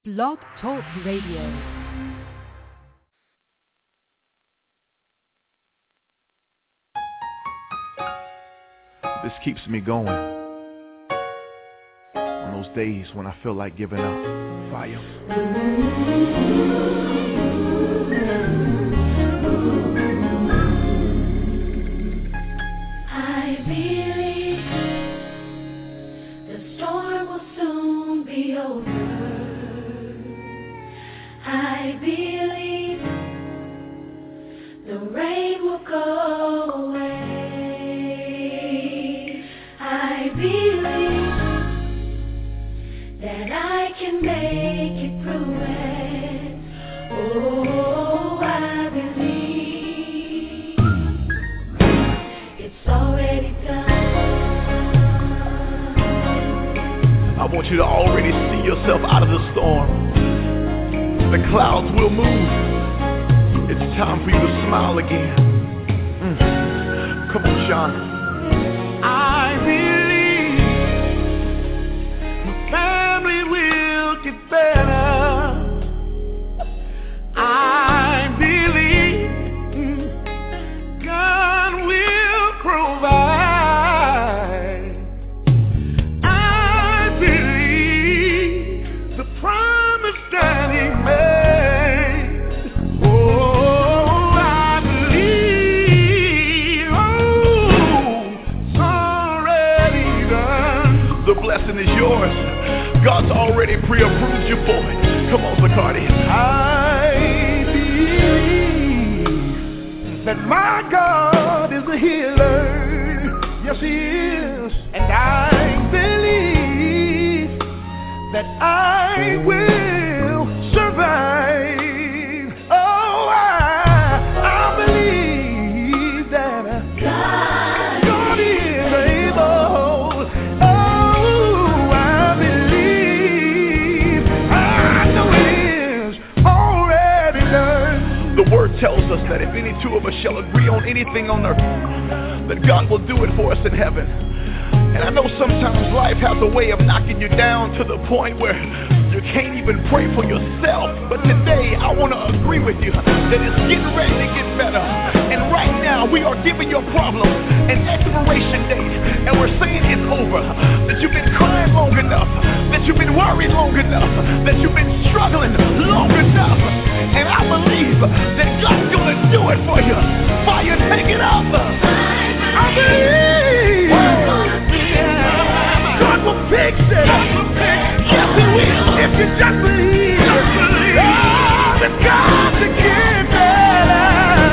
Blog Talk Radio. This keeps me going on those days when I feel like giving up. Fire. I believe the storm will soon be over. I believe the rain will go away. I believe that I can make it through it. Oh, I believe it's already done. I want you to already see yourself out of the storm. The clouds will move. It's time for you to smile again. Come on, Sean. I believe my family will get better. I believe God will provide. I believe the promise that He made. The blessing is yours. God's already pre-approved you for it. Come on, Zacardi. I believe that my God is a healer. Yes, He is. And I believe that I will survive. Oh, I believe that God is able. The word tells us that if any two of us shall agree on anything on earth, that God will do it for us in heaven. And I know sometimes life has a way of knocking you down to the point where you can't even pray for yourself. But today I want to agree with you that it's getting ready to get better. And right now we are giving your problem an expiration date. And we're saying it's over. That you've been crying long enough. That you've been worried long enough. That you've been struggling long enough. And I believe that God's going to do it for you. Fire, take it up. I believe God will fix it. Yes, He will. If you just believe. Oh, that God's to get better.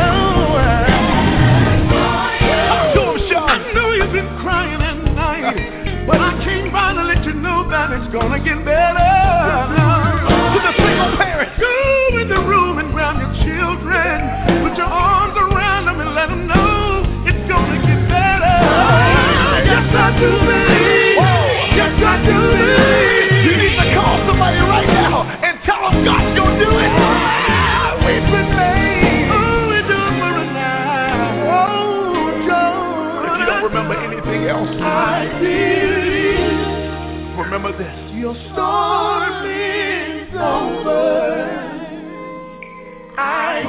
I know you've been crying at night, but I came by to let you know that it's going to get better. To the single parent, go in the room and grab your children. Put your arms around them and let them know it's going to get better. Yes, I do believe. Yes, I do believe. You need to call somebody right now and tell them God's going to do it. We've been made. Oh, we do it for a night. Oh, John. If you don't remember anything else, I believe. Remember this. Your storm is over. I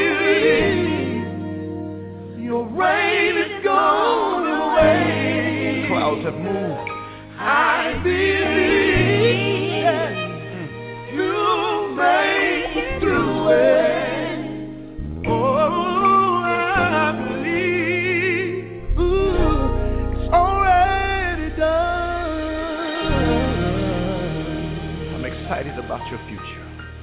believe. Your rain is gone away. Clouds have moved. I believe that you'll make it through it. Oh, I believe. Ooh, it's already done. I'm excited about your future.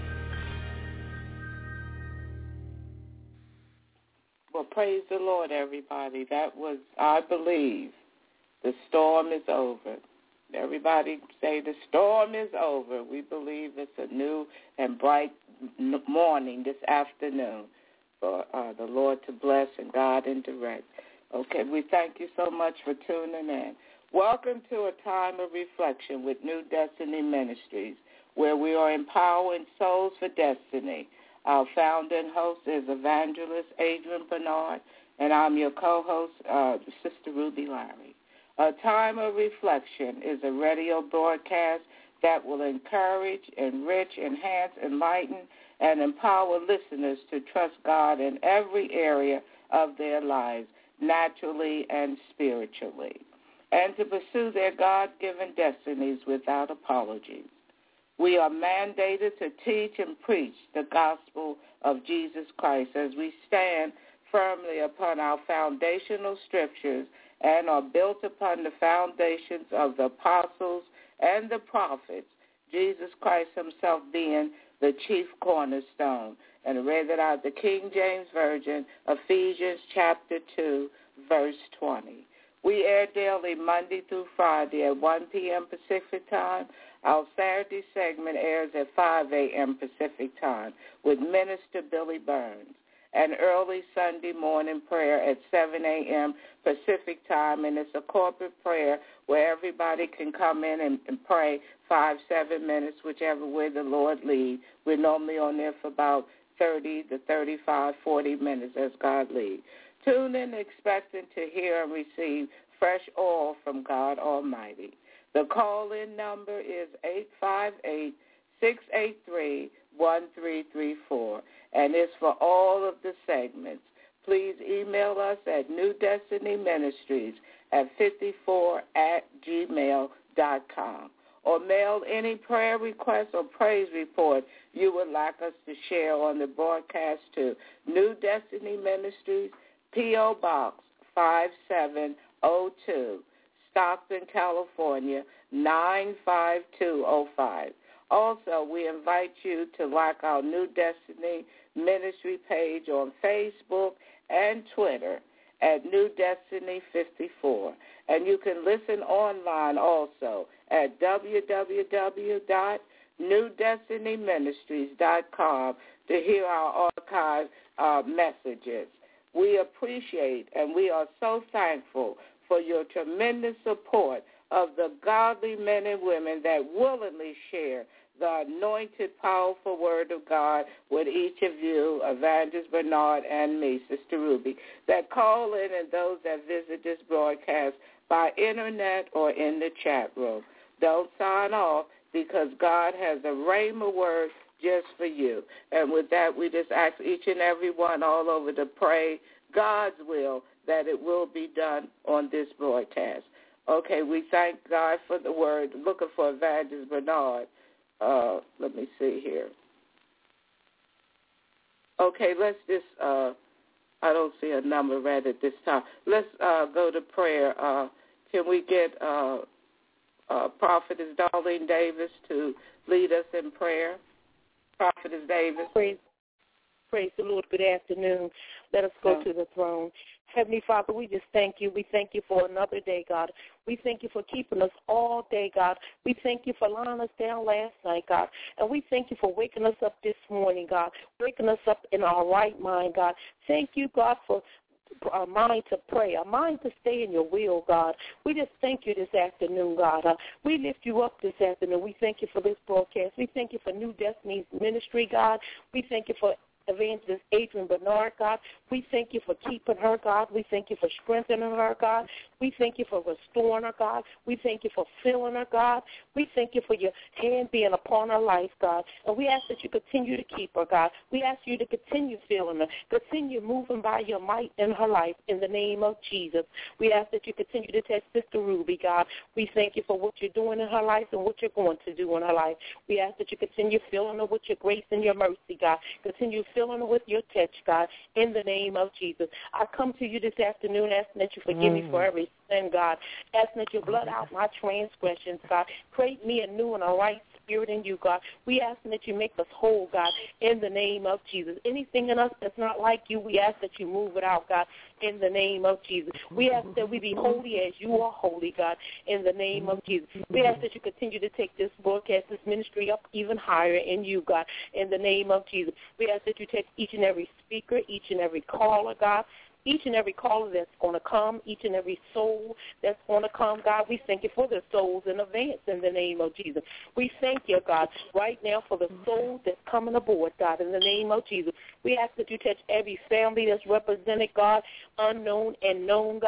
Well, praise the Lord, everybody. That was, I believe, the storm is over. Everybody say the storm is over. We believe it's a new and bright morning this afternoon for the Lord to bless and guide and direct. Okay, we thank you so much for tuning in. Welcome to a time of reflection with New Destiny Ministries, where we are empowering souls for destiny. Our founder and host is Evangelist Adrian Bernard, and I'm your co-host, Sister Ruby Larry. A Time of Reflection is a radio broadcast that will encourage, enrich, enhance, enlighten, and empower listeners to trust God in every area of their lives, naturally and spiritually, and to pursue their God-given destinies without apologies. We are mandated to teach and preach the gospel of Jesus Christ as we stand firmly upon our foundational scriptures and are built upon the foundations of the apostles and the prophets, Jesus Christ himself being the chief cornerstone. And I read it out the King James Version, Ephesians chapter 2, verse 20. We air daily Monday through Friday at 1 p.m. Pacific time. Our Saturday segment airs at 5 a.m. Pacific time with Minister Billy Burns. And early Sunday morning prayer at 7 a.m. Pacific time, and it's a corporate prayer where everybody can come in and pray 5-7 minutes, whichever way the Lord leads. We're normally on there for about 30 to 35, 40 minutes as God leads. Tune in expecting to hear and receive fresh oil from God Almighty. The call-in number is 858-683-1334, and it's for all of the segments. Please email us at newdestinyministries@54@gmail.com or mail any prayer request or praise report you would like us to share on the broadcast to New Destiny Ministries, P.O. Box 5702, Stockton, California, 95205. Also, we invite you to like our New Destiny Ministry page on Facebook and Twitter at New Destiny 54. And you can listen online also at www.newdestinyministries.com to hear our archived messages. We appreciate and we are so thankful for your tremendous support of the godly men and women that willingly share the anointed, powerful word of God with each of you, Evangelist Bernard and me, Sister Ruby, that call in and those that visit this broadcast by internet or in the chat room. Don't sign off because God has a rhema word just for you. And with that, we just ask each and every one all over to pray God's will that it will be done on this broadcast. Okay, we thank God for the word. Looking for Evangelist Bernard. Let me see here. Okay, let's just, I don't see a number read at this time. Let's go to prayer. Can we get Prophetess Darlene Davis to lead us in prayer? Prophetess Davis. Praise the Lord. Good afternoon. Let us go to the throne. Heavenly Father, we just thank you. We thank you for another day, God. We thank you for keeping us all day, God. We thank you for lying us down last night, God. And we thank you for waking us up this morning, God, waking us up in our right mind, God. Thank you, God, for our mind to pray, our mind to stay in your will, God. We just thank you this afternoon, God. We lift you up this afternoon. We thank you for this broadcast. We thank you for New Destiny's ministry, God. We thank you for Evangelist Adrian Bernard, God. We thank you for keeping her, God. We thank you for strengthening her, God. We thank you for restoring her, God. We thank you for filling her, God. We thank you for your hand being upon her life, God. And we ask that you continue to keep her, God. We ask you to continue filling her, continue moving by your might in her life in the name of Jesus. We ask that you continue to touch Sister Ruby, God. We thank you for what you're doing in her life and what you're going to do in her life. We ask that you continue filling her with your grace and your mercy, God. Continue filling her with your touch, God, in the name of Jesus. I come to you this afternoon asking that you forgive me for every sin, God, asking that you blot out my transgressions, God. Create me anew and a right spirit in you, God. We ask that you make us whole, God, in the name of Jesus. Anything in us that's not like you, we ask that you move it out, God, in the name of Jesus. We ask that we be holy as you are holy, God, in the name of Jesus. We ask that you continue to take this broadcast, this ministry up even higher in you, God, in the name of Jesus. We ask that you take each and every speaker, each and every caller, God, each and every caller that's going to come, each and every soul that's going to come, God, we thank you for the souls in advance in the name of Jesus. We thank you, God, right now for the souls that's coming aboard, God, in the name of Jesus. We ask that you touch every family that's represented, God, unknown and known, God.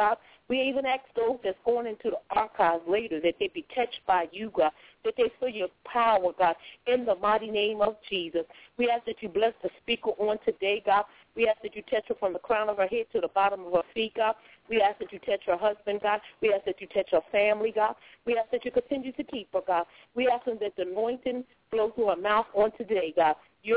We even ask those that's going into the archives later that they be touched by you, God, that they feel your power, God, in the mighty name of Jesus. We ask that you bless the speaker on today, God. We ask that you touch her from the crown of her head to the bottom of her feet, God. We ask that you touch her husband, God. We ask that you touch her family, God. We ask that you continue to keep her, God. We ask that the anointing flow through her mouth on today, God.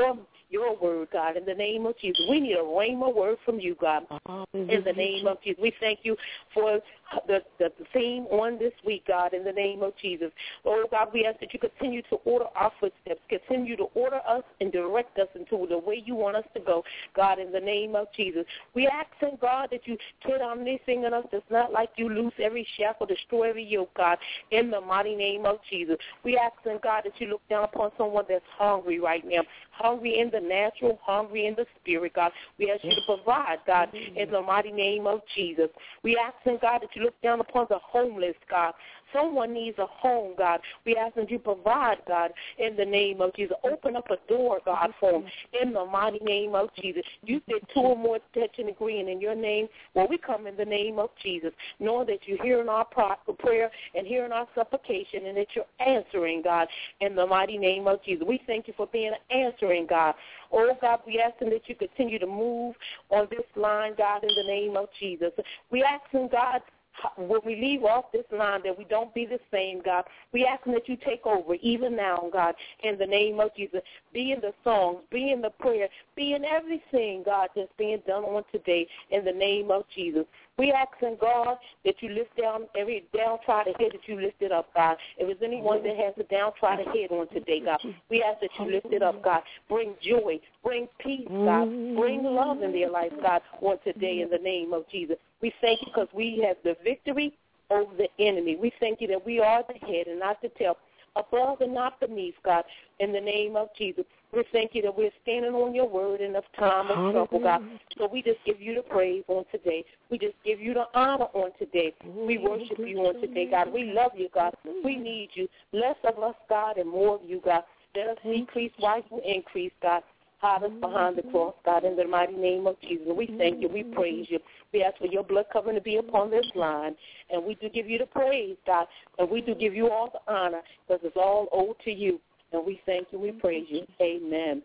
Your word, God, in the name of Jesus. We need a rhema word from you, God, in the name of Jesus. We thank you for the theme on this week, God, in the name of Jesus. Oh, God, we ask that you continue to order our footsteps, continue to order us and direct us into the way you want us to go, God, in the name of Jesus. We ask, God, that you tear down anything in us that's not like you, loose every shackle, destroy every yoke, God, in the mighty name of Jesus. We ask, God, that you look down upon someone that's hungry right now, hungry in the natural, hungry in the spirit, God. We ask you to provide, God, in the mighty name of Jesus. We ask, God, that you look down upon the homeless, God. Someone needs a home, God. We ask that you provide, God, in the name of Jesus. Open up a door, God, for them in the mighty name of Jesus. You said 2 or more touching and agreeing in your name. Well, we come in the name of Jesus, knowing that you're hearing our prayer and hearing our supplication and that you're answering, God, in the mighty name of Jesus. We thank you for being an answering, God. Oh, God, we ask that you continue to move on this line, God, in the name of Jesus. We ask, God, when we leave off this line, that we don't be the same, God. We ask that you take over even now, God, in the name of Jesus. Be in the songs, be in the prayer, be in everything, God, that's being done on today in the name of Jesus. We ask, God, that you lift down every downtrodden head, that you lift it up, God. If there's anyone that has a downtrodden head on today, God, we ask that you lift it up, God. Bring joy, bring peace, God. Bring love in their life, God, on today in the name of Jesus. We thank you because we have the victory over the enemy. We thank you that we are the head and not the tail, above and not beneath, God, in the name of Jesus. We thank you that we're standing on your word in a time of trouble, God. So we just give you the praise on today. We just give you the honor on today. We worship you on today, God. We love you, God. We need you. Less of us, God, and more of you, God. Let us decrease while you increase, God. Hide us behind the cross, God, in the mighty name of Jesus. We thank you. We praise you. We ask for your blood covering to be upon this line. And we do give you the praise, God. And we do give you all the honor because it's all owed to you. And we thank you. We praise you. Amen.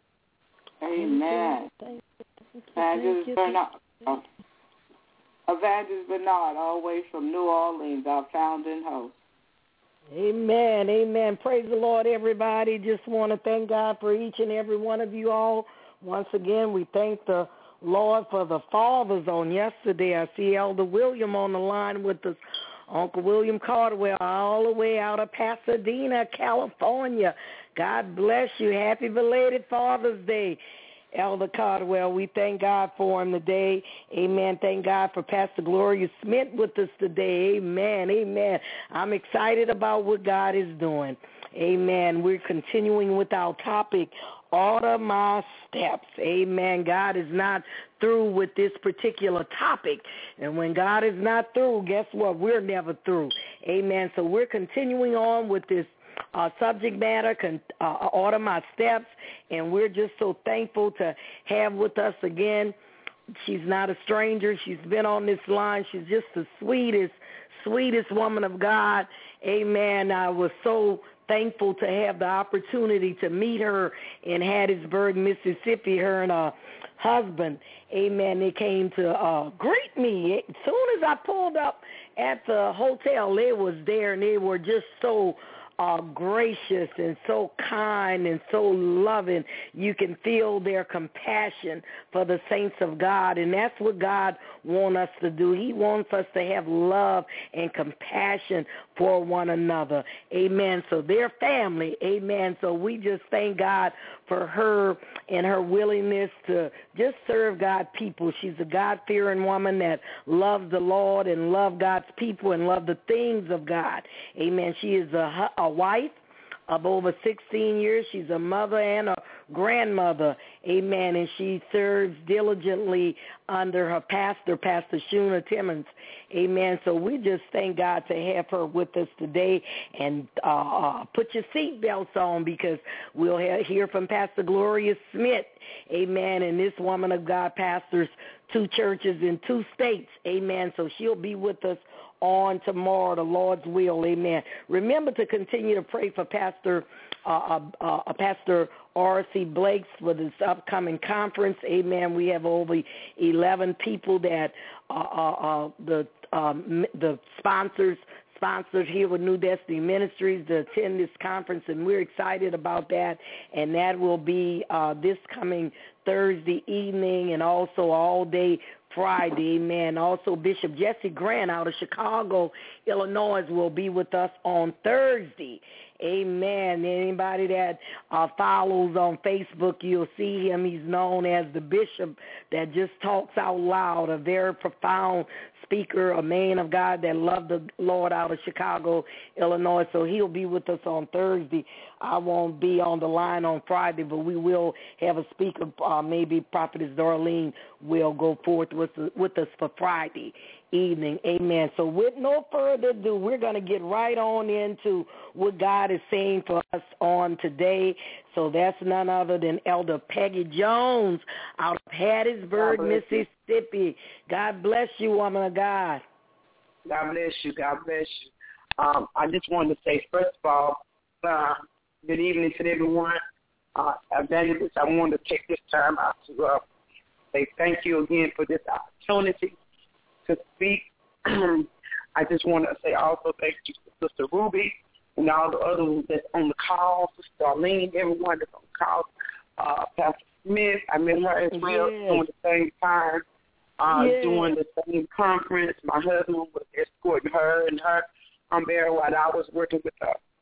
Amen. Evangelist Bernard, always from New Orleans, our founding host. Amen, amen. Praise the Lord, everybody. Just want to thank God for each and every one of you all. Once again, we thank the Lord for the fathers on yesterday. I see Elder William on the line with us, Uncle William Cardwell, all the way out of Pasadena, California. God bless you. Happy belated Father's Day, Elder Cardwell. We thank God for him today. Amen. Thank God for Pastor Gloria Smith with us today. Amen. Amen. I'm excited about what God is doing. Amen. We're continuing with our topic, Order My Steps. Amen. God is not through with this particular topic. And when God is not through, guess what? We're never through. Amen. So we're continuing on with this subject matter, Order My Steps, and we're just so thankful to have with us again. She's not a stranger. She's been on this line. She's just the sweetest woman of God. Amen. I was so thankful to have the opportunity to meet her in Hattiesburg, Mississippi, her and her husband. Amen. They came to greet me. As soon as I pulled up at the hotel, they was there, and they were just so gracious and so kind and so loving. You can feel their compassion for the saints of God, and that's what God wants us to do. He wants us to have love and compassion for one another. Amen. So they're family. Amen. So we just thank God for her and her willingness to just serve God's people. She's a God-fearing woman that loves the Lord and loves God's people and loves the things of God. Amen. She is a wife of over 16 years. She's a mother and a grandmother. Amen. And she serves diligently under her pastor, Pastor Shuna Timmons. Amen. So we just thank God to have her with us today. And put your seatbelts on because we'll hear from Pastor Gloria Smith. Amen. And this woman of God pastors 2 churches in 2 states. Amen. So she'll be with us on tomorrow, the Lord's will. Amen. Remember to continue to pray for Pastor R.C. Blakes for this upcoming conference. Amen. We have over 11 people that the sponsors here with New Destiny Ministries to attend this conference, and we're excited about that. And that will be this coming Thursday evening and also all day Friday. Amen. Also, Bishop Jesse Grant out of Chicago, Illinois, will be with us on Thursday. Amen. Anybody that follows on Facebook, you'll see him. He's known as the bishop that just talks out loud, a very profound speaker, a man of God that loved the Lord out of Chicago, Illinois. So he'll be with us on Thursday. I won't be on the line on Friday, but we will have a speaker. Maybe Prophetess Darlene will go forth with us for Friday evening. Amen. So with no further ado, we're going to get right on into what God is saying for us on today. So that's none other than Elder Peggy Jones out of Hattiesburg, Mississippi. God bless you, woman of God. God bless you. God bless you. I just wanted to say, first of all, good evening to everyone. Evangelist, I wanted to take this time out to say thank you again for this opportunity to speak. I just want to say also thank you to Sister Ruby and all the others that's on the call, Sister Darlene, everyone that's on the call. Pastor Smith, I met her as well during the same time, during the same conference. My husband was escorting her and her umbrella while I was working with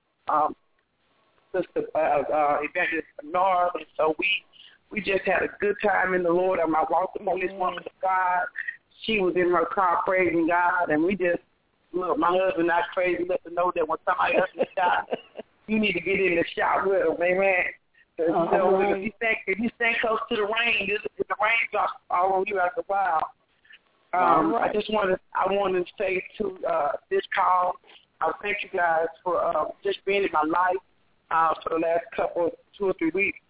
Sister Evangelist Bernard. And so we just had a good time in the Lord. I walked among this woman of God. She was in her car praising God, and we just, look, my husband not crazy, let them know that when somebody else is shot, you need to get in the shot with them, amen. If you stand close to the rain, the rain drops all on you after a while. I wanted to say to this call, I thank you guys for just being in my life for the last 2 or 3 weeks.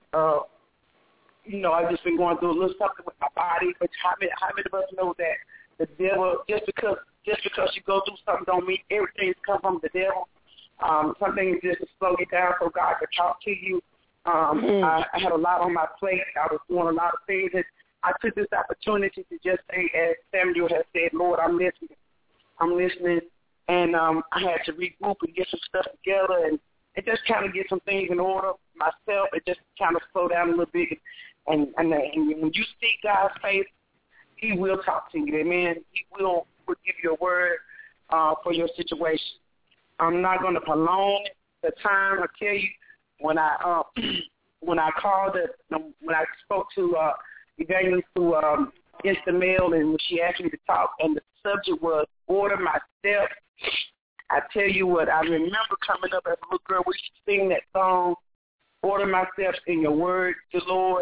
I've just been going through a little something with my body, but how many of us know that the devil, just because you go through something don't mean everything's come from the devil. Some things just to slow you down so God can talk to you. I had a lot on my plate. I was doing a lot of things, and I took this opportunity to just say, as Samuel has said, Lord, I'm listening. And I had to regroup and get some stuff together and just kind of get some things in order myself. It just kind of slow down a little bit. And when you seek God's face, He will talk to you, amen. He will give you a word for your situation. I'm not going to prolong the time. I tell you, when I called when I spoke to Evangelist through instant mail, and when she asked me to talk, and the subject was order my steps. I tell you what, I remember coming up as a little girl, we used to sing that song, order my steps in your word, the Lord.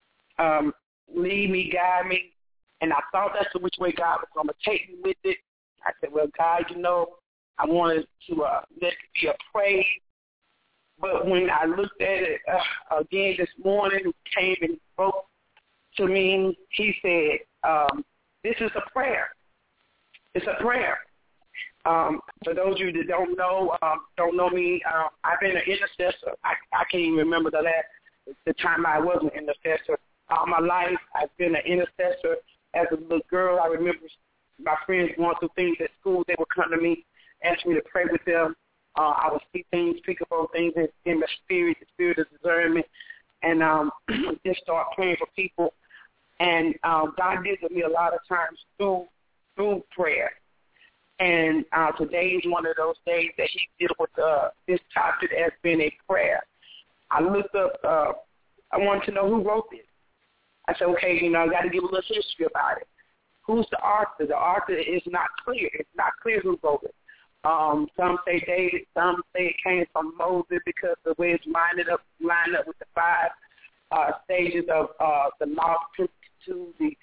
Lead me, guide me. And I thought that's which way God was going to take me with it. I said, well, God, I wanted to let it be a praise. But when I looked at it again this morning, he came and spoke to me. He said, this is a prayer. It's a prayer. For those of you that don't know me, I've been an intercessor. I can't even remember the time I wasn't an intercessor. All my life, I've been an intercessor. As a little girl, I remember my friends going through things at school. They would come to me, ask me to pray with them. I would see things, pick up on things in the spirit of discernment, and just start praying for people. And God did with me a lot of times through prayer. And today is one of those days that he did with this topic as being a prayer. I looked up, I wanted to know who wrote this. I said, okay, I got to give a little history about it. Who's the author? The author is not clear. It's not clear who wrote it. Some say David, some say it came from Moses because the way it's lined up with the 5 stages of the law to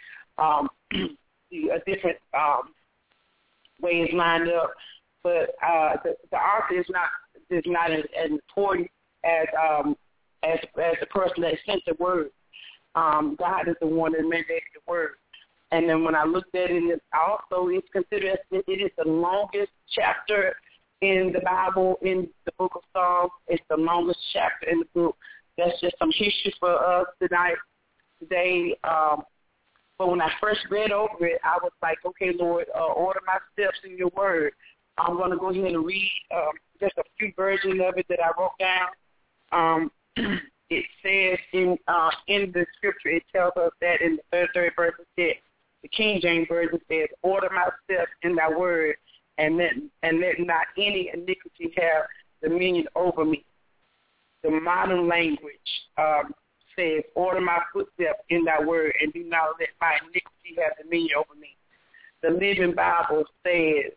the different way it's lined up. But the author is not as important as the person that sent the word. God is the one that mandated the word. And then when I looked at it, also it's considered it is the longest chapter in the Bible, in the book of Psalms. It's the longest chapter in the book. That's just some history for us today. But when I first read over it, I was like, okay, Lord, order my steps in your word. I'm going to go ahead and read just a few versions of it that I wrote down. It says in the scripture, it tells us that in the third verse, it says, the King James Version says, order my steps in thy word, and let not any iniquity have dominion over me. The modern language says, order my footsteps in thy word, and do not let my iniquity have dominion over me. The Living Bible says,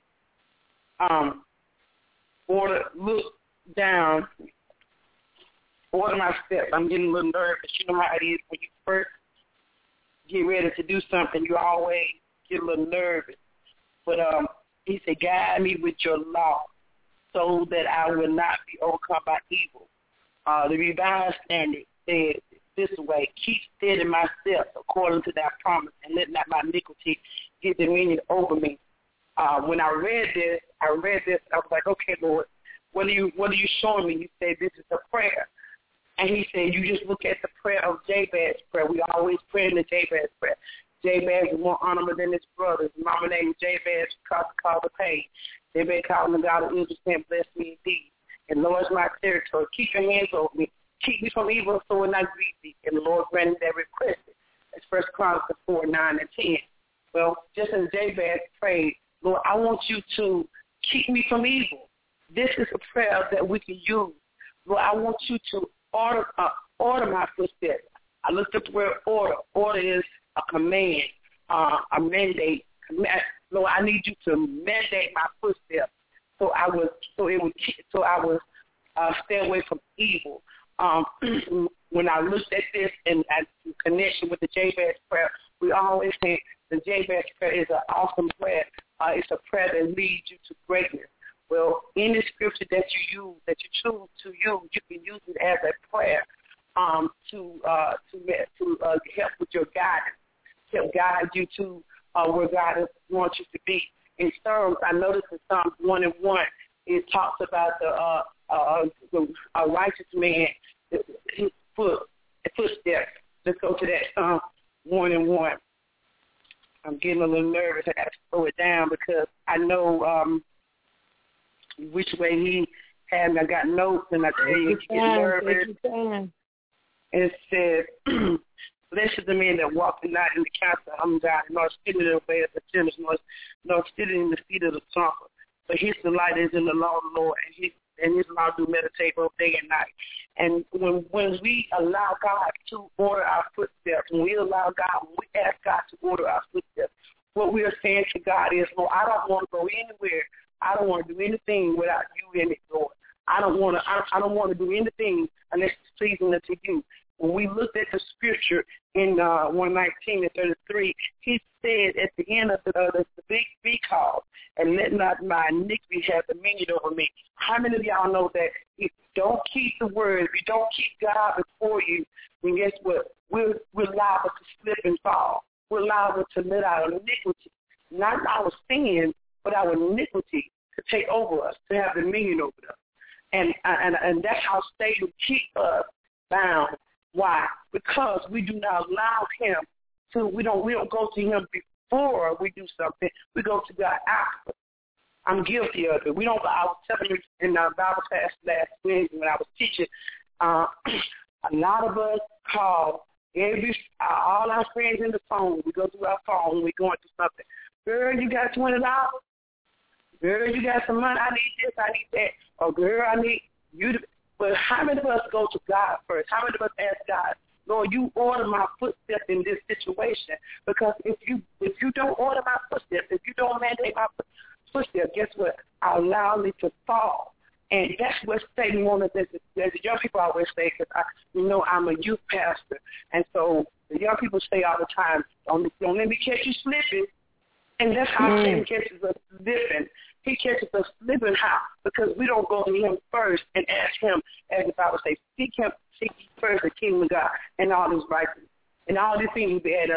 look down, order my steps. I'm getting a little nervous. You know how it is when you first get ready to do something, you always get a little nervous. But he said, guide me with your law so that I will not be overcome by evil. The Revised Standard says this way, keep steady my steps according to thy promise, and let not my iniquity get dominion over me. When I read this, I was like, okay, Lord, what are you showing me? You say this is a prayer. And he said, you just look at the prayer of Jabez's prayer. We always pray in the Jabez prayer. Jabez is more honorable than his brothers. Mama named Jabez called the pain. Jabez called the God of Israel, saying, bless me indeed. And Lord's my territory. Keep your hands over me. Keep me from evil so it not grieve thee. And the Lord granted that request. That's 1 Chronicles 4, 9, and 10. Well, just as Jabez prayed, Lord, I want you to keep me from evil. This is a prayer that we can use. Lord, I want you to order my footsteps. I looked up the word order. Order is a command, a mandate. Lord, I need you to mandate my footsteps so I would stay away from evil. When I looked at this and in connection with the Jabez prayer, we always say the Jabez prayer is an awesome prayer. It's a prayer that leads you to greatness. Well, in the scripture that you choose to use, you can use it as a prayer to help with your guidance, help guide you to where God wants you to be. In Psalms, I noticed in Psalms 1 and 1, it talks about the righteous man, his footsteps. Let's go to that Psalm 1 and 1. I'm getting a little nervous. I got to slow it down because I know which way he had me. I got notes, and I tell you, get nervous. It says, blessed is the man that walketh not in the counsel of God, nor sitteth in the way of the sinners, nor sitteth in the seat of the scoffer. But his delight is in the law of the Lord, and his law do meditate both day and night. And when we allow God to order our footsteps, when we ask God to order our footsteps, what we are saying to God is, Lord, I don't want to go anywhere. I don't want to do anything without you in it, Lord. I don't want to do anything unless it's pleasing unto you. When we looked at the scripture in 119 and 33, he said at the end of the big call, and let not my iniquity have dominion over me. How many of y'all know that if you don't keep the word, if you don't keep God before you, then guess what? We're liable to slip and fall. We're liable to let our iniquity, not our sin, but our iniquity, to take over us, to have dominion over us. And that's how Satan keeps us bound. Why? Because we do not allow him to. We don't go to him before we do something. We go to God after. I'm guilty of it. I was telling you in our Bible class last week when I was teaching. A lot of us call all our friends in the phone. We go through our phone when we're going through something. Girl, you got $20? Girl, you got some money? I need this, I need that. Or girl, I need you to. But how many of us go to God first? How many of us ask God, Lord, you order my footsteps in this situation? Because if you don't order my footsteps, if you don't mandate my footsteps, guess what? I'll allow me to fall. And that's what Satan wants us, as the young people always say, because I'm a youth pastor. And so the young people say all the time, don't let me catch you slipping. And that's how Satan catches us slipping. He catches us slipping how? Because we don't go to him first and ask him, as the Bible says, seek first the kingdom of God and all his righteousness. And all these things will be added unto you.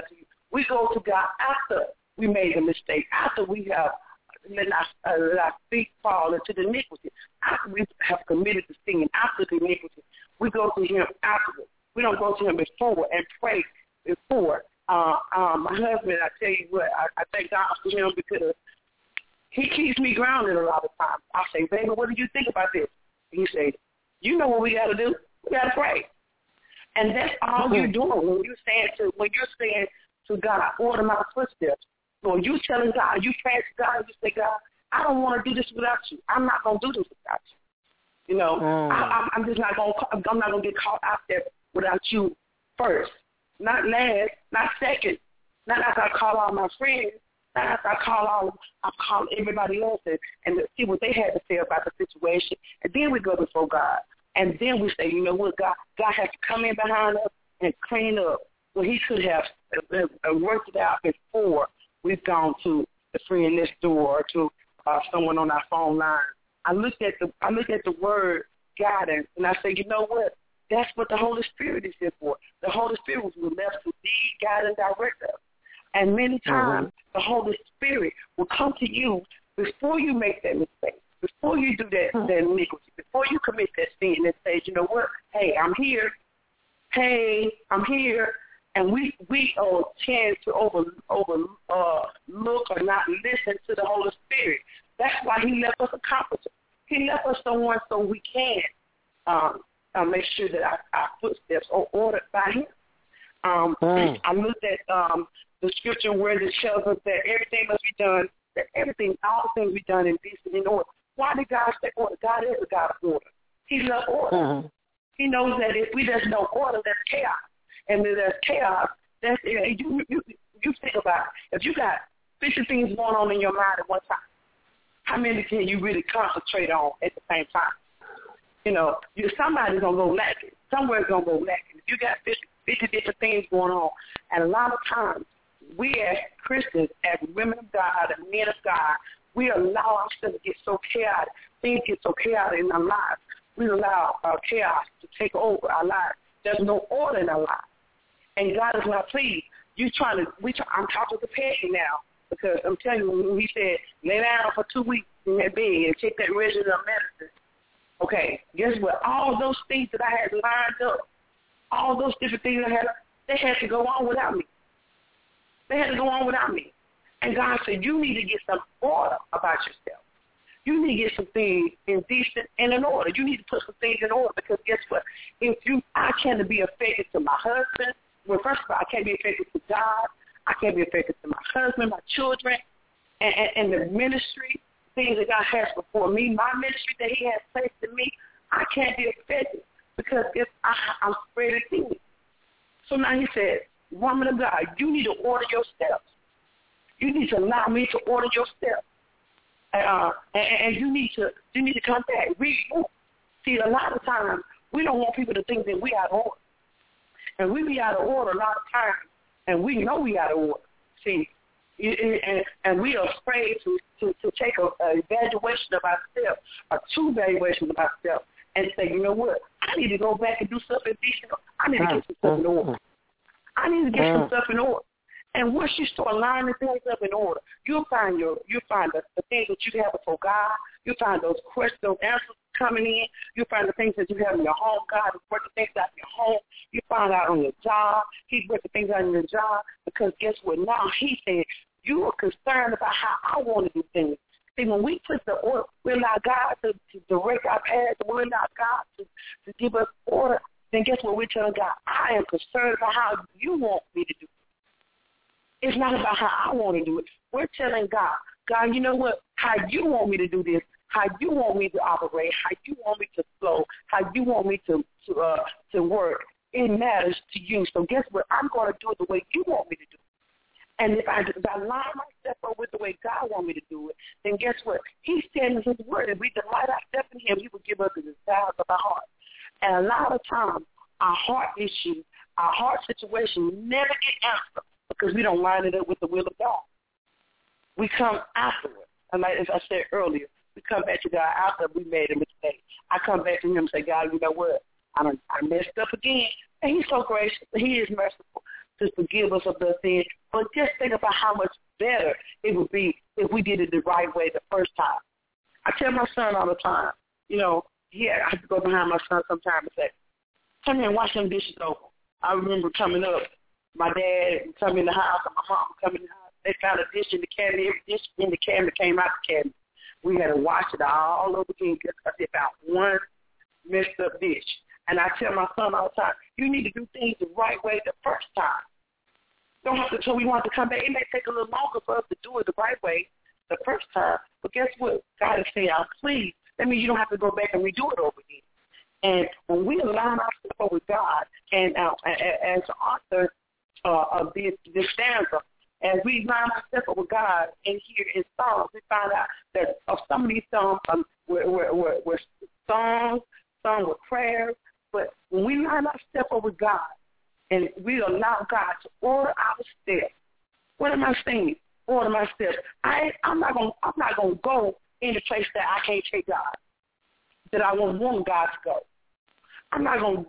We go to God after we made a mistake, after we have let our feet fall into the iniquity, after we have committed the sin, after the iniquity. We go to him afterwards. We don't go to him before and pray before. My husband, I tell you what, I thank God for him because he keeps me grounded a lot of times. I say, baby, what do you think about this? He says, you know what we got to do? We got to pray. And that's all you're doing when you're saying to God, order my footsteps. When you telling God, you pray to God, you say, God, I don't want to do this without you. I'm not going to do this without you. You know, I'm just not going to. I'm not going to get caught out there without you first, not last, not second, not after I call all my friends, not after I call everybody else and see what they had to say about the situation, and then we go before God, and then we say, you know what, God has to come in behind us and clean up what He could have worked it out before we've gone to the friend next door or to someone on our phone line. I looked at the word guidance, and I say, you know what? That's what the Holy Spirit is here for. The Holy Spirit was left to lead, guide, and direct us. And many times the Holy Spirit will come to you before you make that mistake, before you do that iniquity, before you commit that sin, and say, you know what? Hey, I'm here. Hey, I'm here. And we tend to overlook or not listen to the Holy Spirit. That's why He left us a comforter. He left us someone so we can make sure that our footsteps are ordered by Him. I looked at the scripture where it tells us that everything must be done, all things be done in decent and order. Why did God say order? God is a God of order. He loves order. He knows that if we just know order, that's chaos. And if there's chaos, that's you think about it. If you got 50 things going on in your mind at one time, how many can you really concentrate on at the same time? You know, somebody's going to go lacking. Somewhere's going to go lacking. If you got 50 different things going on, and a lot of times we as Christians, as women of God and men of God, we allow ourselves to get so chaotic. Things get so chaotic in our lives. We allow chaos to take over our lives. There's no order in our lives. And God is not pleased. I'm talking to Peggy now because I'm telling you, when He said, lay down for 2 weeks in that bed and take that regimen of medicine. Okay, guess what? All those things that I had lined up, all those different things they had to go on without me. They had to go on without me. And God said, you need to get some order about yourself. You need to get some things in decent and in order. You need to put some things in order because guess what? I can't be affected to my husband. Well, first of all, I can't be affected to God. I can't be affected to my husband, my children, and the ministry, things that God has before me, my ministry that He has placed in me. I can't be affected because I'm spreading things. So now He said, woman of God, you need to order your steps. You need to allow me to order your steps. And you need to come back. See, a lot of times we don't want people to think that we out of order. And we be out of order a lot of times, and we know we out of order. See, and we are afraid to take an evaluation of ourselves, or two evaluations of ourselves, and say, you know what, I need to go back and do something decent. I need to get some stuff in order. I need to get some stuff in order. And once you start lining things up in order, you'll find the things that you have before God. You'll find those questions, those answers coming in. You'll find the things that you have in your home. God is working things out in your home. You find out on your job. He's working things out in your job because guess what? Now He said, you are concerned about how I want to do things. See, when we put the order, we allow God to direct our path, and we allow God to give us order, then guess what? We're telling God, I am concerned about how you want me to do it. It's not about how I want to do it. We're telling God, God, you know what? How you want me to do this, how you want me to operate, how you want me to flow, how you want me to work, it matters to you. So guess what? I'm going to do it the way you want me to do it. And if I line myself up with the way God wants me to do it, then guess what? He said in His word, if we delight ourselves in Him, He will give us the desires of our heart. And a lot of times, our heart issues, our heart situation never get answered because we don't line it up with the will of God. We come afterwards. And like as I said earlier, we come back to God after we made a mistake. I come back to Him and say, God, you know what? I messed up again. And He's so gracious. He is merciful to forgive us of the sin. But just think about how much better it would be if we did it the right way the first time. I tell my son all the time, I have to go behind my son sometimes and say, come here and wash them dishes over. I remember coming up, my dad come in the house, and my mom come in the house. They found a dish in the cabinet. Every dish in the cabinet came out the cabinet. We had to wash it all over again because they found one messed up dish. And I tell my son all the time, you need to do things the right way the first time. Don't have to until we want to come back. It may take a little longer for us to do it the right way the first time. But guess what? God is saying, please. That means you don't have to go back and redo it over again. And when we align ourselves with God, and as the author of this stanza, as we line ourselves with God and here in Psalms, we find out that of some of these songs were songs, some were prayers. But when we line ourselves with God and we allow God to order our steps, what am I saying? Order my steps. I'm not gonna go in a place that I can't take God, that I won't want God to go. I'm not gonna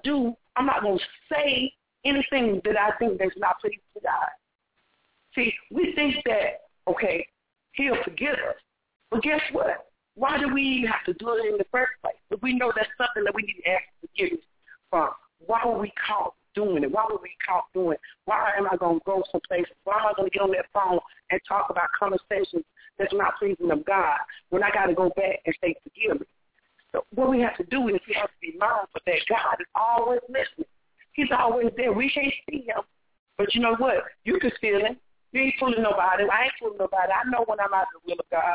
say anything that I think that's not pleasing to God. See, we think that, okay, he'll forgive us. But guess what? Why do we even have to do it in the first place? If we know that's something that we need to ask forgiveness from, why would we call doing it? Why would we call doing it? Why am I going to go someplace? Why am I going to get on that phone and talk about conversations that's not pleasing of God when I got to go back and say forgive me? So what we have to do is we have to be mindful that God is always listening. He's always there. We can't see him. But you know what? You can feel him. You ain't fooling nobody. I ain't fooling nobody. I know when I'm out of the will of God.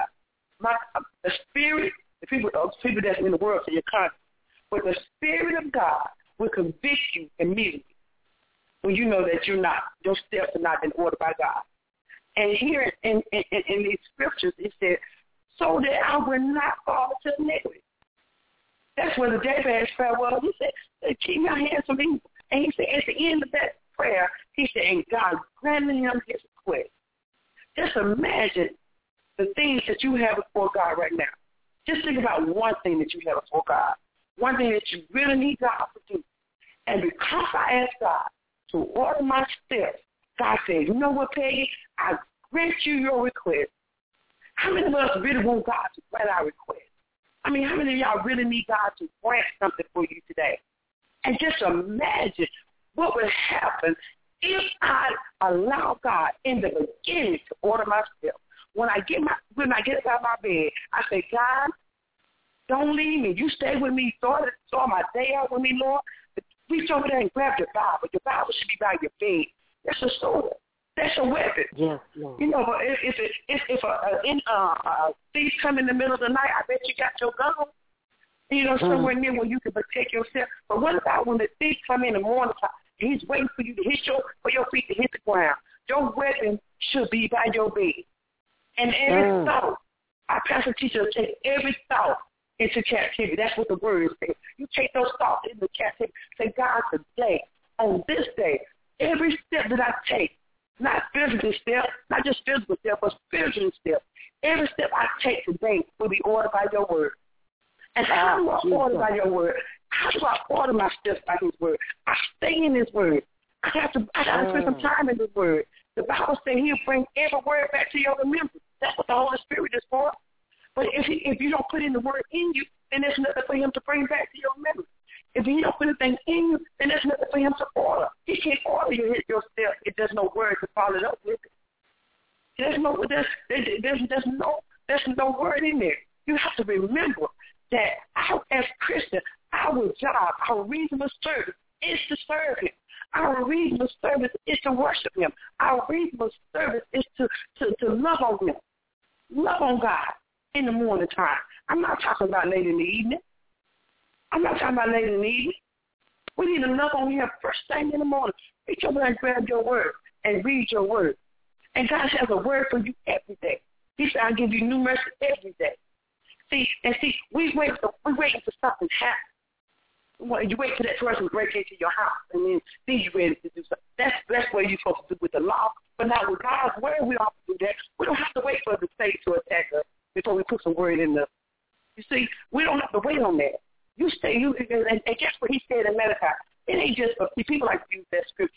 The spirit, the people that's in the world, so you're conscious. But the Spirit of God will convict you immediately when you know that your steps are not in order by God. And here in these scriptures, it said, so that I will not fall into iniquity. That's where the Jabez prayer was. He said, keep your hands from evil. And he said, at the end of that prayer, he said, and God granted him his request. Just imagine the things that you have before God right now. Just think about one thing that you have before God. One thing that you really need God to do. And because I asked God to order my steps, God said, you know what, Peggy? I grant you your request. How many of us really want God to grant our request? I mean, how many of y'all really need God to grant something for you today? And just imagine what would happen if I allow God in the beginning to order my steps. When I get out of my bed, I say, God, don't leave me. You stay with me. Start my day out with me, Lord. Reach over there and grab your Bible. Your Bible should be by your bed. That's a sword. That's a weapon. Yes, Lord. You know, but if a thief come in the middle of the night, I bet you got your gun. You know, somewhere near where you can protect yourself. But what about when the thief come in the morning time? He's waiting for you to for your feet to hit the ground. Your weapon should be by your bed. And every thought, our pastor teacher will take every thought into captivity. That's what the word says. You take those thoughts into captivity. Say, God, today, on this day, every step that I take, not physical step, not just physical step, but spiritual step, every step I take today will be ordered by your word. And how do I order by your word? How do I order my steps by his word? I stay in his word. I got to spend some time in his word. The Bible says he'll bring every word back to your remembrance. That's what the Holy Spirit is for. But if you don't put in the word in you, then there's nothing for him to bring back to your remembrance. If he don't put anything in you, then there's nothing for him to order. He can't order you hit your step if there's no word to follow it up with it. There's no word in there. You have to remember that as Christians, our job, our reasonable service is to serve him. Our reasonable service is to worship him. Our reasonable service is to love on him. Love on God in the morning time. I'm not talking about late in the evening. We need to love on him first thing in the morning. Reach over and grab your word and read your word. And God has a word for you every day. He said, I'll give you new mercy every day. See, we're waiting for something to happen. Well, you wait for that person to break into your house, and then you're ready to do something. That's what you're supposed to do with the law. But now with God's word, we don't have to do that. We don't have to wait for the state to attack us before we put some word in the. You see, we don't have to wait on that. And guess what he said in Malachi? It ain't just for people like to use that scripture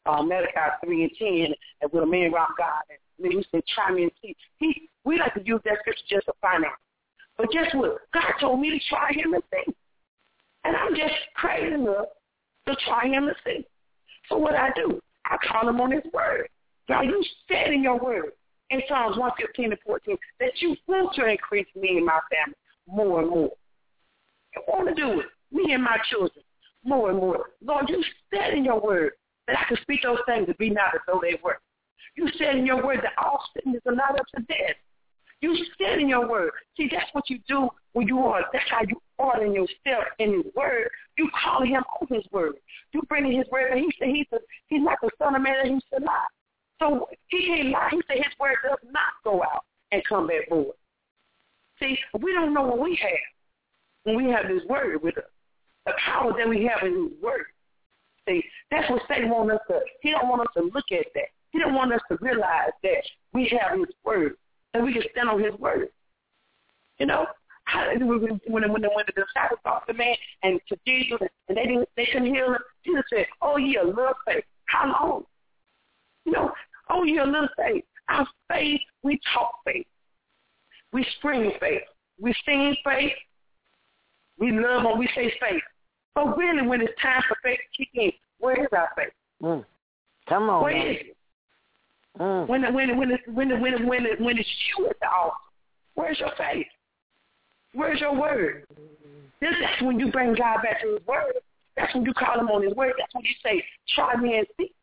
Malachi 3:10, and with a man rock God. And then he said, try me and see. We like to use that scripture just to find out. But guess what? God told me to try him and see. And I'm just crazy enough to try him and see. So what I do, I call him on his word. God, you said in your word, in Psalms 115 and 14, that you want to increase me and my family more and more. I want to do it, me and my children, more and more. Lord, you said in your word that I can speak those things and be not as though they were. You said in your word that all sickness are not up to death. You said in your word. See, that's what you do when you are. That's how you order yourself in his word. You call him on his word. You bring in his word, and he said he's not the son of man that he should lie. So he can't lie. He said his word does not go out and come back void. See, we don't know what we have when we have his word with us. The power that we have in his word. See, that's what Satan wants us to. He don't want us to look at that. He don't want us to realize that we have his word and we can stand on his word. You know, when the disciples talked to the man and to Jesus and they couldn't heal him, Jesus said, "Oh, ye a little faith. How long? You know, oh, ye a little faith. Our faith, we talk faith. We scream faith. We sing faith. We love when we say faith. But really, when it's time for faith to kick in, where is our faith? Come on. Where is it? When it's you at the altar, where's your faith? Where's your word? That's when you bring God back to his word. That's when you call him on his word. That's when you say, try me and see.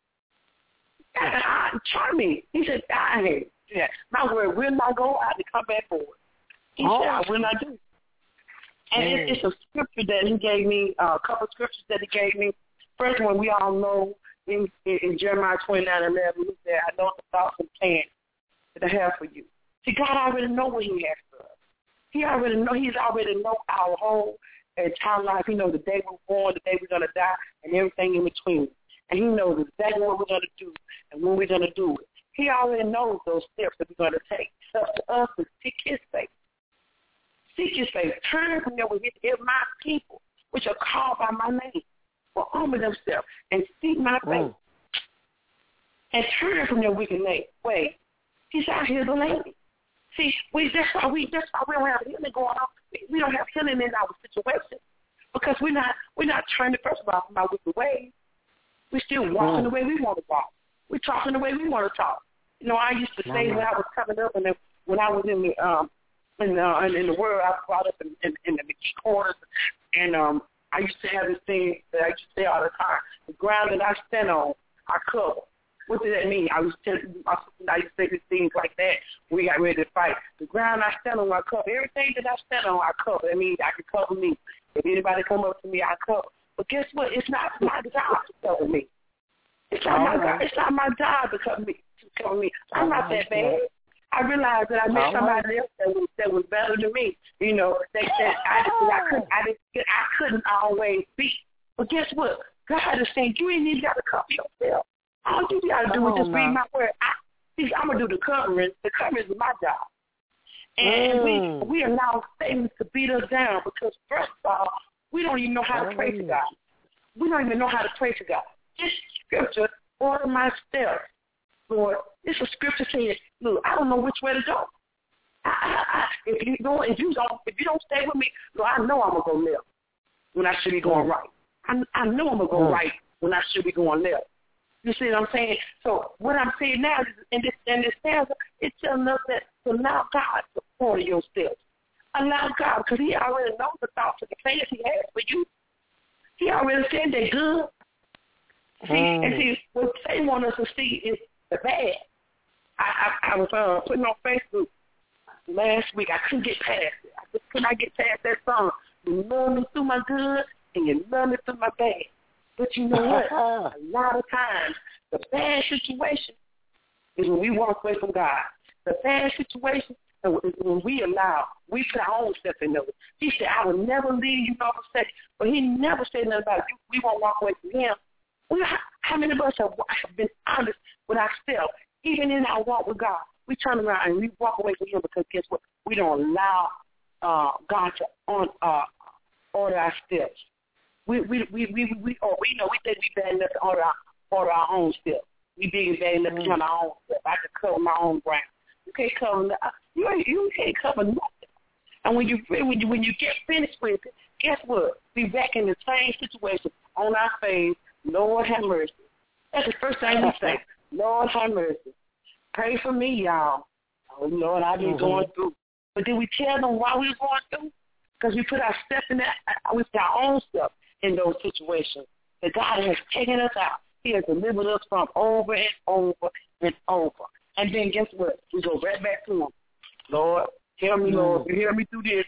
Try me. He said, my word will not go out and come back forward. He said, I will not do. And it's a scripture that he gave me, a couple of scriptures that he gave me. First one we all know in Jeremiah 29:11, he said, I know the thoughts and plans that I have for you. See, God already know what he has for us. He's already know our whole entire life. He knows the day we're born, the day we're going to die, and everything in between. And he knows exactly what we're going to do and when we're going to do it. He already knows those steps that we're going to take. It's up to us to seek his faith. Seek his face. Turn from your wicked. If my people, which are called by my name, will humble themselves and seek my face, and turn from your wicked way. He's out here the lady. See, that's why we don't have healing going on. We don't have healing in our situation because we're not turning first of all from our wicked ways. We're still walking the way we want to walk. We're talking the way we want to talk. You know, I used to say when I was coming up and when I was in the world, I was brought up in the McGee quarters, and I used to have this thing that I used to say all the time: the ground that I stand on, I cover. What does that mean? I used to say these things like that when we got ready to fight. The ground I stand on, I cover. Everything that I stand on, I cover. That means I can cover me. If anybody come up to me, I cover. But guess what? It's not my job to cover me. It's not my job to cover me. I'm not that bad. I realized that I met somebody else that was better than me. You know, they said I couldn't always be. But guess what? God is saying you ain't even got to cover yourself. All you got to do is just read my word. I'm going to do the covering. The covering is my job. And we allow Satan to beat us down because, first of all, we don't even know how to pray to God. We don't even know how to pray to God. This scripture, order my steps, Lord. It's a scripture saying, look, I don't know which way to go. If you don't stay with me, Lord, I know I'm going to go left when I should be going right. I know I'm going to go right when I should be going left. You see what I'm saying? So what I'm saying now is in this stanza, it's telling us that to allow God to order your steps. Allow God, because he already knows the thoughts and the plans he has for you. He already said they're good. See, what they want us to see is the bad. I was putting on Facebook last week. I couldn't get past it. I just could not get past that song. You love me through my good and you love me through my bad. But you know what? A lot of times, the bad situation is when we walk away from God. The bad situation is when we put our own stuff in those. He said, I will never leave you nor forsake you. But he never said nothing about you. We won't walk away from him. How many of us have been honest with ourselves? Even in our walk with God, we turn around and we walk away from him because guess what? We don't allow God to order our steps. We think we bad enough to order our own steps. We big and bad enough to count our own steps. I can cover my own ground. You can't cover you can't cover nothing. And when you get finished with it, guess what? We back in the same situation on our face. Lord have mercy. That's the first thing we say. Lord have mercy. Pray for me, y'all. Oh, Lord, I've been going through. But did we tell them why we were going through? Because we put our steps in that, we put our own stuff in those situations that God has taken us out. He has delivered us from over and over and over. And then guess what? We go right back to him. Lord, tell me, Lord, you hear me through this.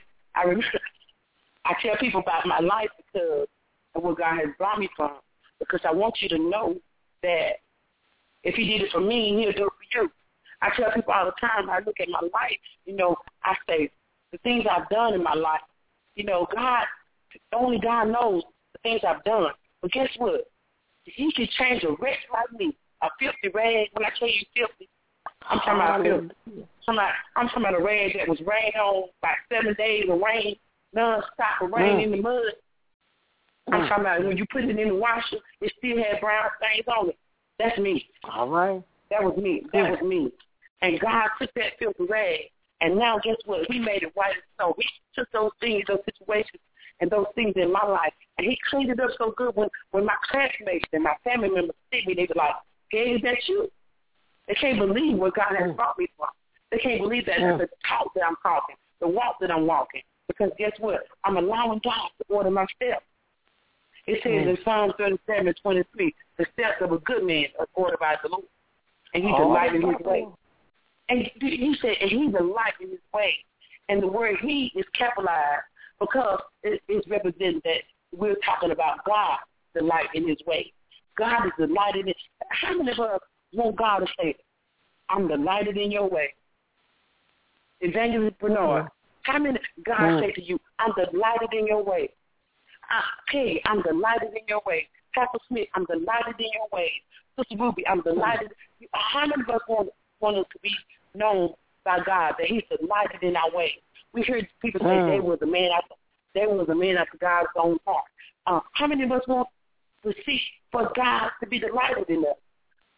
I tell people about my life because of what God has brought me from. Because I want you to know that if he did it for me, he'll do it for you. I tell people all the time, I look at my life, I say, the things I've done in my life, God, only God knows the things I've done. But guess what? He can change a wretch like me, a filthy rag. When I tell you filthy, I'm talking about filthy. I'm talking about a rag that was rained on by 7 days of rain, non-stop of rain in the mud. I'm talking about when you put it in the washer, it still had brown stains on it. That's me. All right. That was me. That was me. And God took that filthy rag, and now guess what? He made it white as snow. He took those things, those situations, and those things in my life, and he cleaned it up so good when my classmates and my family members see me, they were like, hey, is that you? They can't believe what God has brought me from. They can't believe that the talk that I'm talking, the walk that I'm walking. Because guess what? I'm allowing God to order my steps. It says in Psalm 37:23, the steps of a good man are ordered by the Lord, and he's a light in his way. And he said, and he's a light in his way. And the word he is capitalized because it's representing that we're talking about God, the light in his way. God is the light in it. How many of us want God to say, I'm delighted in your way? Evangelist Bernard, how many God say to you, I'm delighted in your way? Peggy, I'm delighted in your way. Pastor Smith, I'm delighted in your way. Sister Ruby, I'm delighted. How many of us want us to be known by God, that he's delighted in our way? We heard people say they was a man after God's own heart. How many of us want to see for God to be delighted in us?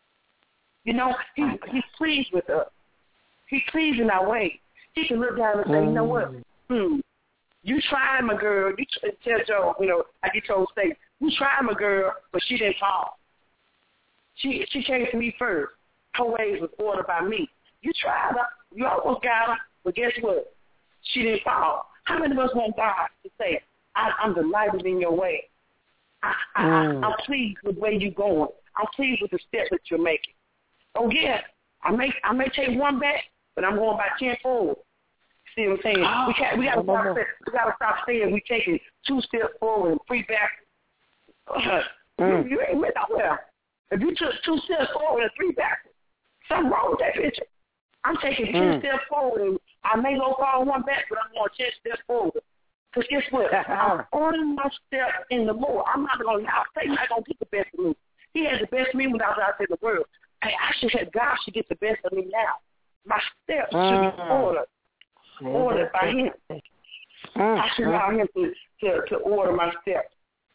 He's pleased with us. He's pleased in our way. He can look down and say, you know what? You tried, my girl. You tell Joe, like you told Stacey, you tried, my girl, but she didn't fall. She came to me first. Her ways was ordered by me. You tried her. You almost got her, but guess what? She didn't fall. How many of us want God to say, I'm delighted in your way? I'm pleased with where you're going. I'm pleased with the steps that you're making. Oh, yeah, I may take one back, but I'm going by 10 forward. See what I'm saying? We got to stop saying we're taking 2 steps forward and 3 back. You ain't went nowhere. If you took 2 steps forward and 3 back, something wrong with that picture. I'm taking 10 steps forward, and I may go far 1 back, but I'm going 10 steps forward. Because guess what? I'm ordering my steps in the Lord. I'm not going to Satan not going to get the best of me. He has the best of me when I was out in the world. Hey, God should get the best of me now. My steps should be ordered by him. I should allow him to order my steps.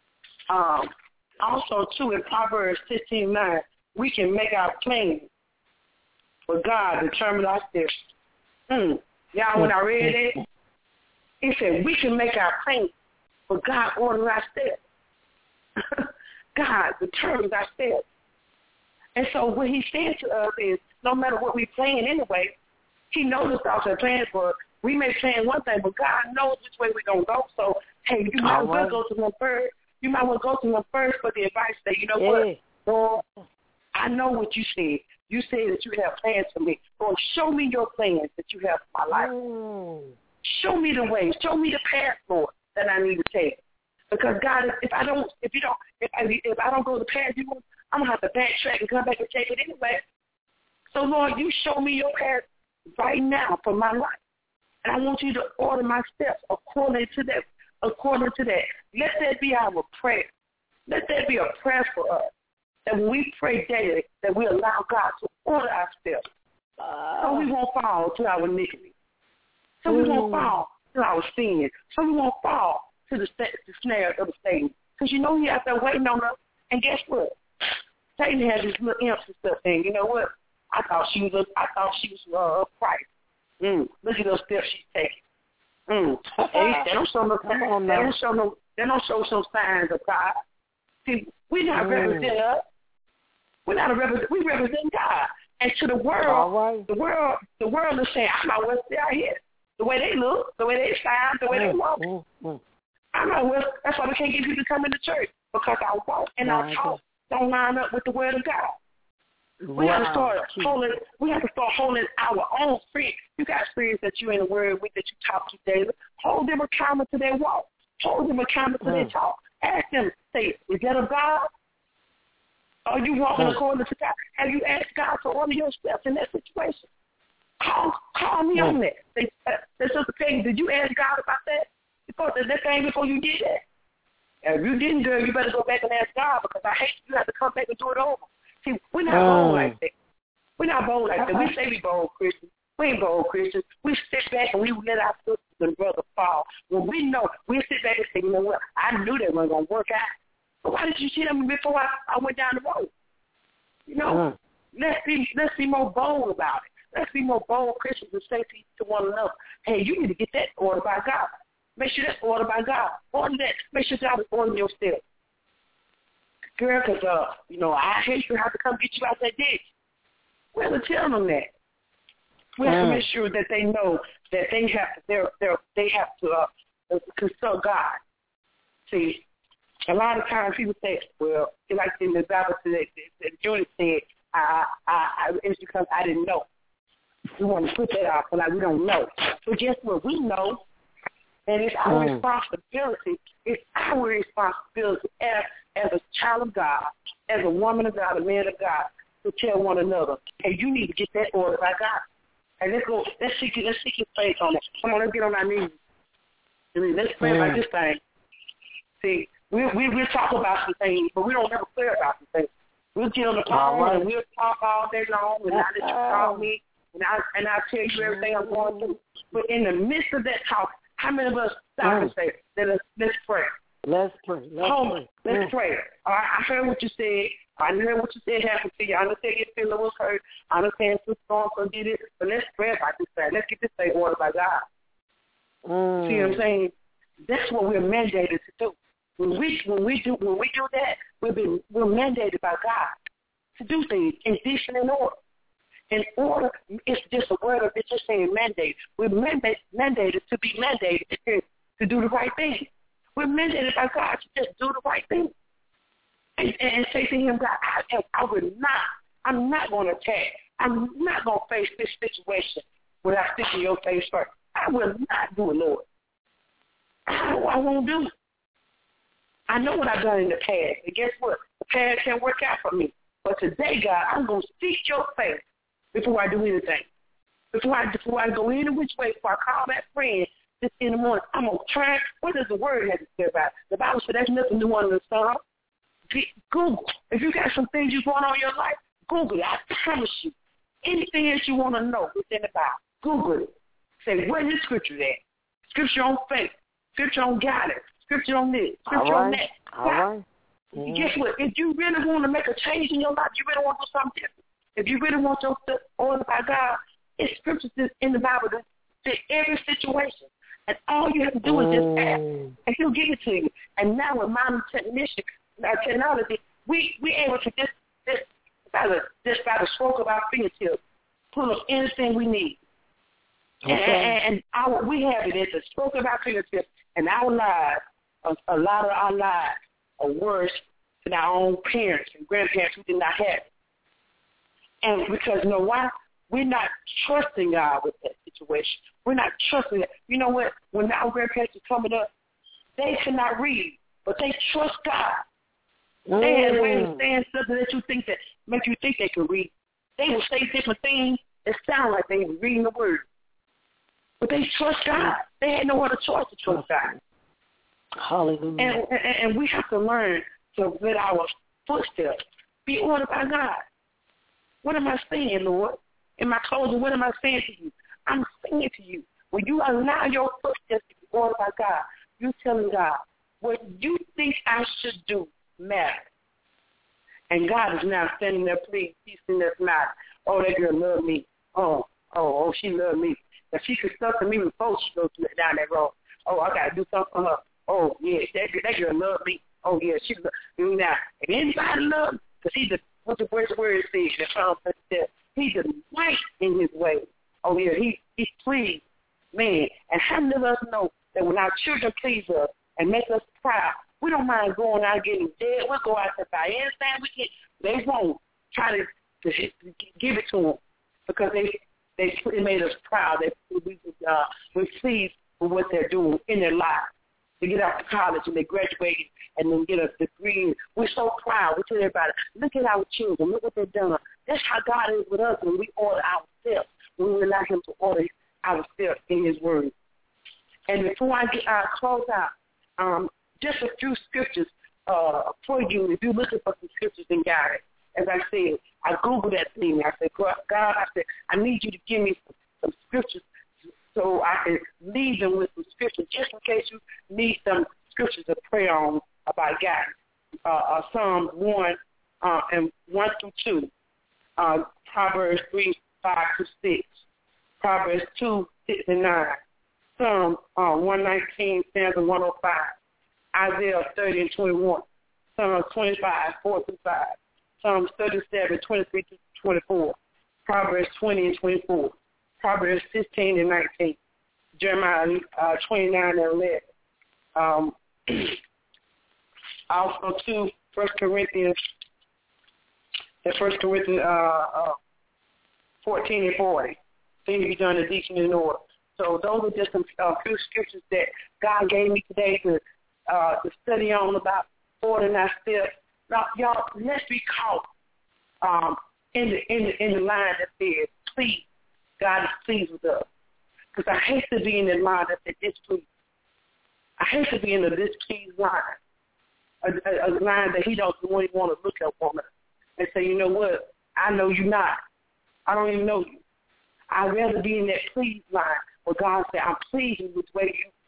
Also, too, in Proverbs 16:9, we can make our plans, but God determine our steps. Y'all, when I read it, it said we can make our plans, but God orders our steps. God determines our steps. And so what he's saying to us is, no matter what we plan anyway, he knows the thoughts and plans for us. We may plan one thing, but God knows which way we're going to go. So, hey, you might as well go to him first. You might want to go to him first for the advice that, you know what, Lord, I know what you said. You said that you have plans for me. Lord, show me your plans that you have for my life. Show me the way. Show me the path, Lord, that I need to take. Because God, if I don't go the path you want, I'm gonna have to backtrack and come back and take it anyway. So Lord, you show me your path right now for my life, and I want you to order my steps according to that. Let that be our prayer. Let that be a prayer for us. That when we pray daily, that we allow God to order our steps, so we won't fall to our iniquity, so we won't fall to our sin, so we won't fall to the snare of the Satan. Because he out there waiting on us. And guess what? Satan has these little imps and stuff saying, you know what? I thought she was Christ. Look at those steps she's taking. They don't show no signs. They don't show some signs of God. See, we're not representing us. We represent God. And to the world, the world is saying, I'm not what's out here. The way they look, the way they sound, the way they walk. I'm not well. That's why we can't get people to come into church, because our walk and our talk don't line up with the word of God. We have to start holding our own friends. You got friends that you're in the word with, that you talk to daily. Hold them accountable to their walk. Hold them accountable to their talk. Ask them, say, is that of God? Are you walking according to God? Have you asked God to order your steps in that situation? Call me on that. They Sister Peggy, did you ask God about that? Before you did that? And if you didn't, girl, you better go back and ask God, because I hate you have to come back and do it over. See, we're not bold like that. We're not bold like that. We say we bold Christians. We ain't bold Christians. We sit back and we let our sisters and brothers fall. When we know, we sit back and say, you know what, I knew that wasn't going to work out. But why did you see them before I went down the road? You know, let's be more bold about it. Let's be more bold Christians and say to one another, hey, you need to get that ordered by God. Make sure that's ordered by God. Order that. Make sure God is ordering your steps. Girl, because, I hate to have to come get you out that ditch. We have to tell them that. We have to make sure that they know that they have to consult God. See, a lot of times people say, well, like in the Bible today, Judas said, it's because I didn't know. We want to put that out, but we don't know. But guess what? We know. And it's our responsibility. It's our responsibility as a child of God, as a woman of God, a man of God, to tell one another, hey, you need to get that order by God. And let's seek his faith on it. Come on, let's get on our knees. Let's pray about this thing. See, we'll talk about some things, but we don't ever pray about some things. We'll get on the phone and we'll talk all day long, and now that you call me, and I'll tell you everything I'm going through. But in the midst of that talk, how many of us stop and say, let's pray? Let's pray. Let's pray. All right, I heard what you said. I heard what you said happened to you. I understand your feeling was hurt. I understand Sister Storm did it. But let's pray about this thing. Let's get this thing ordered by God. See what I'm saying? That's what we're mandated to do. When we do that, we're mandated by God to do things in decent and order. In order, it's just a word of it's just saying mandate. We're mandated to be mandated to do the right thing. We're mandated by God to just do the right thing. And say to him, God, I'm not going to attack. I'm not going to face this situation without sticking your face first. I will not do it, Lord. I won't do it. I know what I've done in the past. And guess what? The past can't work out for me. But today, God, I'm going to seek your face before I do anything. Before I go any which way, before I call that friend this in the morning, I'm going to try. What does the word have to say about it? The Bible said there's nothing new under the sun. Google. If you got some things you're going on in your life, Google it. I promise you. Anything that you want to know within the Bible, Google it. Say, where's the scripture at? Scripture on faith. Scripture on guidance. Scripture on this. Scripture on that. All right. Guess what? If you really want to make a change in your life, you really want to do something different. If you really want your stuff ordered by God, it's scriptures in the Bible that fit every situation. And all you have to do is just ask, and he'll give it to you. And now with modern technology, we able to just by the stroke of our fingertips, pull up anything we need. Okay. And we have it at the stroke of our fingertips. And our lives, a lot of our lives are worse than our own parents and grandparents who did not have it. And because you know why? We're not trusting God with that situation. We're not trusting it. You know what? When our grandparents are coming up, they cannot read, but they trust God. They have ways of saying something that you think that make you think they can read. They will say different things that sound like they were reading the word. But they trust God. They had no other choice to trust God. Hallelujah. And we have to learn to let our footsteps be ordered by God. What am I saying, Lord? In my closing, what am I saying to you? I'm saying to you, when you allow your footsteps to be ordered by God, you're telling God, what you think I should do matters. And God is now standing there pleased. He's sitting there smiling. Oh, that girl loved me. Oh, she loved me. If she could stuff to me before she goes down that road. Oh, I got to do something for her. Oh, yeah, that girl loved me. Oh, yeah, she loved me. Now, if anybody loved me, because he's what the word says, the Psalm says, he's delight in his way. Oh, yeah, he's pleased. Man, and how many of us know that when our children please us and make us proud, we don't mind going out getting dead. We'll go out to buy anything we can. They won't try to give it to them because they made us proud. We're pleased with what they're doing in their lives. They get out to college and they graduate and then get a degree. We're so proud. We tell everybody, look at our children. Look what they've done. That's how God is with us when we order our steps, when we allow him to order our steps in his word. And before I close out, just a few scriptures for you. If you're looking for some scriptures in God, as I said, I Googled that thing. I said, God, I need you to give me some scriptures so I can leave them with some scriptures just in case you need some scriptures to pray on about God. Psalms 1 and 1 through 2, Proverbs 3, 5 to 6, Proverbs 2, 6 and 9, Psalm 119, stanza 105, Isaiah 30 and 21, Psalm 25, 4 through 5, Psalms 37, 23 to 24, Proverbs 20 and 24, Proverbs 15 and 19, Jeremiah 29 and 11. Also, 1 Corinthians 14 and 40. Things to be done as each and in order. So those are just some few scriptures that God gave me today to study on about ordering our steps. Now, y'all, let's be caught in the line that says, please, God is pleased with us. Because I hate to be in the line that says displeased. I hate to be in the displeased line, a line that he don't really want to look up on us and say, you know what, I know you not. I don't even know you. I'd rather be in that pleased line where God said, I'm pleased with where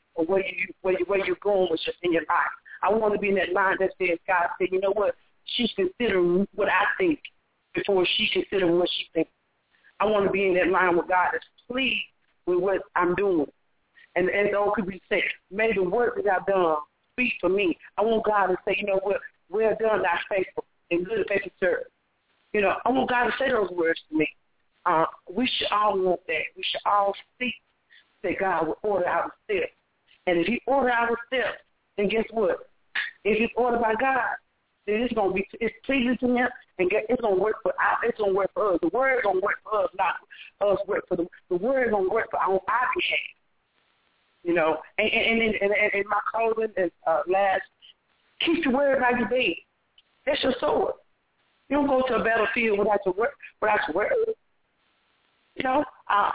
you're going with in your life. I want to be in that line that says, God said, you know what, she's considering what I think before she considers what she thinks. I want to be in that line where God is pleased with what I'm doing. And as old people say, may the work that I've done speak for me. I want God to say, you know what, well done, thy faithful and good faithful servant. You know, I want God to say those words to me. We should all want that. We should all seek that God will order our steps. And if he order our steps, then guess what? If it's ordered by God, then it's pleasing to him, and it's gonna work for us. The word gonna work for us, not us work for the word gonna work for our behalf. You know, and my clothing is last. Keep your word by your bed. That's your sword. You don't go to a battlefield without your word. You know,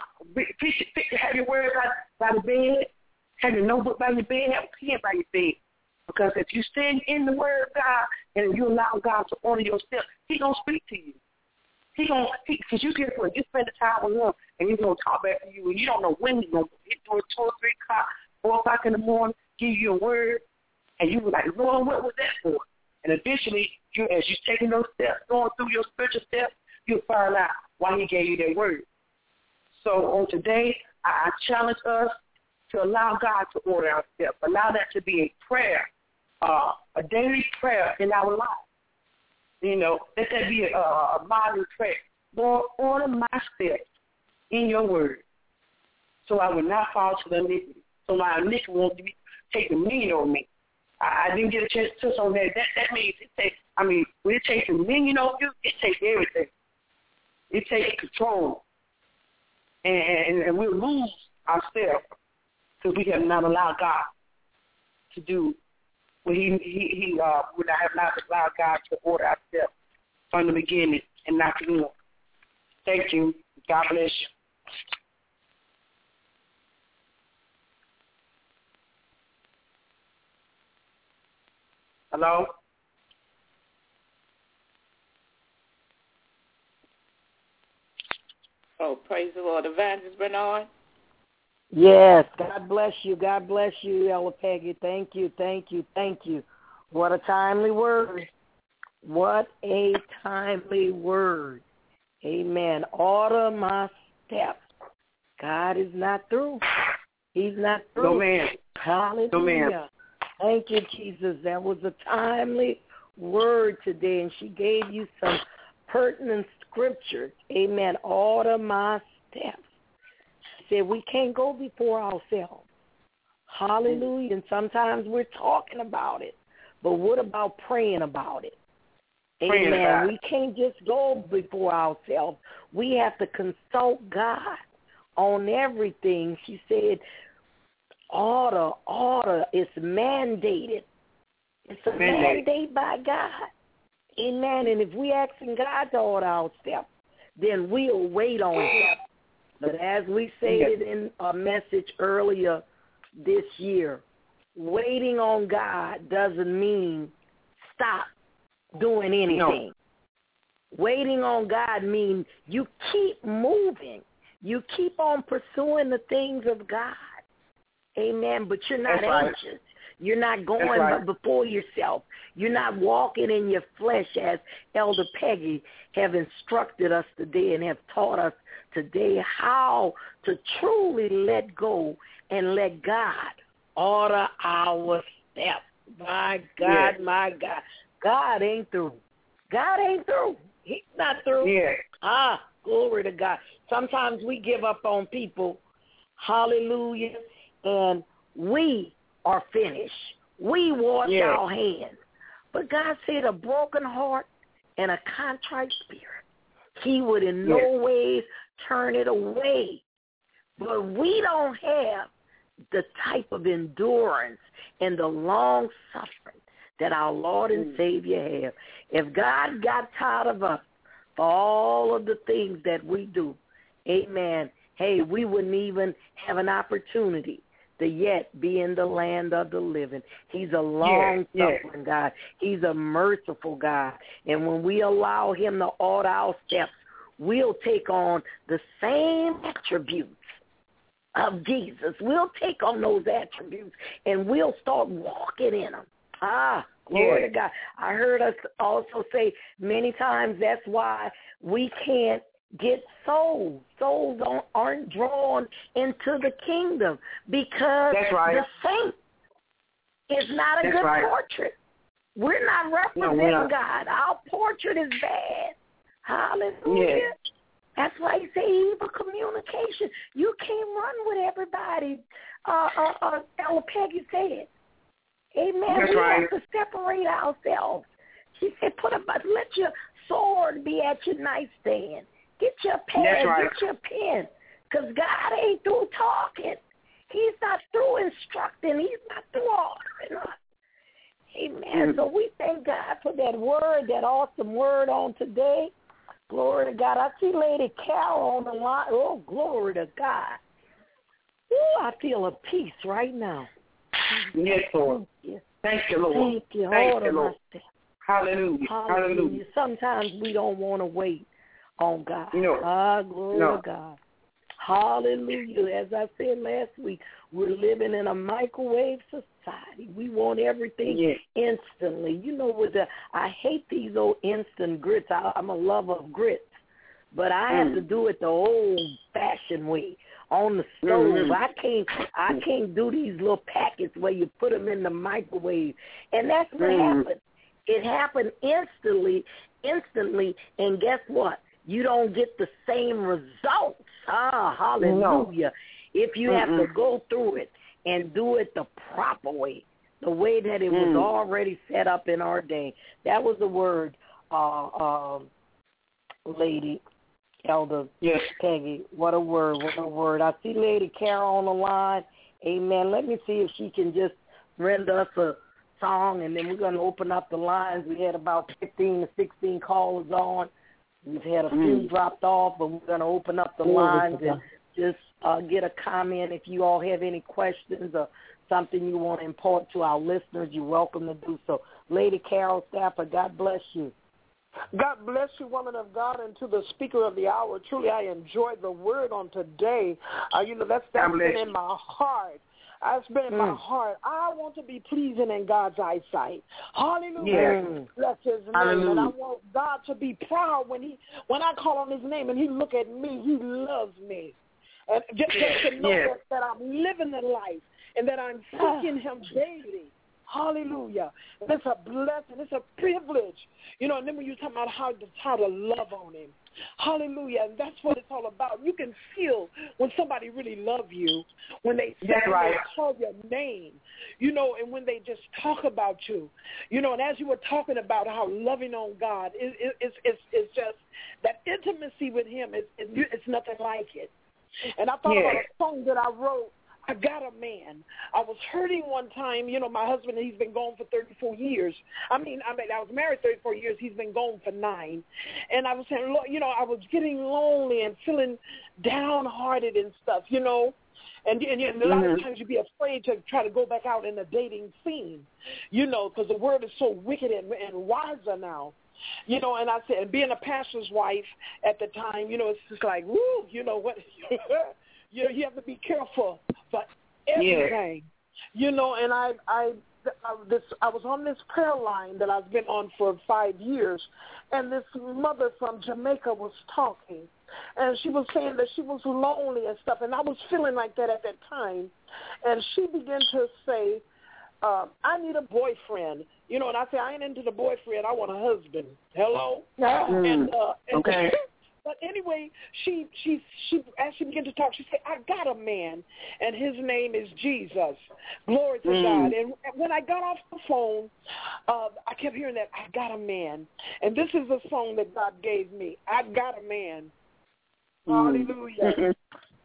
have your word by the bed, have your notebook by your bed, have a pen by your bed. Because if you stand in the word of God and you allow God to order your steps, he's going to speak to you. Because you get what, you spend the time with him and he's going to talk back to you and you don't know when he's going to get to it, 2 or 3 o'clock, 4 o'clock in the morning, give you a word, and you were like, Lord, what was that for? And eventually, as you're taking those steps, going through your spiritual steps, you'll find out why he gave you that word. So on today, I challenge us to allow God to order our steps. Allow that to be a prayer, a daily prayer in our life. You know, let that be a modern prayer. Lord, order my steps in your word so I will not fall to the iniquity. So my iniquity won't be taking dominion over me. I didn't get a chance to touch on that. That means when it takes dominion over you, it takes everything. It takes control. And we'll lose ourselves because we have not allowed God to do what he would have not allowed God to order our steps from the beginning and not the end. Thank you. God bless you. Hello? Oh, praise the Lord. Evangelist Bernard? Yes, God bless you. God bless you, Ella Peggy. Thank you, thank you, thank you. What a timely word. What a timely word. Amen. Order my steps. God is not through. He's not through. No, man. Hallelujah. No, man. Thank you, Jesus. That was a timely word today, and she gave you some pertinent scriptures. Amen. Order my steps. She said we can't go before ourselves. Hallelujah. And sometimes we're talking about it, but what about praying about it? Amen. We can't just go before ourselves. We have to consult God on everything. She said, order is mandated. It's a mandate by God. Amen. And if we asking God to order our steps, then we'll wait on Him. But as we stated in a message earlier this year, waiting on God doesn't mean stop doing anything. No. Waiting on God means you keep moving. You keep on pursuing the things of God. Amen. But you're not anxious. You're not going before yourself. You're not walking in your flesh, as Elder Peggy have instructed us today and have taught us today how to truly let go and let God order our steps. My God, my God. God ain't through. God ain't through. He's not through. Yeah. Glory to God. Sometimes we give up on people. Hallelujah. And we are finished. We wash our hands. But God said a broken heart and a contrite spirit, He would in no ways turn it away. But we don't have the type of endurance and the long suffering that our Lord and Savior have. If God got tired of us for all of the things that we do, amen, hey, we wouldn't even have an opportunity to yet be in the land of the living. He's a long-suffering God. He's a merciful God. And when we allow Him to order our steps, we'll take on the same attributes of Jesus. We'll take on those attributes, and we'll start walking in them. Glory to God. I heard us also say many times that's why we can't get souls. Souls aren't drawn into the kingdom because the saint is not a good portrait. We're not representing God. Our portrait is bad. Hallelujah. That's why you say evil communication. You can't run with everybody. Elder Peggy said. Amen. We have to separate ourselves. She said, let your sword be at your nightstand. Get your pen, get your pen, because God ain't through talking. He's not through instructing. He's not through ordering us. Amen. So we thank God for that word, that awesome word on today. Glory to God. I see Lady Carol on the line. Oh, glory to God. Ooh, I feel a peace right now. Yes, Lord. Thank you, Lord. Thank you. Thank you, Lord. Hallelujah. Hallelujah. Sometimes we don't want to wait on God. Glory to God. Hallelujah. As I said last week, we're living in a microwave society. We want everything instantly. You know, I hate these old instant grits. I'm a lover of grits, but I have to do it the old-fashioned way on the stove. I can't do these little packets where you put them in the microwave, and that's what happened. It happened instantly, and guess what? You don't get the same results. Hallelujah. If you have to go through it and do it the proper way, the way that it was already set up and ordained. That was the word, Lady Elder Peggy. What a word, what a word. I see Lady Carol on the line. Amen. Let me see if she can just render us a song, and then we're going to open up the lines. We had about 15 to 16 callers on. We've had a few dropped off, but we're going to open up the lines and just get a comment. If you all have any questions or something you want to impart to our listeners, you're welcome to do so. Lady Carol Stafford, God bless you. God bless you, woman of God, and to the speaker of the hour. Truly, I enjoyed the word on today. That's been in my heart. It's been in my heart. I want to be pleasing in God's eyesight. Hallelujah. Bless his name. Hallelujah. And I want God to be proud when I call on his name and he look at me, he loves me. And just to know that I'm living the life and that I'm seeking him daily. Hallelujah. And it's a blessing. It's a privilege. You know, and then when you talk about how to love on him. Hallelujah. And that's what it's all about. You can feel when somebody really loves you, when they say they call your name, you know, and when they just talk about you. You know, and as you were talking about how loving on God, it's just that intimacy with him, it's nothing like it. And I thought about a song that I wrote, I Got a Man. I was hurting one time. You know, my husband, he's been gone for 34 years. I was married 34 years. He's been gone for 9. And I was saying, you know, I was getting lonely and feeling downhearted and stuff, you know. And a lot of times you'd be afraid to try to go back out in the dating scene, you know, because the world is so wicked and wiser now. You know, and I said, being a pastor's wife at the time, you know, it's just like, woo, you know what, you have to be careful for everything, you know. And I was on this prayer line that I've been on for 5 years, and this mother from Jamaica was talking, and she was saying that she was lonely and stuff, and I was feeling like that at that time, and she began to say, I need a boyfriend, you know, and I say, I ain't into the boyfriend, I want a husband. Hello? And okay. But anyway, she as she began to talk, she said, I got a man, and his name is Jesus. Glory to God. And when I got off the phone, I kept hearing that, I got a man. And this is a song that God gave me. I got a man. Hallelujah.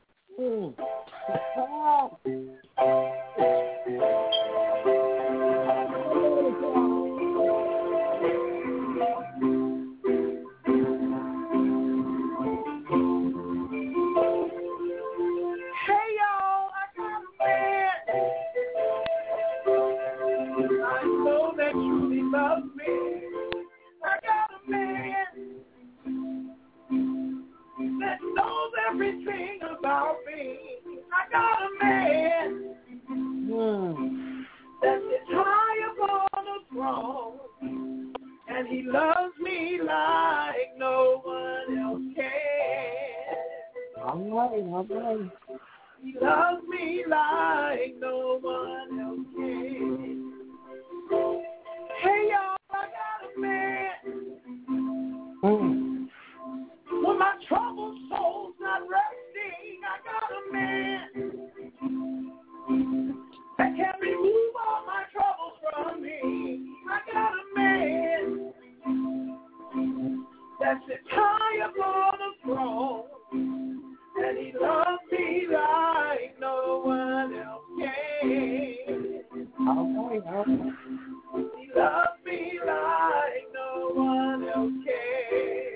Everything about me. I got a man that sits high upon the throne, and he loves me like no one else can. All right. He loves me like no one else can. Hey, y'all, I got a man. When my troubled soul's not resting, I got a man that can remove all my troubles from me. I got a man that sits high upon the throne, and he loves me like no one else can. He loves me like no one else can.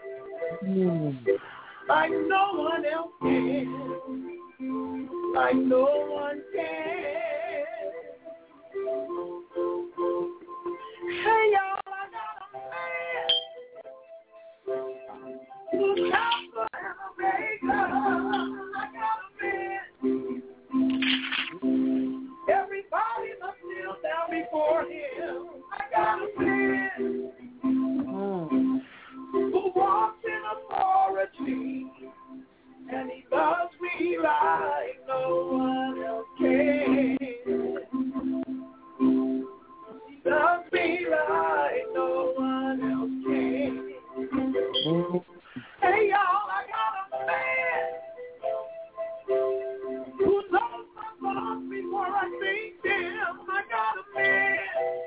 Like no one else can. Like no one can. Hey, y'all, I got a man who's Alpha and Omega. I got a man. Everybody must kneel down before him. I got a man who walks in authority, and he loves me like no one else can. He loves me like no one else can. Hey, y'all, I got a man who knows my thoughts before I think them. I got a man.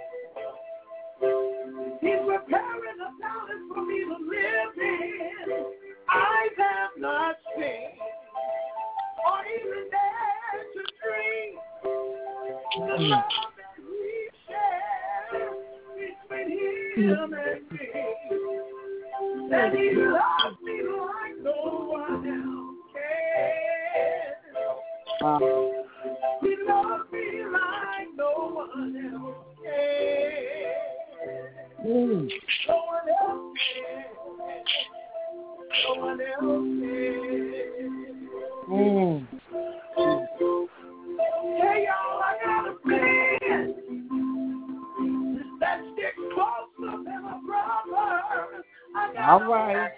He's preparing a palace for me to live in. Eyes have not seen, or even dare to dream, the love that we share between him and me. That he loves me like no one else can. He loves me like no one else can. No one else can. No one else can. Hey, All right.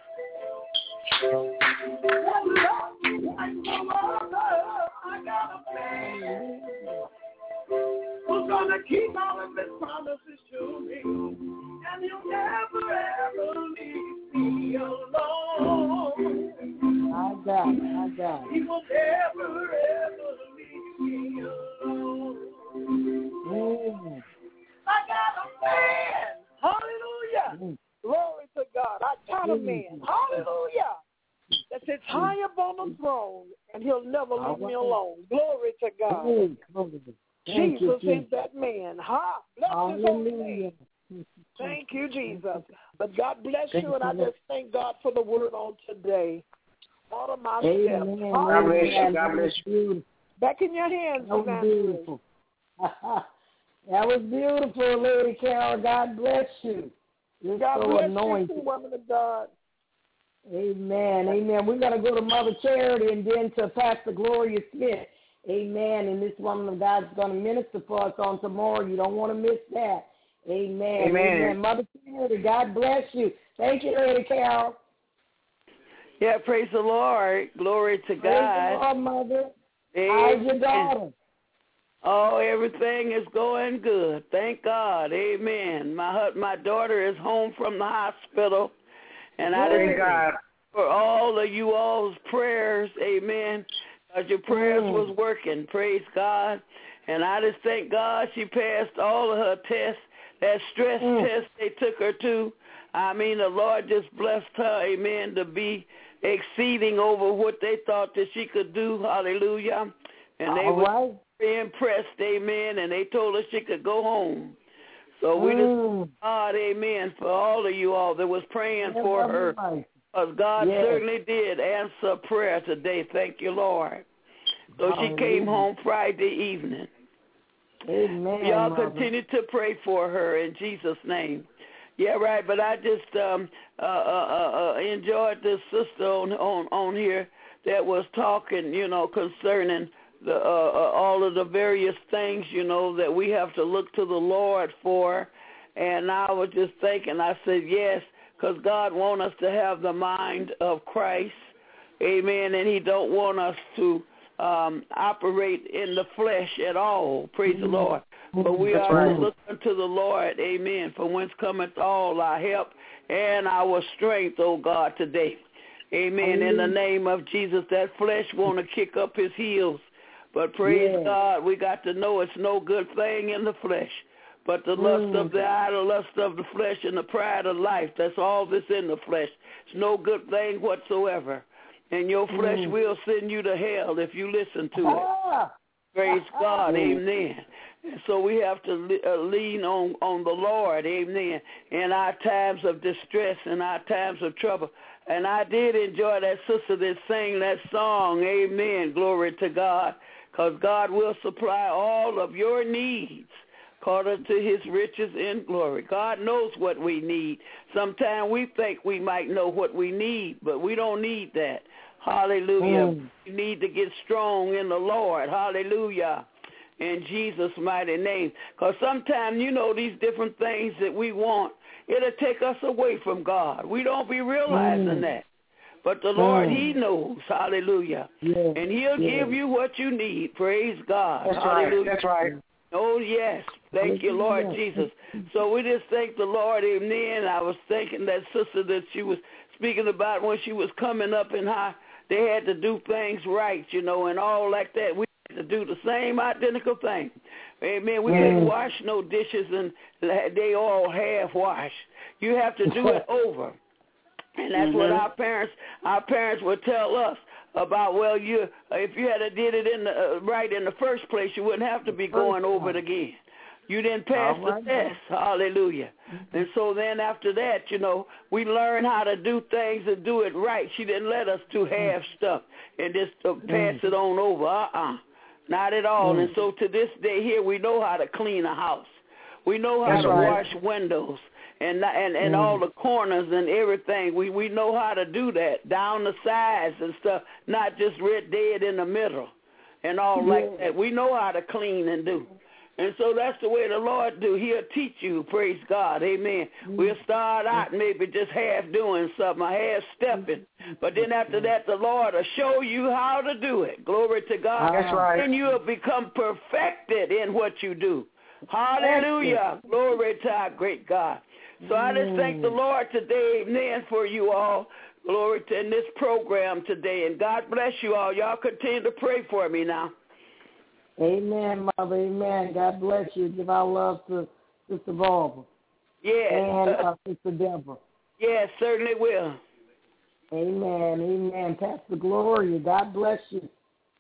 I got a man who's gonna keep all of his promises to me, and he'll never ever leave me alone. My God. He will never ever leave me alone. I got a man. Hallelujah. Glory to God. I got a man. Hallelujah. That sits high upon the throne, and he'll never leave me alone. Glory to God. Jesus is that man. Bless his holy name. Thank you, Jesus. But God bless you, and I just thank God for the word on today. All of my steps. God bless you. God bless you. Back in your hands, that was beautiful. That was beautiful, Lady Carol. God bless you. You're God so bless anointed. you, woman of God. Amen. We're going to go to Mother Charity and then to Pastor Gloria Smith. Amen. And this woman of God is going to minister for us on tomorrow. You don't want to miss that. Amen. Mother Charity, God bless you. Thank you, Lady Carol. Yeah, praise the Lord. Glory to God. Praise the Lord, Mother. How's your daughter? Oh, everything is going good. Thank God. Amen. My daughter is home from the hospital. And I just thank God for all of you all's prayers. Amen. Because your prayers was working. Praise God. And I just thank God she passed all of her tests. That stress test they took her to. I mean, the Lord just blessed her, amen, to be exceeding over what they thought that she could do. Hallelujah. And they were very impressed, amen, and they told her she could go home. So we just thank God, amen, for all of you all that was praying for her. Because God certainly did answer prayer today. Thank you, Lord. So she came home Friday evening. Amen. Y'all continue to pray for her in Jesus' name. Yeah, right. But I just enjoyed this sister on here that was talking, concerning the all of the various things, that we have to look to the Lord for. And I was just thinking, I said yes, because God wants us to have the mind of Christ. Amen. And he don't want us to operate in the flesh at all. Praise the Lord. But we are to look unto the Lord. Amen. For whence cometh all our help and our strength, oh God, today. Amen. In the name of Jesus, that flesh want to kick up his heels. But praise God, we got to know it's no good thing in the flesh. But the lust of the eye, the lust of the flesh, and the pride of life, that's all that's in the flesh. It's no good thing whatsoever. And your flesh will send you to hell if you listen to it. Praise God, amen. And so we have to lean on the Lord, amen, in our times of distress and our times of trouble. And I did enjoy that sister that sang that song, amen, glory to God, because God will supply all of your needs according to his riches in glory. God knows what we need. Sometimes we think we might know what we need, but we don't need that. Hallelujah. We need to get strong in the Lord. Hallelujah. In Jesus' mighty name. Because sometimes, these different things that we want, it'll take us away from God. We don't be realizing that. But the Lord, he knows. Hallelujah. And he'll give you what you need. Praise God. That's hallelujah. Right. That's right. Oh, yes. Thank you, Lord Jesus. So we just thank the Lord. Amen. I was thinking that sister that she was speaking about when she was coming up and how they had to do things right, and all like that. We had to do the same identical thing. Amen. We didn't wash no dishes and they all half-washed. You have to do it over. And that's what our parents would tell us about, if you had did it right in the first place, you wouldn't have to be going over it again. You didn't pass the test. Hallelujah. And so then after that, we learn how to do things and do it right. She didn't let us do half stuff and just pass it on over. Not at all. And so to this day here, we know how to clean a house. We know how to wash windows and all the corners and everything. We know how to do that, down the sides and stuff, not just red dead in the middle and all like that. We know how to clean and do. And so that's the way the Lord do. He'll teach you, praise God, amen. We'll start out maybe just half doing something, or half stepping. But then after that, the Lord will show you how to do it. Glory to God. That's right. And you'll become perfected in what you do. Hallelujah. Glory to our great God. So I just thank the Lord today, amen, for you all. Glory to in this program today. And God bless you all. Y'all continue to pray for me now. Amen, Mother. Amen. God bless you. Give our love to Sister Barbara. Yes. And Sister Deborah. Yes, certainly will. Amen. Amen. Pastor Gloria, God bless you.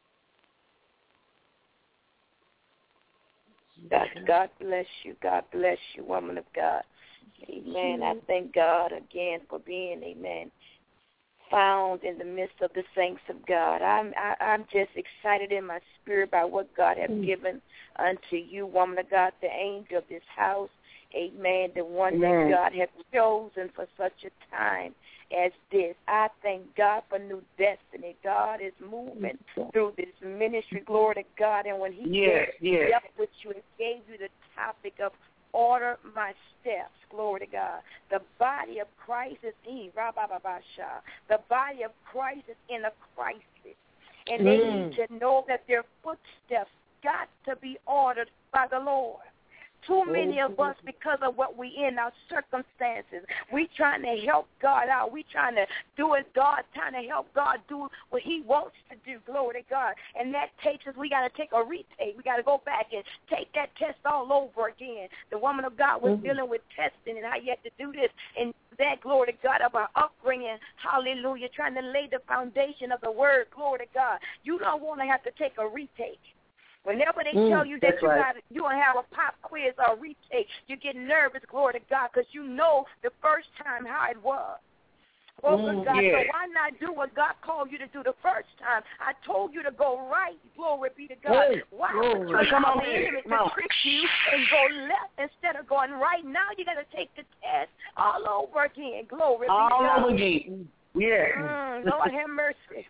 God bless you. God bless you, woman of God. Amen. I thank God again for being, amen, found in the midst of the saints of God. I'm just excited in my spirit by what God has given unto you, woman of God, the angel of this house. Amen. The one that God has chosen for such a time as this. I thank God for new destiny. God is moving through this ministry. Glory to God. And when he dealt with you and gave you the topic of order my steps, glory to God. The body of Christ is in the body of Christ is in a crisis. And they need to know that their footsteps got to be ordered by the Lord. Too many of us, because of what we in, our circumstances, we trying to help God out. We trying to do it, God trying to help God do what he wants to do. Glory to God. And that takes us, we got to take a retake. We got to go back and take that test all over again. The woman of God was dealing with testing and how you had to do this. And that, glory to God, of our upbringing, hallelujah, trying to lay the foundation of the word, glory to God. You don't want to have to take a retake. Whenever they tell you that you going to have a pop quiz or a retake, you get nervous, glory to God, because you know the first time how it was. God, so why not do what God called you to do the first time? I told you to go right, glory be to God. Why would you allow the enemy to trick you and go left instead of going right? Now you got to take the test all over again, glory be to God. All over again, Lord have mercy.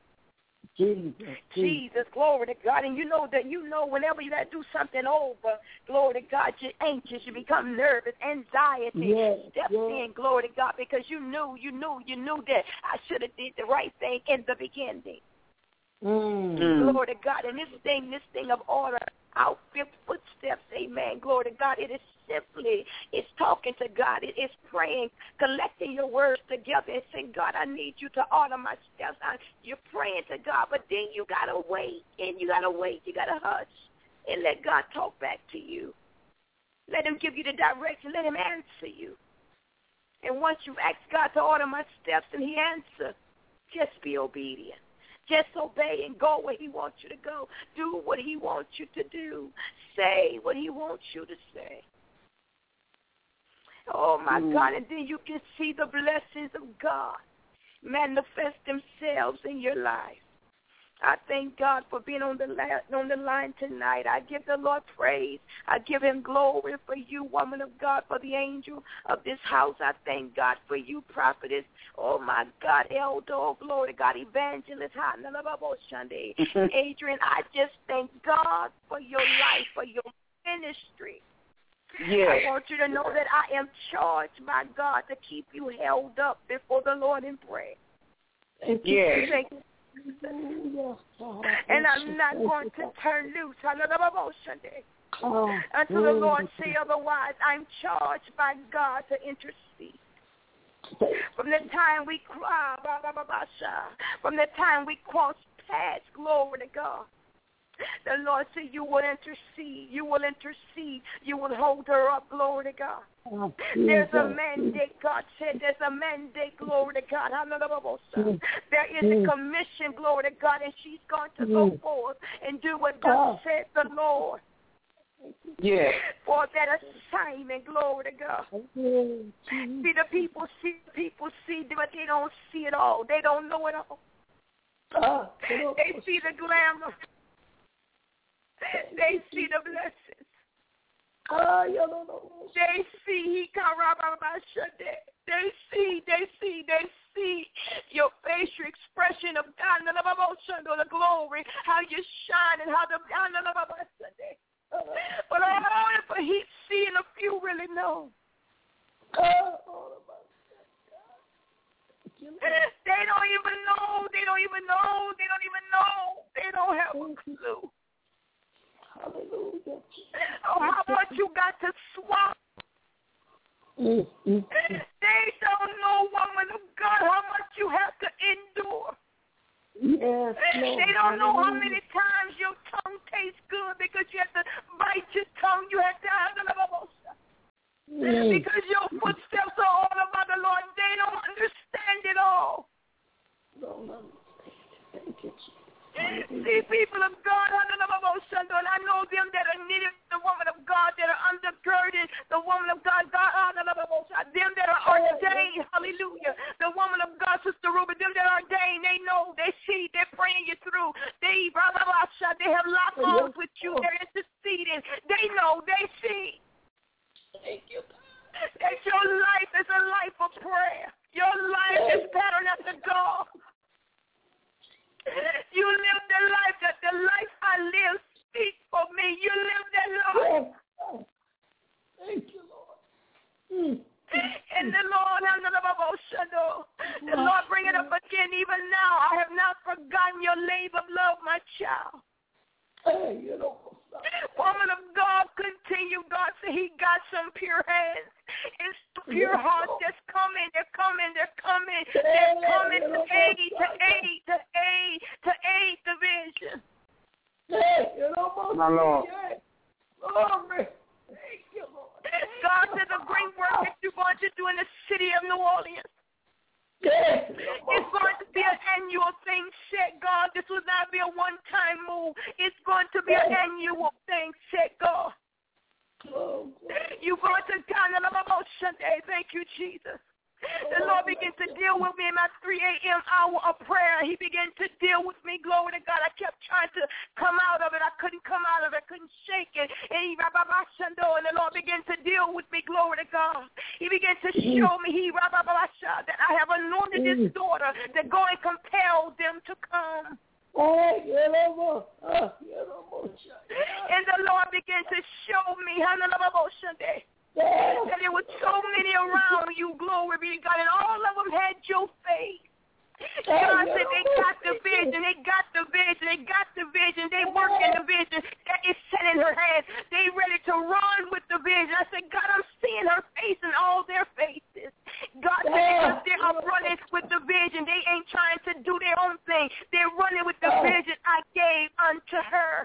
Jesus, glory to God. And you know whenever you got to do something over, glory to God, you're anxious, you become nervous, anxiety steps in, glory to God, because you knew that I should have did the right thing in the beginning. Glory to God. And this thing of order, our footsteps, amen, glory to God, it is simply, it's talking to God. It is praying, collecting your words together and saying, God, I need you to order my steps. You're praying to God, but then you got to wait, and you got to wait. You got to hush and let God talk back to you. Let him give you the direction. Let him answer you. And once you ask God to order my steps and he answers, just be obedient. Just obey and go where he wants you to go. Do what he wants you to do. Say what he wants you to say. Oh, my God. And then you can see the blessings of God manifest themselves in your life. I thank God for being on the line tonight. I give the Lord praise. I give him glory for you, woman of God, for the angel of this house. I thank God for you, prophetess. Oh, my God, elder, oh, glory to God, evangelist, Adrian, I just thank God for your life, for your ministry. I want you to know that I am charged by God to keep you held up before the Lord in prayer. And I'm not going to turn loose until the Lord say otherwise. I'm charged by God to intercede. From the time we cry, from the time we cross paths, glory to God, the Lord said you will intercede. You will intercede. You will hold her up, glory to God. There's a mandate, God said. There's a mandate, glory to God. There is a commission, glory to God, and she's going to go forth and do what God said, the Lord. For that assignment, glory to God. See, the people see, but they don't see it all. They don't know it all. They see the glamour. They see the blessings. They see your facial expression of God, the glory, how you shine and how the But all if he's seeing a few really know. They don't even know. They don't even know. They don't even know. They don't have a clue. Hallelujah. Oh, how much you got to swallow. They don't know, woman of God, how much you have to endure. Yes, Lord. They don't know how many times your tongue tastes good because you have to bite your tongue. You have to because your footsteps are all about the Lord. They don't understand it all. Don't understand. Thank you, Jesus. See, people of God, I know them that are needed, the woman of God that are undergirded, the woman of God, them that are ordained, hallelujah, the woman of God, Sister Ruby, them that are ordained, they know, they see, they're praying you through, they have locked arms with you, they're interceding, they know, they see. Thank you. That your life is a life of prayer. Your life is patterned after God. You live the life that the life I live speaks for me. You live that life. Thank you, Lord. And the Lord bring it up again even now. I have not forgotten your labor of love, my child. Woman of God, continue. God said he got some pure hands. It's pure hearts that's coming. They're coming. They're coming. They're coming to aid the vision. My Lord. Thank you, Lord. God said the great work that you're going to do in the city of New Orleans. It's going to be an annual thing, said God. This will not be a one-time move. It's going to be an annual thing, said God. You're going to thank you, Jesus. The Lord began to deal with me in my 3 a.m. hour of prayer. He began to deal with me. Glory to God. I kept trying to come out of it. I couldn't come out of it. I couldn't shake it. And the Lord began to deal with me. Glory to God. He began to show me that I have anointed this daughter to go and compel them to come. And the Lord began to show me that there were so many around you, glory be to God, and all of them had your face. God said they got the vision, they got the vision, they work in the vision that is set in her hands. They ready to run with the vision. I said, God, I'm seeing her face in all their faces. God said, because they are running with the vision, they ain't trying to do their own thing. They're running with the vision I gave unto her.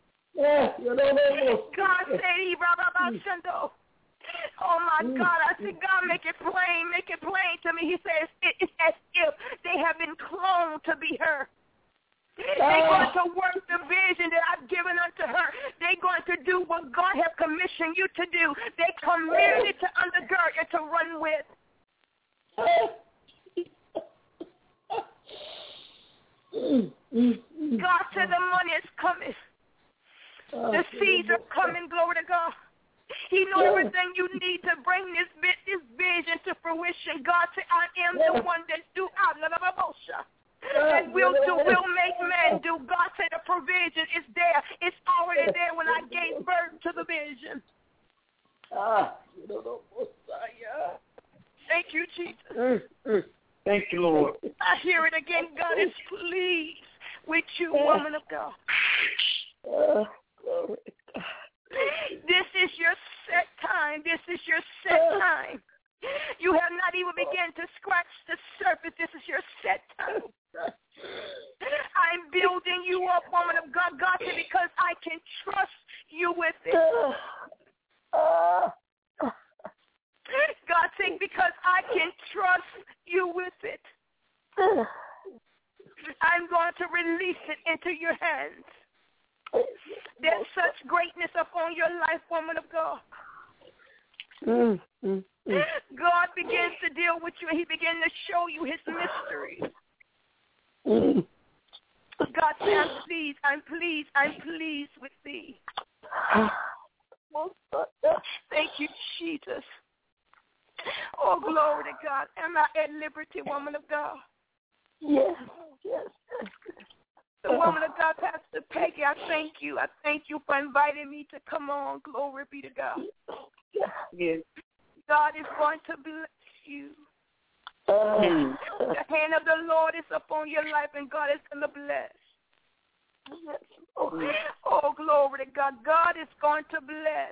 God said, oh, my God. I said, God, make it plain to me. He says, it's as if they have been cloned to be her. They're going to work the vision that I've given unto her. They're going to do what God has commissioned you to do. They come merely to undergird and to run with. God said the money is coming. The seeds are coming, glory to God. He knows everything you need to bring this vision to fruition. God said, I am the one that do and will make men do. God said the provision is there. It's already there when I gave birth to the vision. Thank you, Jesus. Thank you, Lord. I hear it again. God is pleased with you, woman of God. Glory. This is your set time. This is your set time. You have not even begun to scratch the surface. This is your set time. I'm building you up, woman of God. God said, because I can trust you with it. God said, because I can trust you with it. I'm going to release it into your hands. There's such greatness upon your life, woman of God. God begins to deal with you, and he begins to show you his mysteries. God said, I'm pleased with thee. Thank you, Jesus. Oh, glory to God. Am I at liberty, woman of God? Yes. The woman of God, Pastor Peggy, Jackie, I thank you. I thank you for inviting me to come on. Glory be to God. Yes. God is going to bless you. The hand of the Lord is upon your life, and God is going to bless. Oh, glory to God. God is going to bless.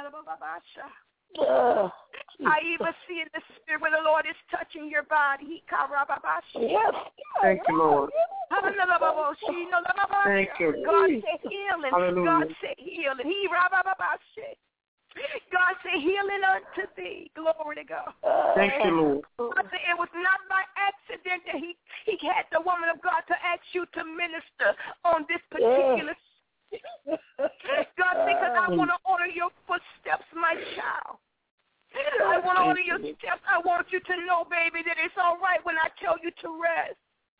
I even see in the spirit where the Lord is touching your body. Yes. Thank you, Lord. Thank you. God said healing. Hallelujah. God said healing. God said healing unto thee. Glory to God. Thank you, Lord. God said it was not by accident that he had the woman of God to ask you to minister on this particular God said, because I want to order your footsteps, my child. I want to order your steps. I want you to know, baby, that it's all right when I tell you to rest.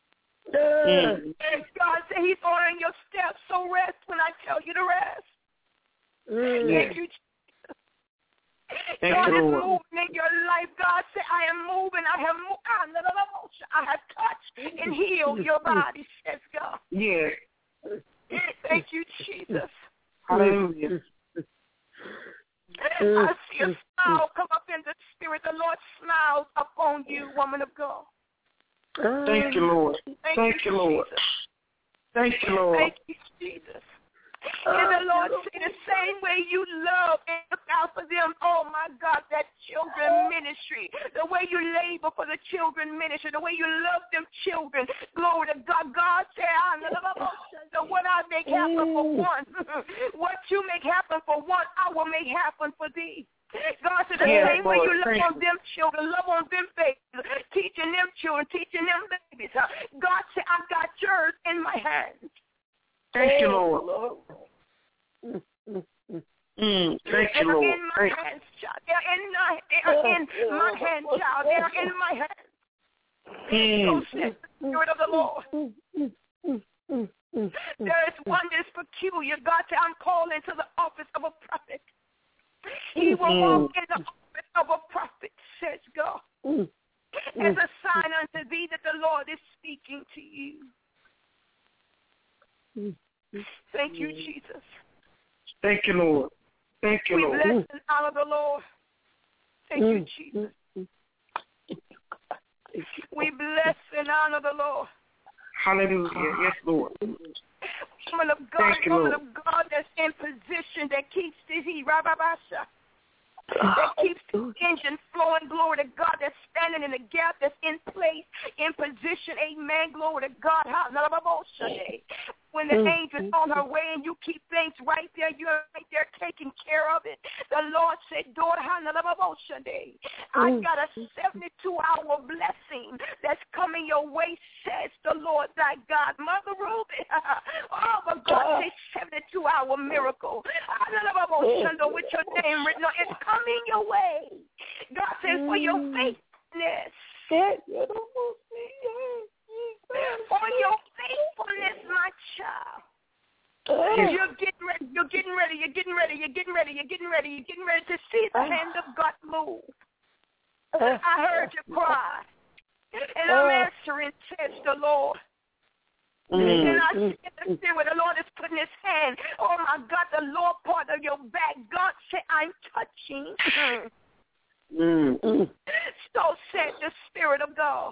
God said he's ordering your steps, so rest when I tell you to rest. Thank you, Jesus. God is moving in your life. God said, I am moving. I have touched and healed your body, says God. Yes. Thank you, Jesus. Hallelujah. I see a smile come up in the spirit. The Lord smiles upon you, woman of God. Thank you, Lord. Thank you, Lord. Thank you, Lord. Thank you, Jesus. And the Lord say the same way you love and look out for them. Oh, my God, that children ministry, the way you labor for the children ministry, the way you love them children. Glory to God. God said, what I make happen for one, what you make happen for one, I will make happen for thee. God said the same way you love on them children, love on them babies, teaching them children, teaching them babies. God said, I got yours in my hands. Thank you, Lord. Thank you, Lord. In my hands, child. They are in my hands, child. They are in my hands. So says the Spirit of the Lord. There is one that is peculiar. God said, I'm calling to the office of a prophet. He will walk in the office of a prophet, says God. As a sign unto thee that the Lord is speaking to you. Thank you, Jesus. Thank you, Lord. Thank you, Lord. We bless and honor the Lord. Thank you, Jesus. We bless and honor the Lord. Hallelujah. Yes, Lord. Woman of God, woman of God that's in position that keeps this that keeps the engine flowing, glory to God, that's standing in the gap, that's in place, in position, amen, glory to God. When the angel's on her way and you keep things right there, you're right there taking care of it. The Lord said, daughter, I got a 72-hour blessing that's coming your way, says the Lord thy God. Mother Ruby, oh, but God says 72-hour miracle. With your name written on, it's coming your way. God says for your faithfulness. For your faithfulness, my child. You're getting ready to see the hand of God move. I heard you cry. And I'm answering, says the Lord. And I see the spirit, the Lord is putting his hand, oh my God, the lower part of your back. God said, I'm touching. So said the Spirit of God.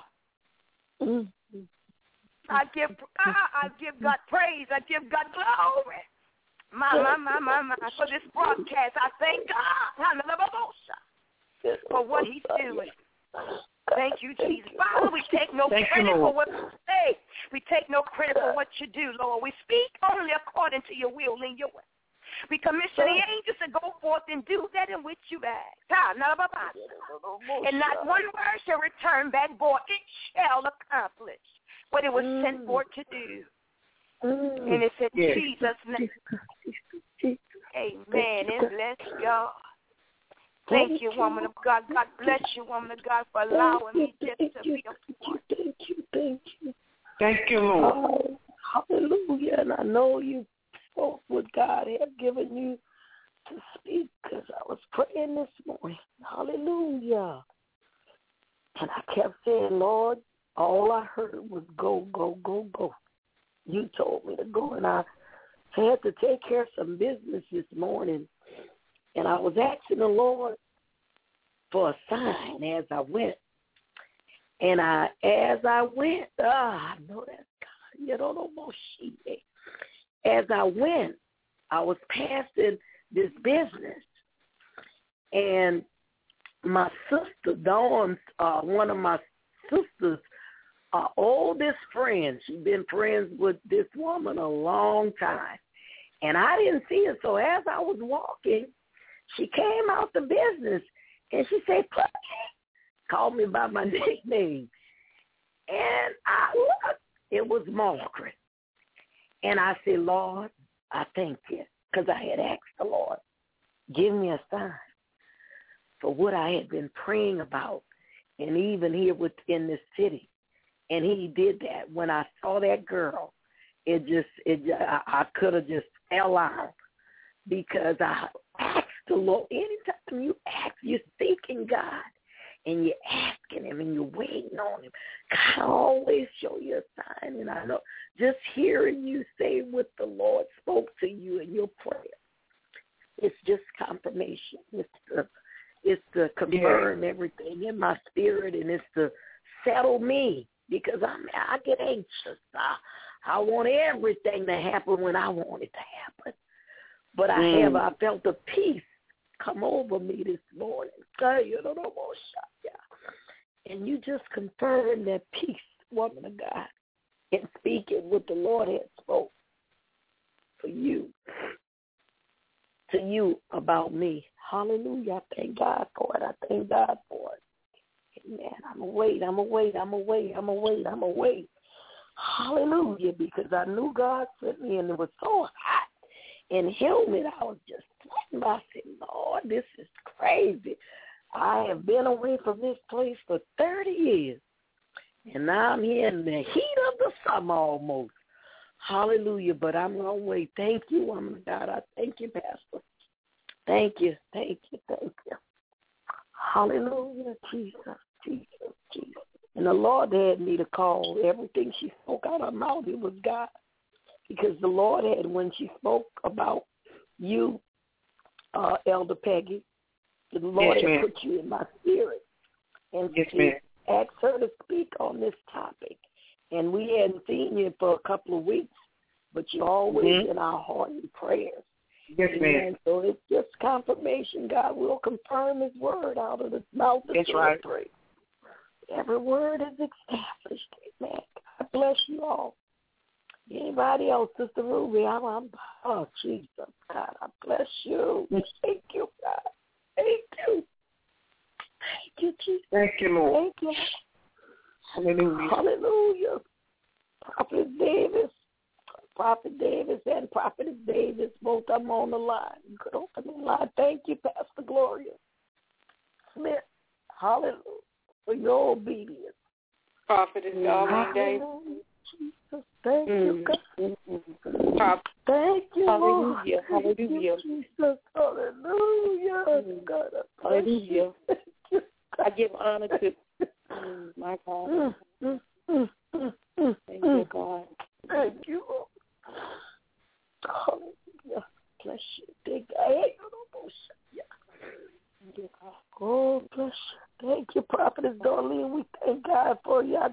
I give God praise. I give God glory. My, for this broadcast. I thank God for what he's doing. Thank you, Jesus. Father, we take no credit for what you say. We take no credit for what you do, Lord. We speak only according to your will and your way. We commission the angels to go forth and do that in which you ask. And not one word shall return back, boy. It shall accomplish what it was sent for to do. And it's in Jesus' name. Amen. And bless God. Thank you, woman of God. God bless you, woman of God, for allowing me just to be a part. Thank you. Thank you, Lord. Oh, hallelujah. And I know you spoke what God had given you to speak because I was praying this morning. Hallelujah. And I kept saying, Lord, all I heard was go, go, go, go. You told me to go, and I had to take care of some business this morning, and I was asking the Lord for a sign as I went. And as I went, I know that's God. You don't know more shit. As I went, I was passing this business, and my sister, Dawn, one of my sister's oldest friends, she'd been friends with this woman a long time, and I didn't see her. So as I was walking, she came out the business, and she said, "Pussy," called me by my nickname, and I looked. It was Margaret, and I said, "Lord, I thank you," because I had asked the Lord, give me a sign for what I had been praying about, and even here within this city. And he did that. When I saw that girl, I could have just fell out, because I asked the Lord. Anytime you ask, you're seeking God, and you're asking him, and you're waiting on him, God always show you a sign. And I know just hearing you say what the Lord spoke to you in your prayer, it's just confirmation. It's to confirm everything in my spirit, and it's to settle me, because I get anxious. I want everything to happen when I want it to happen. But I felt a peace come over me this morning. And you just confirmed that peace, woman of God, in speaking what the Lord had spoke for you, to you about me. Hallelujah. I thank God for it. I thank God for it. Amen. I'm going to wait. Hallelujah. Because I knew God sent me, and it was so hot and humid. I was just sweating. I said, Lord, this is crazy. I have been away from this place for 30 years, and now I'm here in the heat of the summer almost. Hallelujah. But I'm going to wait. Thank you, woman of God. I thank you, Pastor. Thank you. Hallelujah, Jesus. And the Lord had me to call everything she spoke out of her mouth. It was God. Because the Lord had, when she spoke about you, Elder Peggy, the Lord had put you in my spirit. And she asked her to speak on this topic. And we hadn't seen you for a couple of weeks, but you're always in our heart and prayers. Yes, ma'am. So it's just confirmation. God will confirm his word out of the mouth of the prayer. Every word is established. Amen. God bless you all. Anybody else? Sister Ruby, oh, Jesus, God, I bless you. Thank you, God. Thank you. Thank you, Jesus. Thank you, Lord. Thank you. Hallelujah. Hallelujah. Prophet Davis and Prophetess Davis, both of them on the line. Good opening line. Thank you, Pastor Gloria Smith. Hallelujah. For your obedience. Prophetess Darlene Davis. Jesus, thank you, God. Thank you, Lord. Hallelujah. Hallelujah. Jesus, hallelujah. God, hallelujah. I give honor to my God. Thank you, God. Thank you, Lord. Hallelujah. Bless you. Thank you. Oh, bless you. Thank you, Prophetess Darlene. We thank God for you.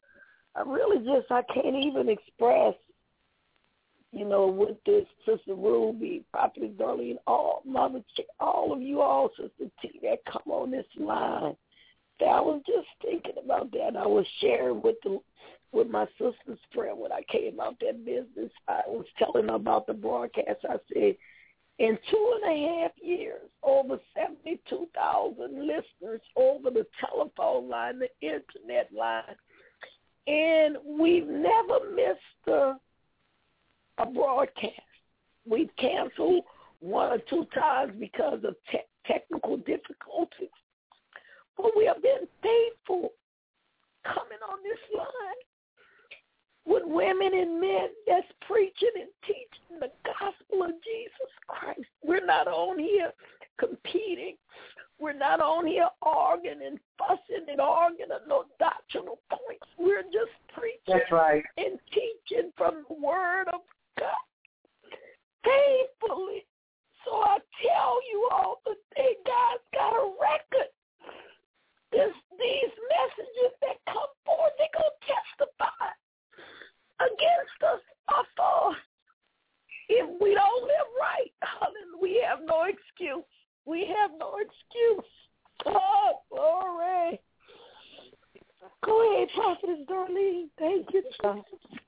I can't even express, with this Sister Ruby, Prophetess Darlene, all of you all, Sister T, that come on this line. I was just thinking about that. I was sharing with my sister's friend when I came out that business. I was telling her about the broadcast. I said, in 2.5 years, over 72,000 listeners over the telephone line, the internet line, and we've never missed a broadcast. We've canceled 1 or 2 times because of technical difficulties. But we have been faithful coming on this line with women and men that's preaching and teaching the gospel of Jesus Christ. We're not on here competing. We're not on here arguing and fussing and arguing on no doctrinal points. We're just preaching and teaching from the Word of God. faithfully. So I tell you all today, God's got a record. These messages that come forward, they're going to testify against us, my Father. If we don't live right, hallelujah, we have no excuse. We have no excuse. Oh, glory. Go ahead, Prophetess Darlene. Thank you, Jesus.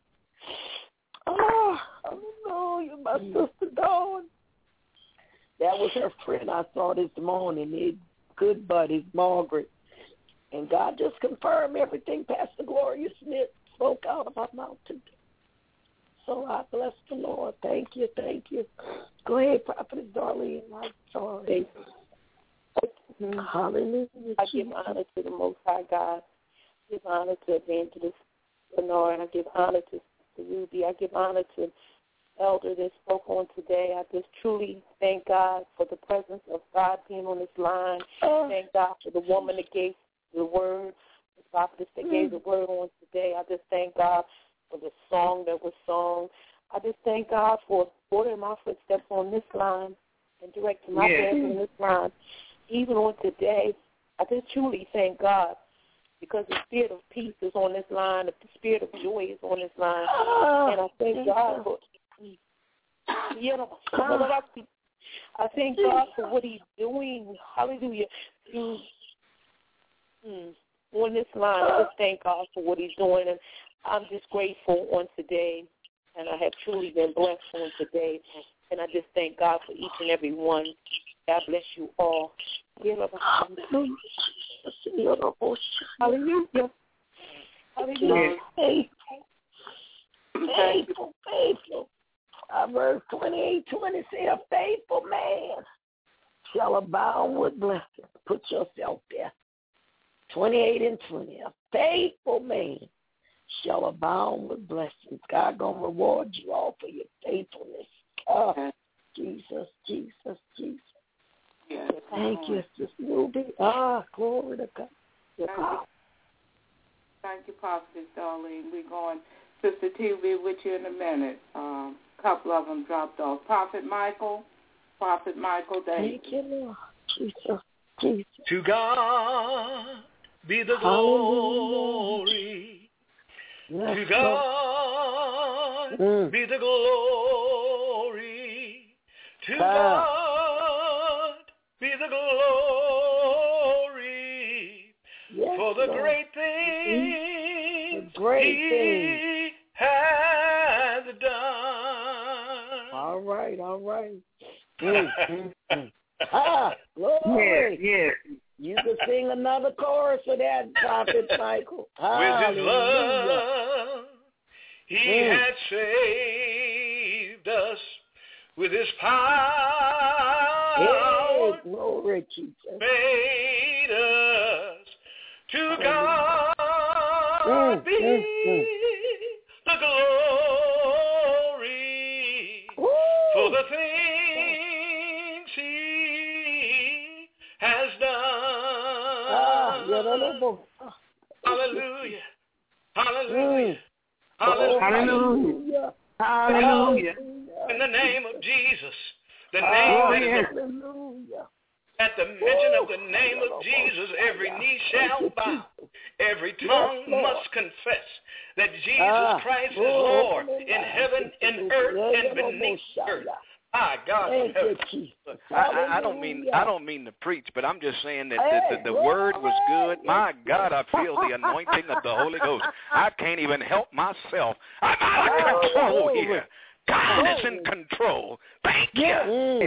Oh, hallelujah, my sister Dawn. That was her friend I saw this morning, his good buddy, Margaret. And God just confirmed everything Pastor Gloria Smith spoke out of her mouth today. So I bless the Lord. Thank you, thank you. Go ahead, Prophetess Darlene. I'm sorry. Hallelujah. I give honor to the Most High God. I give honor to Evangelist Bernard. I give honor to Ruby. I give honor to Elder that spoke on today. I just truly thank God for the presence of God being on this line. Thank God for the woman that gave the word, the prophetess that gave the word on today. I just thank God for the song that was sung. I just thank God for ordering my footsteps on this line and directing my path on this line. Even on today, I just truly thank God because the spirit of peace is on this line, the spirit of joy is on this line. And I thank God for I thank God for what he's doing. Hallelujah. On this line, I just thank God for what he's doing. And I'm just grateful on today. And I have truly been blessed on today. And I just thank God for each and every one. God bless you all. Hallelujah. Hallelujah. Hallelujah. Faithful, faithful. Verse 28:20 say, a faithful man shall abound with blessings. Put yourself there. 28:20. A faithful man shall abound with blessings. God gonna reward you all for your faithfulness. Oh, Jesus, Jesus, Jesus. Yes. Thank you, Sister Ruby. Glory to God. Thank you, Prophetess Darlene. We're going, Sister T will be with you in a minute. A couple of them dropped off. Prophet Michael, thank you, Lord. Jesus, Jesus. To God be the glory. Yes, to God be the glory. To God be the glory for the great things he has done. All right. Glory. Yes. You can sing another chorus of that, Prophet Michael. With his love, he had saved us. With his power, glory, Jesus. made us. To God be the glory for the things he has done. Hallelujah. Hallelujah. Hallelujah. Hallelujah. In the name of Jesus, the name at the mention of the name of Jesus, every knee shall bow, every tongue must confess that Jesus Christ is Lord in heaven, in earth, and beneath earth. God from heaven. Look, I don't mean to preach, but I'm just saying that the word was good. My God, I feel the anointing of the Holy Ghost. I can't even help myself. I'm out of control here. God is in control. Thank you.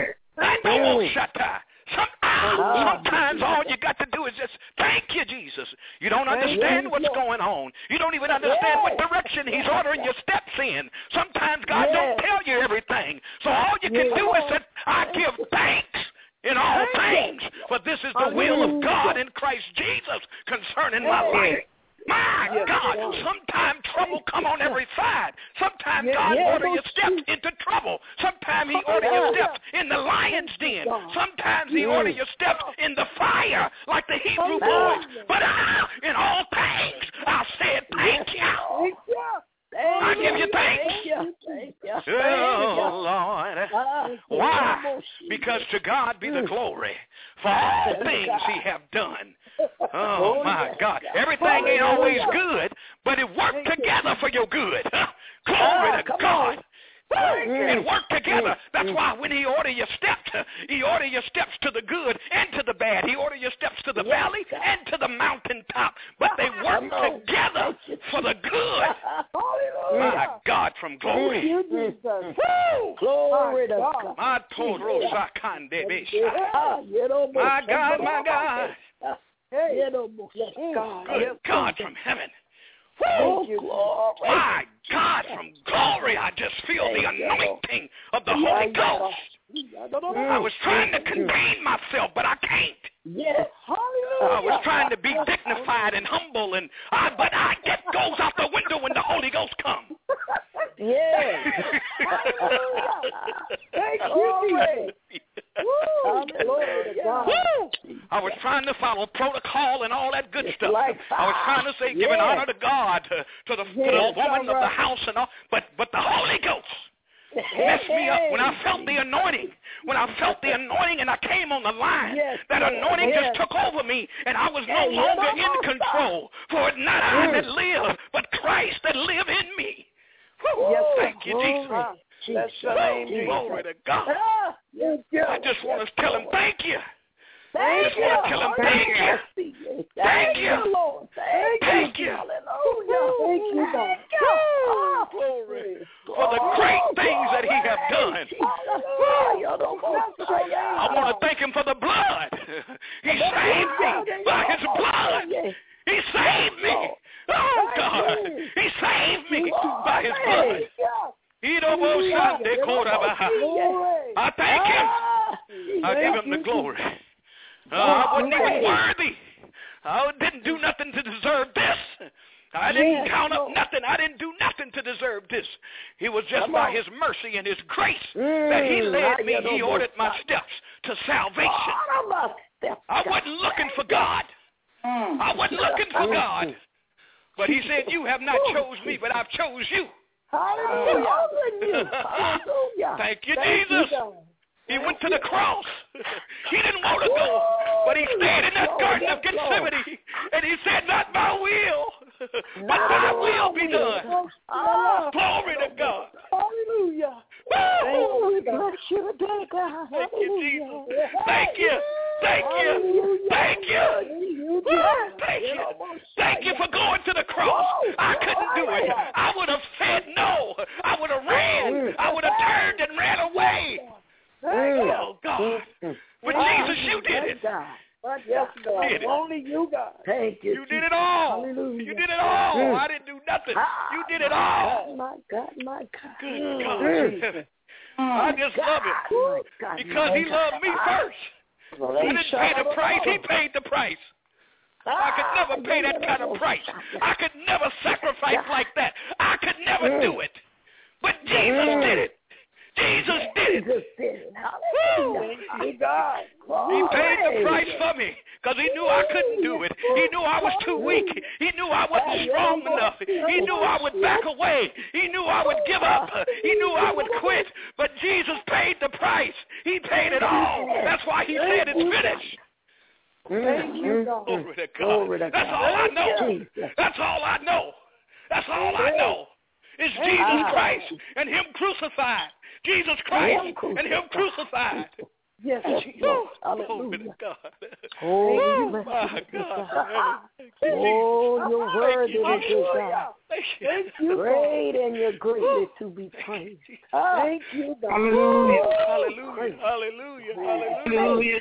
Sometimes all you got to do is just thank you, Jesus. You don't understand what's going on. You don't even understand what direction he's ordering your steps in. Sometimes God don't tell you everything. So all you can do is say, I give thanks in all things. For this is the will of God in Christ Jesus concerning my life. My God, sometimes trouble come on every side. Sometimes God order your steps into trouble. Sometimes he order your steps in the lion's den. Sometimes he order your steps in the fire like the Hebrew boys. But in all things, I said thank you. I give you thanks. Oh, Lord. Why? Because to God be the glory for all things he have done. Oh, my God. Everything ain't always good, but it worked together for your good. Glory to God. It worked together. That's why when he order your steps to the good and to the bad. He order your steps to the valley and to the mountaintop. But they work together for the good. My God, from glory. Glory to God. My God, my God. Good God from heaven. My God, from glory, I just feel the anointing of the Holy Ghost. I was trying to contain myself, but I can't. Yes. I was trying to be dignified and humble, but it goes out the window when the Holy Ghost comes. Yes. Thank you, I was trying to follow protocol and all that good stuff. I was trying to say giving honor to God, to the woman of the house and all, but the Holy Ghost messed me up when I felt the anointing. When I felt the anointing and I came on the line, that anointing just took over me, and I was no longer in control. For it's not I that live, but Christ that live in me. Thank you, Jesus. Glory to God. I just want to tell him thank you. I just want to tell him thank you. Thank you. Lord. Thank you. Thank you, God. Glory for the great things that he have done. I want to thank him for the blood. He saved me by his blood. He saved me. Oh, God. He saved me by his blood. I thank him. I give him the glory. I wasn't even worthy. I didn't do nothing to deserve this. I didn't count up nothing. I didn't do nothing to deserve this. It was just by his mercy and his grace that he led me. He ordered my steps to salvation. I wasn't looking for God. I wasn't looking for God. But he said, you have not chose me, but I've chose you. Hallelujah. Thank you, Jesus. He went to the cross. He didn't want to go, but he stayed in that Garden of Gethsemane, and he said, not my will, but thy will be done. Glory to God. Hallelujah. Thank you, Jesus. Thank you. Thank you. Thank you. Thank you. Thank you for going to the cross. I couldn't do it. I would have said no. I would have ran. I would have turned and ran away. Oh, God. But Jesus, you did it. Yes, God. Only you, God. Thank you. You did it all. Hallelujah. You did it all. I didn't do nothing. You did it all. My God, my God. Good God. I just love it because he loved me first. I didn't pay the price. He paid the price. I could never pay that kind of price. I could never sacrifice like that. I could never do it. But Jesus did it. Jesus did it. God. He paid the price for me because he knew I couldn't do it. He knew I was too weak. He knew I wasn't strong enough. He knew I would back away. He knew I would give up. He knew I would quit. But Jesus paid the price. He paid it all. That's why he said it's finished. Thank you, God. Glory to God. That's all I know. That's all I know. That's all I know. It's Jesus Christ and him crucified. Jesus Christ and him crucified. Yes, Jesus. Glory to God. Oh, my God. Oh, your word is good, God. Thank you. Great and you're greatly to be praised. Thank you, God. Hallelujah. Hallelujah. Hallelujah. Hallelujah.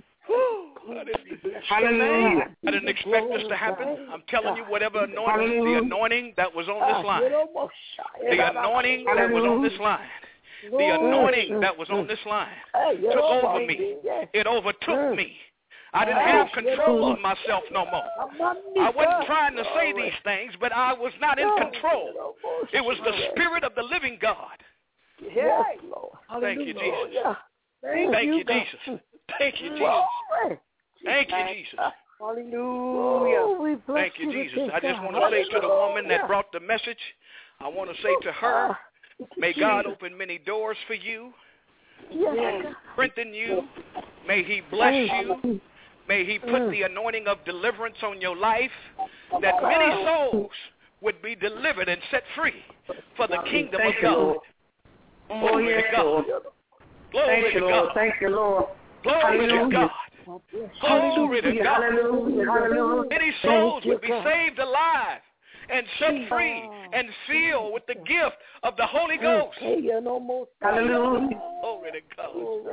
Hallelujah. I didn't expect this to happen. I'm telling you, whatever anointing, the anointing that was on this line, the anointing that was on this line, the anointing that was on this line took over me. It overtook me. I didn't have control of myself no more. I wasn't trying to say these things, but I was not in control. It was the Spirit of the living God. Yes, Lord. Thank you, Jesus. Thank you, Jesus. Thank you, Jesus. Thank you, Jesus. Hallelujah. Thank you, Jesus. I just want to say to the woman that brought the message, I want to say to her May God open many doors for you, strengthen you. May he bless you. May he put the anointing of deliverance on your life, that many souls would be delivered and set free for the kingdom of God. Glory to God. Glory to God. Thank you, Lord. Glory to God. Glory to God. Many souls would be saved alive and set free and filled with the gift of the Holy Ghost. Hallelujah. Glory to God.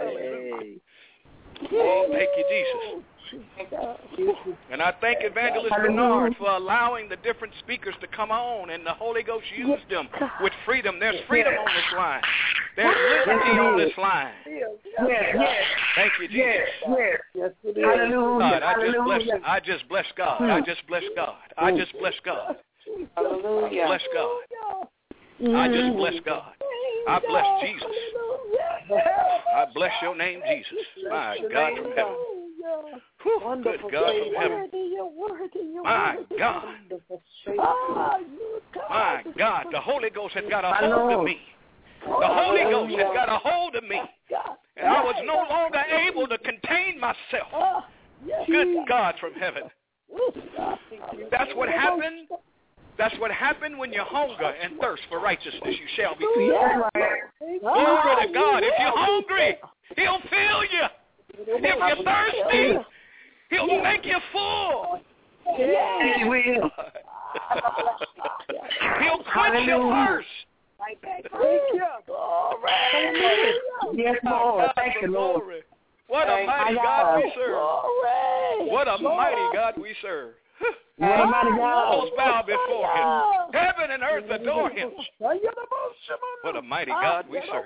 Oh, thank you, Jesus. And I thank Evangelist Bernard for allowing the different speakers to come on, and the Holy Ghost used them with freedom. There's freedom on this line. There's liberty on this line. Thank you, Jesus. Hallelujah. I just bless God. I just bless God. I just bless God. Hallelujah. Bless God. I just bless God. I bless Jesus. I bless your name, Jesus. My God from heaven. Whew, good God from heaven. My God. My God. The Holy Ghost has got a hold of me. The Holy Ghost has got a hold of me. And I was no longer able to contain myself. Good God from heaven. That's what happened. That's what happened when you hunger and thirst for righteousness. You shall be filled. Glory to God. If you're hungry, he'll fill you. If you're thirsty, he'll make you full. He will. He'll quench your thirst. Yes, Lord. Thank you, Lord. What a mighty God we serve. What a mighty God we serve. Walls bow before him. Heaven and earth adore him. What a mighty God we serve.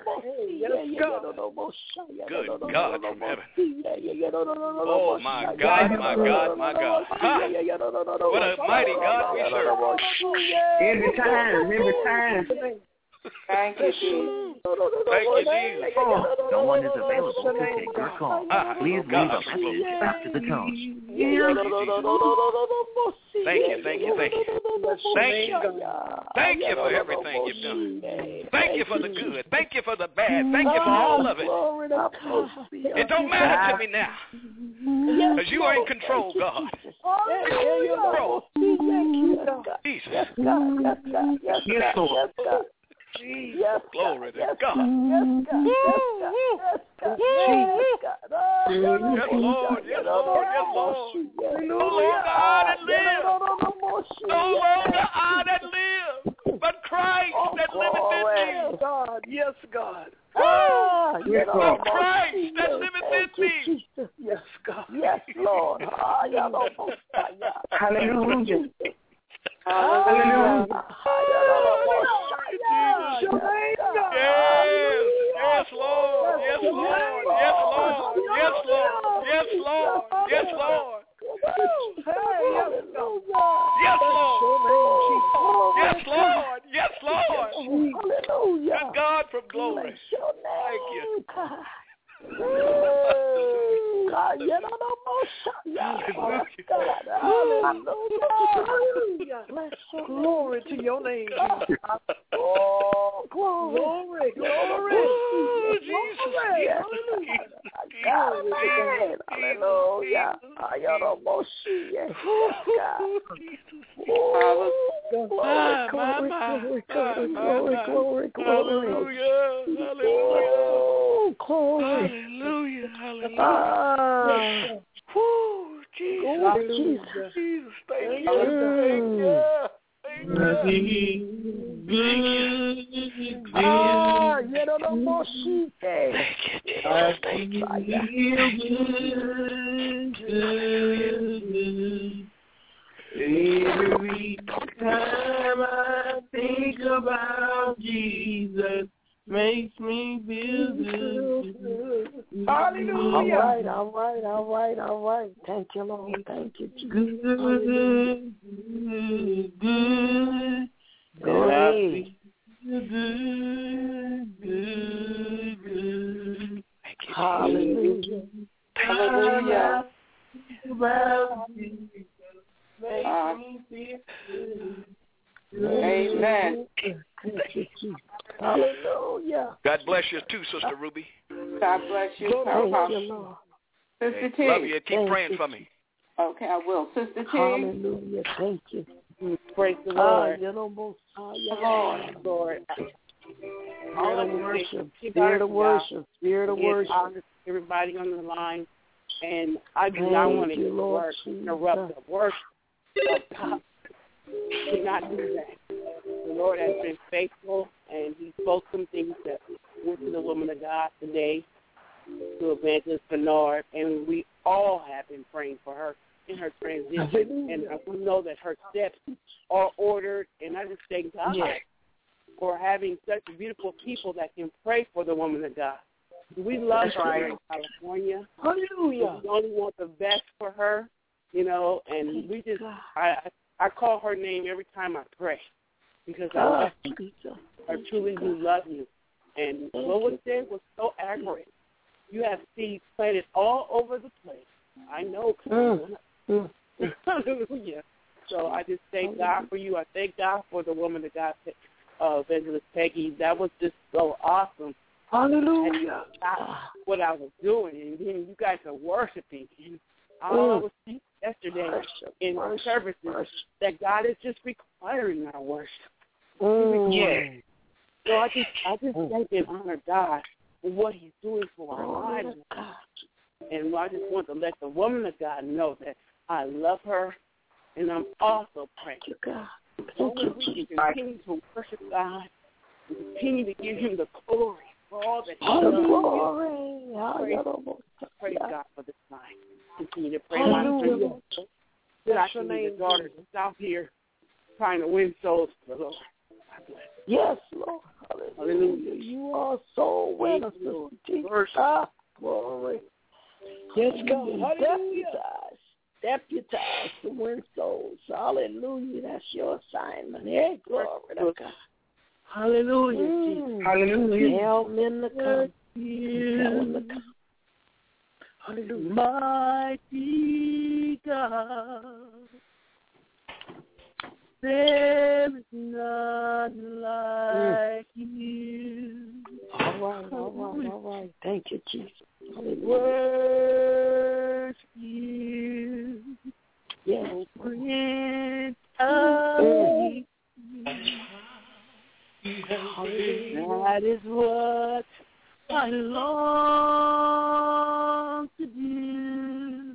Good God from heaven. Oh, my God, my God, my God. What a mighty God we serve. Every time. Thank you, Jesus. Thank you, Jesus. No one is available to take your call. Please leave a message after the tone. Thank you. Thank you for everything you've done. Thank you for the good. Thank you for the bad. Thank you for all of it. It don't matter to me now, because you are in control, God. Jesus. Yes, Lord. Glory to God. Yes, Lord. Yes, Lord. No longer I that live. No longer I that live, but Christ that liveth in me. Yes, God. But Christ that liveth in me. Yes, God. Yes, Lord. Hallelujah. Hallelujah. Yes, Lord. Yes, Lord. Yes, Lord. Yes, Lord. Yes, Lord. Yes, Lord. Yes, Lord. Yes, Lord. Yes, Lord. Good God from glory. Thank you. Glory to your name. Glory. Jesus. Hallelujah. Jesus. Thank you. Every time I think about Jesus, makes me feel good. Hallelujah. All right. Thank you, Lord. Thank you, Jesus. Good. Great. Good. Hallelujah. Hallelujah. About Jesus, makes me feel good. Amen. Hallelujah. God bless you too, Sister Ruby. God bless you. Thank you, Lord. Sister T. Love you. Keep praying for me. Okay, I will. Sister T. Hallelujah. Thank you. Praise the Lord. Lord. Lord. Spirit of worship. Spirit of worship. Spirit of worship. Everybody on the line. And I do not want to interrupt the worship of God. Do not do that. The Lord has been faithful, and He spoke some things that went to the woman of God today, to Evangelist Bernard, and we all have been praying for her in her transition. And we know that her steps are ordered, and I just thank God for having such beautiful people that can pray for the woman of God. We love her here in California. Hallelujah. We only want the best for her, and we just, I call her name every time I pray because I love you. I truly do love you. And what was said was so accurate. You have seeds planted all over the place. I know. Hallelujah. So I just thank God for you. I thank God for the woman that God, Evangelist Peggy. That was just so awesome. Hallelujah. What I was doing, and then you guys are worshiping. And all I was thinking yesterday in services that God is just requiring our worship. Yeah. So I just thank and honor God for what He's doing for our lives. And I just want to let the woman of God know that I love her, and I'm also praying. Only we can continue to worship God and continue to give Him the glory for all that He does. Praise God for this time. Continue to pray for that I can be the daughter that's out here trying to win souls for the Lord. Yes, Lord. Hallelujah. You are so winner, Sister T. Glory. Yes, God. Hallelujah. Deputize to win souls. Hallelujah. That's your assignment. Hey, glory to God. Hallelujah. Hallelujah. Help men to come. Help them to come. Hallelujah. Mighty God, there is none like you. All right. Thank you, Jesus. Worship you. Yes. Prince of Peace. That is what I long to do.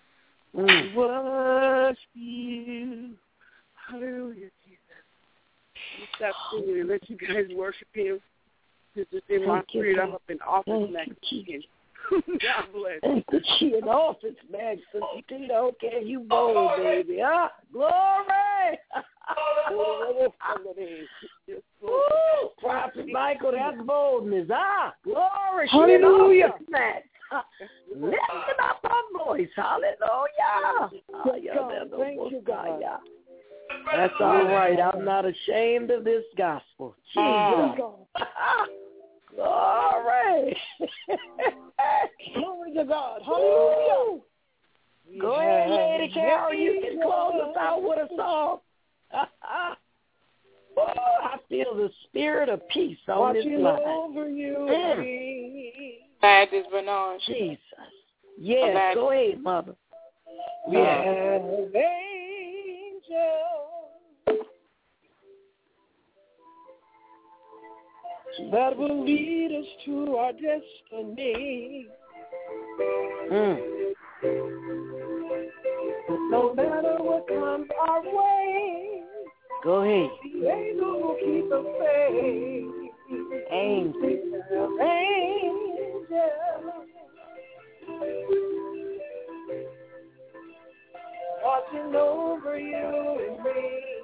Worship you. Hallelujah, Jesus. Stop singing and let you guys worship Him. This is in my spirit. I'm up in office next weekend. God bless. Thank you, she in office, man. Okay, you bold, baby. Glory. Prophet Michael, that's boldness. Glory. Hallelujah. Lifting up our voice. Hallelujah. Thank you, God. That's all right. I'm not ashamed of this gospel. Jesus. Glory. Glory to God. Hallelujah. Go ahead, Lady Carol. You can close us out with a song. I feel the spirit of peace on this line. Watching over you. Evangelist Bernard. Jesus. Yes, go ahead, Mother. Yes. Angels that will lead us to our destiny. No matter what comes our way, go ahead. The angels will keep us safe. Angels. Watching over you and me.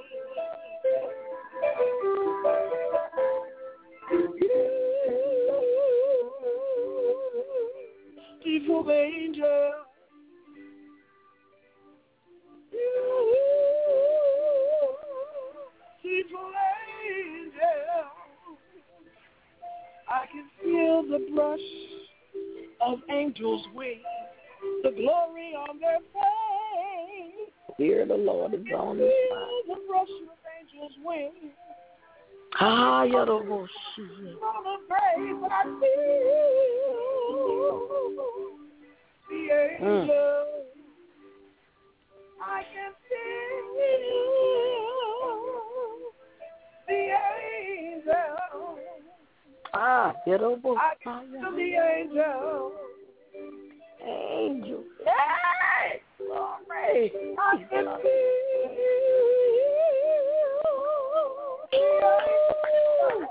Beautiful angel. Beautiful angel. I can feel the brush of angels' wings, the glory on their face. Fear of the Lord is on this line. The brush of angels' wings, Ah, you're the most. Gonna pray, but I feel the angel. I can feel the angel. Ah, you're the most. I can feel the angel. Angel. Hey, glory. I can feel the angel.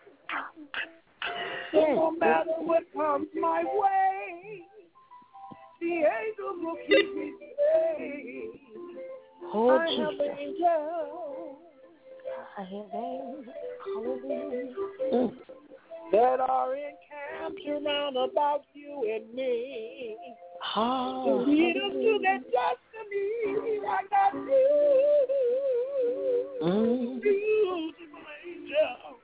No matter what comes my way, the angels will keep me safe. Oh, I Jesus. have angels. I have angels. Hallelujah. That are encamped around about you and me. To lead us to that destiny. I got beautiful angels.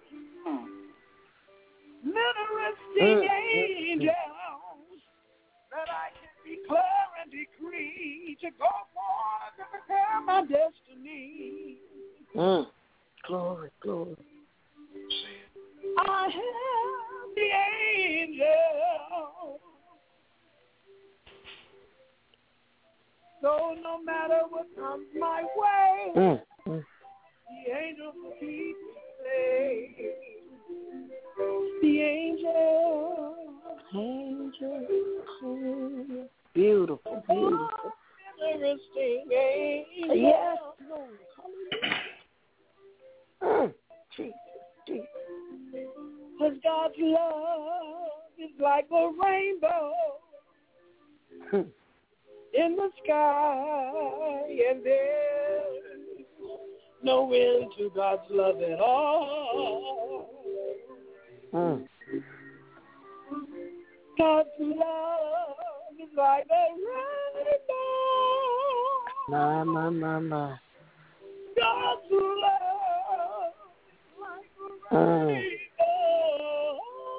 Ministering angels that I can declare and decree to go forth and prepare my destiny. Glory, glory. I have the angel. So no matter what comes my way, the angels will keep me safe. The angel. Beautiful, beautiful. Interesting angel. Yes, Lord. Jesus, Jesus. Because God's love is like a rainbow in the sky, and there's no end to God's love at all. God's love is like a rainbow. My. God's love is like a rainbow.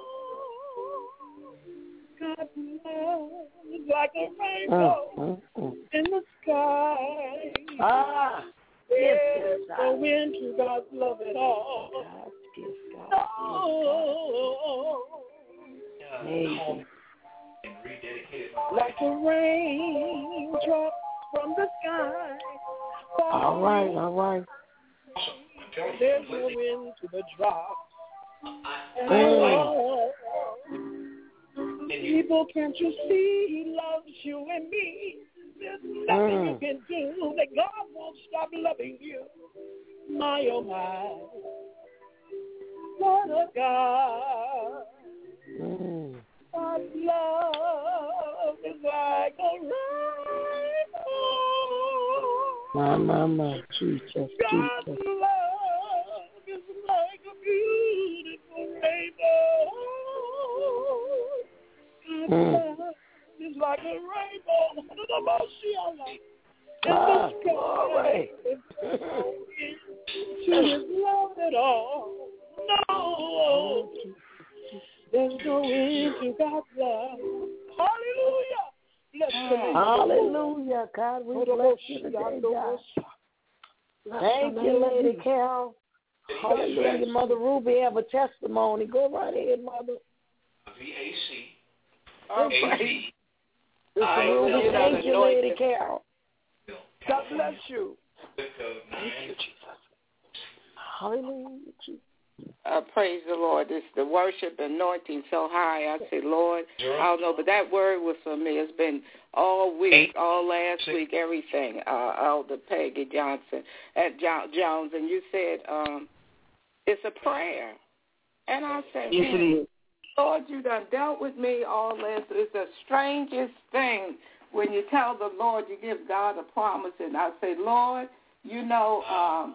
God's love is like a rainbow in the sky. There's no end to God's love at all. Amazing. Like a raindrop from the sky. All right. There's no end to the drop. People, can't you see He loves you and me? There's nothing you can do that God won't stop loving you. My, oh my. What a God. God's love is like a rainbow. My. Jesus. God's love is like a beautiful rainbow. God's love is like a rainbow. Glory. To His love at all. No. There's no end to God's love. Hallelujah. Bless the name. Hallelujah. God, we bless you today, God. Thank you, Lady Carol. Hallelujah. Mother Ruby have a testimony. Go right ahead, Mother. VAC. Thank you, Lady Carol. God bless you. Thank you, Jesus. Hallelujah, Jesus. Praise the Lord. It's the worship anointing so high. I say, Lord, I don't know, but that word was for me. It's been all week, all last week, everything. Elder Peggy Johnson at Jones, and you said it's a prayer. And I said, yes, it is. Lord, you done dealt with me all last. It's the strangest thing when you tell the Lord, you give God a promise, and I say, Lord, you know,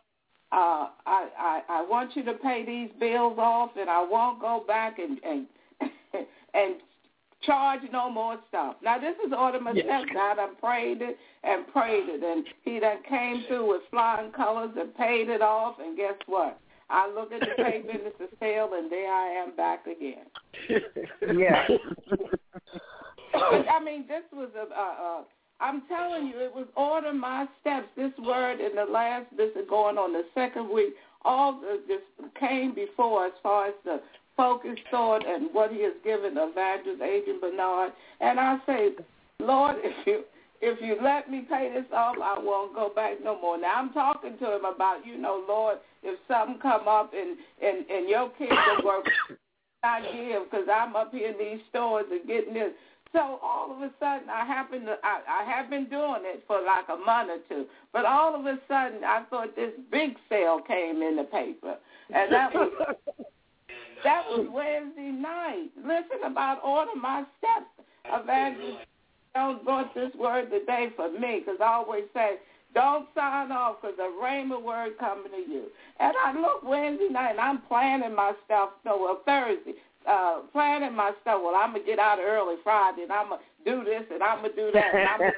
I want you to pay these bills off, and I won't go back and charge no more stuff. Now, this is order my steps. God, I prayed it, and He done came through with flying colors and paid it off, and guess what? I look at the pay business of sale, and there I am back again. Yeah. But, I mean, this was I'm telling you, it was order my steps. This word in the last, this is going on the second week, all this came before as far as the focus, thought, and what he has given Evangelist Adrian Bernard. And I say, Lord, if you let me pay this off, I won't go back no more. Now, I'm talking to him about, Lord, if something come up in your kingdom work, I give, because I'm up here in these stores and getting this. So all of a sudden, I have been doing it for like a month or two, but all of a sudden, I thought this big sale came in the paper, and that was Wednesday night. Listen about Order My Steps. Evangelist Jones brought this word today for me, because I always say, don't sign off, because a rhema word coming to you. And I look Wednesday night, and I'm planning my stuff, Thursday. Planning my stuff. Well, I'm going to get out early Friday, and I'm going to do this, and I'm going to do that. And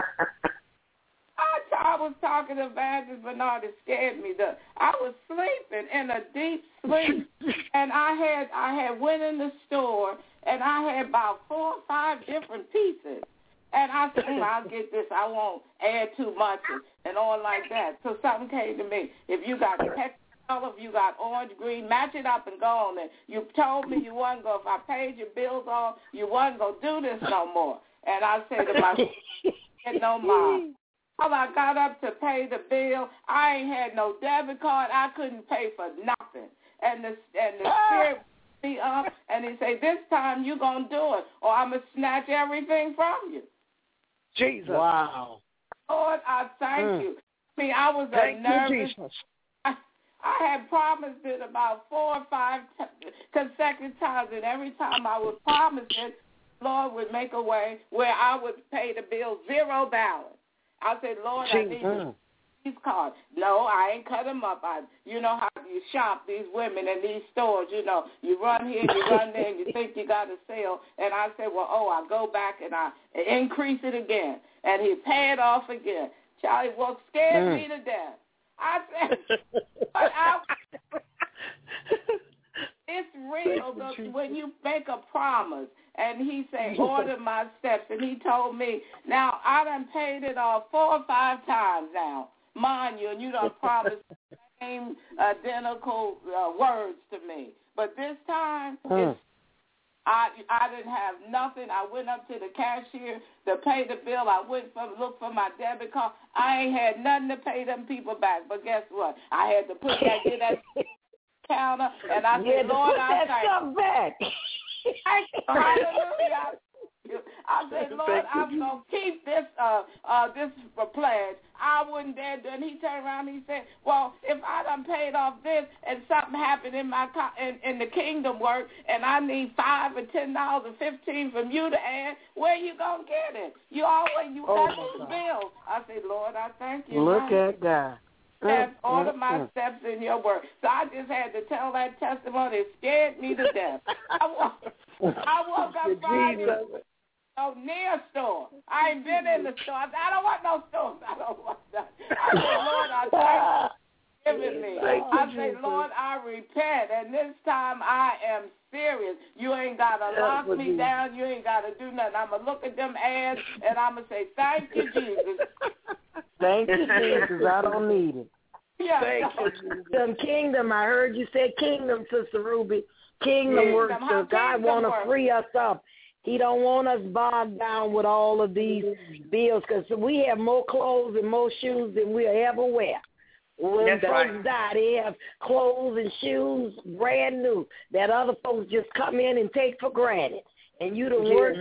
I was talking to Evangelist Bernard. It scared me. I was sleeping in a deep sleep, and I had went in the store, and I had about 4 or 5 different pieces. And I said, I'll get this. I won't add too much and all like that. So something came to me. If you got color, if you got orange, green, match it up and go on. And you told me you wasn't going, if I paid your bills off, you wasn't going to do this no more. And I said to myself, no more. Well, I got up to pay the bill. I ain't had no debit card. I couldn't pay for nothing. And the Spirit me up, and he said, this time you going to do it, or I'm going to snatch everything from you. Jesus. Wow. Lord, I thank you. I mean, I was nervous. I had promised it about 4 or 5 consecutive times, and every time I would promise it, Lord would make a way where I would pay the bill 0 balance. I said, Lord, I need these cards. No, I ain't cut them up. You know how you shop, these women in these stores, you run here, you run there, and you think you got a sale. And I said, I go back and I increase it again. And he paid it off again. Charlie, scared me to death. I said, it's real when you make a promise. And he said, order my steps. And he told me, now, I done paid it off 4 or 5 times now, mind you, and you done promised the same identical words to me. But this time, I didn't have nothing. I went up to the cashier to pay the bill. I went look for my debit card. I ain't had nothing to pay them people back. But guess what? I had to put that counter, and I said, Lord, I thank you. Back. Hallelujah. I said, Lord, I'm going to keep this pledge. I wouldn't dare do it. And he turned around and he said, well, if I done paid off this and something happened in my in the kingdom work and I need $5 or $10 or $15 from you to add, where you going to get it? You got those bills. I said, Lord, I thank you. Look at God. Have ordered my steps in your word. So I just had to tell that testimony. It scared me to death. I woke up Friday, near a store. I ain't been in the store. I don't want no stores. I don't want that. I said, Lord, I thank you for giving me. I said, Lord, I repent, and this time I am serious. You ain't got to lock me down. You ain't got to do nothing. I'm going to look at them ads, and I'm going to say, thank you, Jesus. Thank you, Jesus. I don't need it. Yeah. Thank you. Kingdom, I heard you say kingdom, Sister Ruby. Kingdom work. So God want to free us up. He don't want us bogged down with all of these bills because we have more clothes and more shoes than we'll ever wear. When folks die, they have clothes and shoes brand new that other folks just come in and take for granted. And you done worked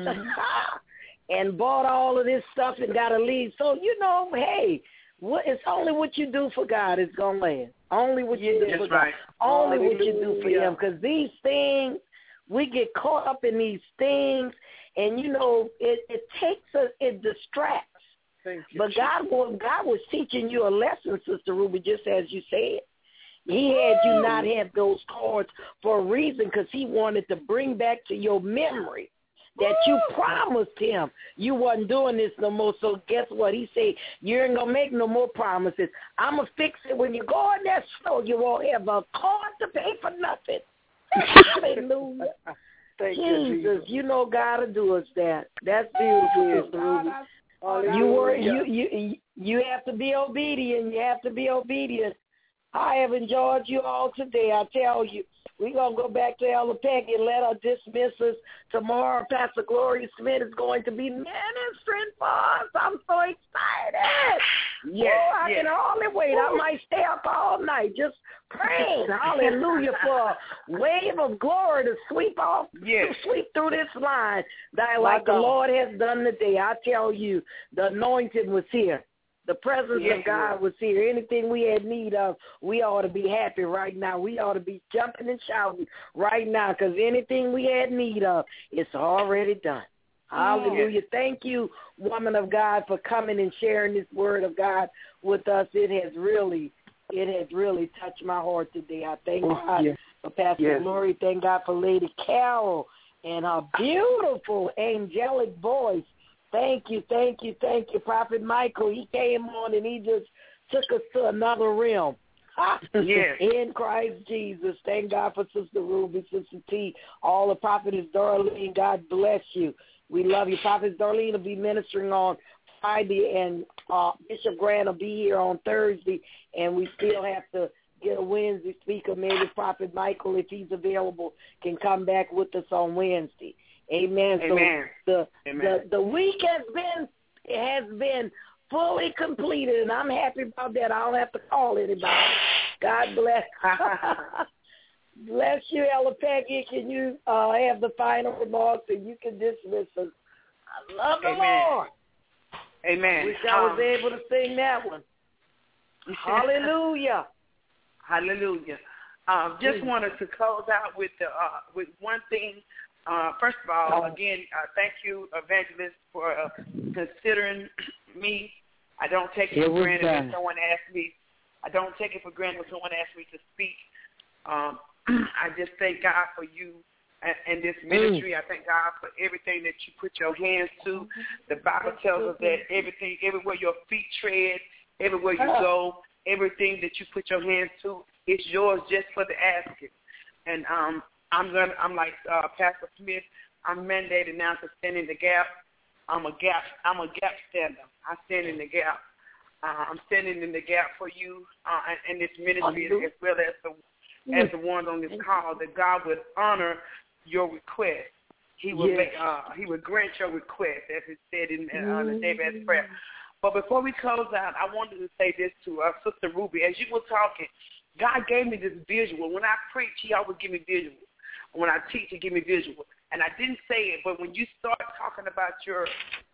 and bought all of this stuff and got to leave. So, hey, it's only what you do for God is going to last. Only what you do for God. Only what you do for Him. Because these things, we get caught up in these things, and, it takes us, it distracts. But God was teaching you a lesson, Sister Ruby, just as you said. He had you not have those cards for a reason because He wanted to bring back to your memory that you promised Him you wasn't doing this no more. So guess what? He said, you ain't going to make no more promises. I'm going to fix it. When you go in that store, you won't have a card to pay for nothing. Hallelujah. Jesus, God will do us that. That's beautiful, Sister Ruby. You have to be obedient. You have to be obedient. I have enjoyed you all today. I tell you, we're going to go back to Elder Peggy and let her dismiss us. Tomorrow, Pastor Gloria Smith is going to be ministering for us. I'm so excited. Yes, I can hardly wait. I might stay up all night just praying, hallelujah, for a wave of glory to sweep through this line like the Lord has done today. I tell you, the anointing was here. The presence of God was here. Anything we had need of, we ought to be happy right now. We ought to be jumping and shouting right now because anything we had need of, it's already done. Hallelujah. Thank you, woman of God, for coming and sharing this word of God with us. It has really touched my heart today. I thank God for Pastor Glory. Thank God for Lady Carol and her beautiful angelic voice. Thank you. Prophet Michael, he came on and he just took us to another realm. In Christ Jesus. Thank God for Sister Ruby, Sister T, all the prophets, Darlene. God bless you. We love you. Prophet Darlene will be ministering on Friday, and Bishop Grant will be here on Thursday, and we still have to get a Wednesday speaker. Maybe Prophet Michael, if he's available, can come back with us on Wednesday. Amen. So the week has been fully completed, and I'm happy about that. I don't have to call anybody. God bless. Bless you, Ella Peggy. Can you have the final remarks, and you can dismiss us? I love the Lord. Amen. Wish I was able to sing that one. Hallelujah. Hallelujah. Just wanted to close out with one thing. First of all, again, thank you, Evangelist, for considering me. I don't take it for granted when someone asks me. I don't take it for granted when someone asks me to speak. I just thank God for you and this ministry. I thank God for everything that you put your hands to. The Bible tells us that everywhere your feet tread, everywhere you go, everything that you put your hands to, it's yours just for the asking. And I'm like Pastor Smith. I'm mandated now to stand in the gap. I'm a gap stander. I stand in the gap. I'm standing in the gap for you and this ministry, as well as the ones on this call, that God would honor your request. He would He would grant your request, as it said in the Jabez prayer. But before we close out, I wanted to say this to Sister Ruby. As you were talking, God gave me this visual. When I preach, He always give me visual. When I teach, He give me visual. And I didn't say it, but when you start talking about your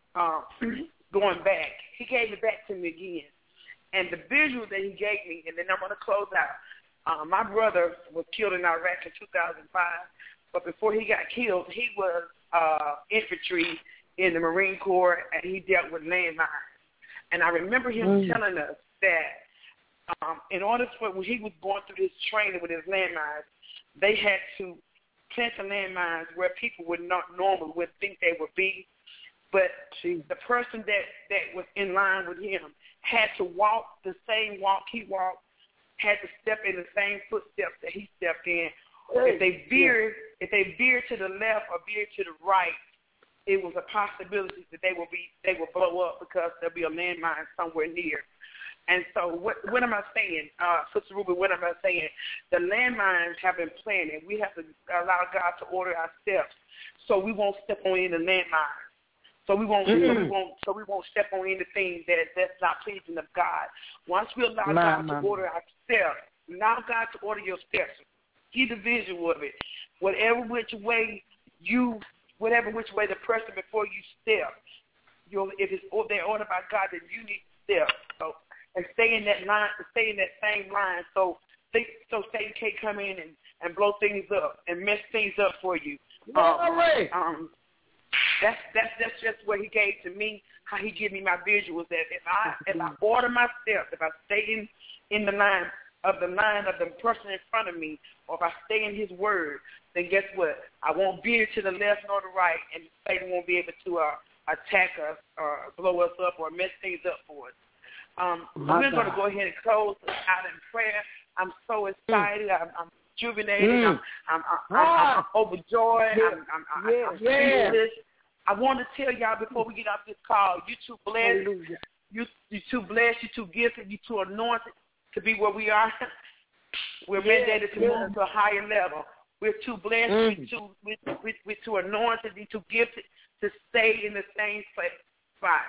going back, He gave it back to me again. And the visual that He gave me, and then I'm going to close out. My brother was killed in Iraq in 2005, but before he got killed, he was infantry in the Marine Corps, and he dealt with landmines. And I remember him telling us that in order for when he was going through this training with his landmines, they had to plant the landmines where people would not normally would think they would be. But the person that was in line with him had to walk the same walk he walked, had to step in the same footsteps that he stepped in. If they veered to the left or veered to the right, it was a possibility that they will blow up because there'll be a landmine somewhere near. And so what am I saying, Sister Ruby, what am I saying? The landmines have been planted. We have to allow God to order our steps so we won't step on any landmines. So we won't step on anything that's not pleasing of God. Once we allow God to order our steps, allow God to order your steps. Get the visual of it. Whatever which way the person before you step, if they're ordered by God, then you need to step. So and stay in that line, stay in that same line, so Satan can't come in and blow things up and mess things up for you. That's just what He gave to me. How He gave me my visuals. That if I order my steps, if I stay in the line of the person in front of me, or if I stay in His Word, then guess what? I won't veer to the left nor the right, and Satan won't be able to attack us or blow us up or mess things up for us. We're going to go ahead and close out in prayer. I'm so excited. I'm rejuvenated. I'm overjoyed. I'm speechless. I want to tell y'all before we get off this call, you too blessed. You too blessed. You too gifted. You too anointed to be where we are. We're mandated to move to a higher level. We're too blessed, we're too anointed, we're too gifted to stay in the same spot.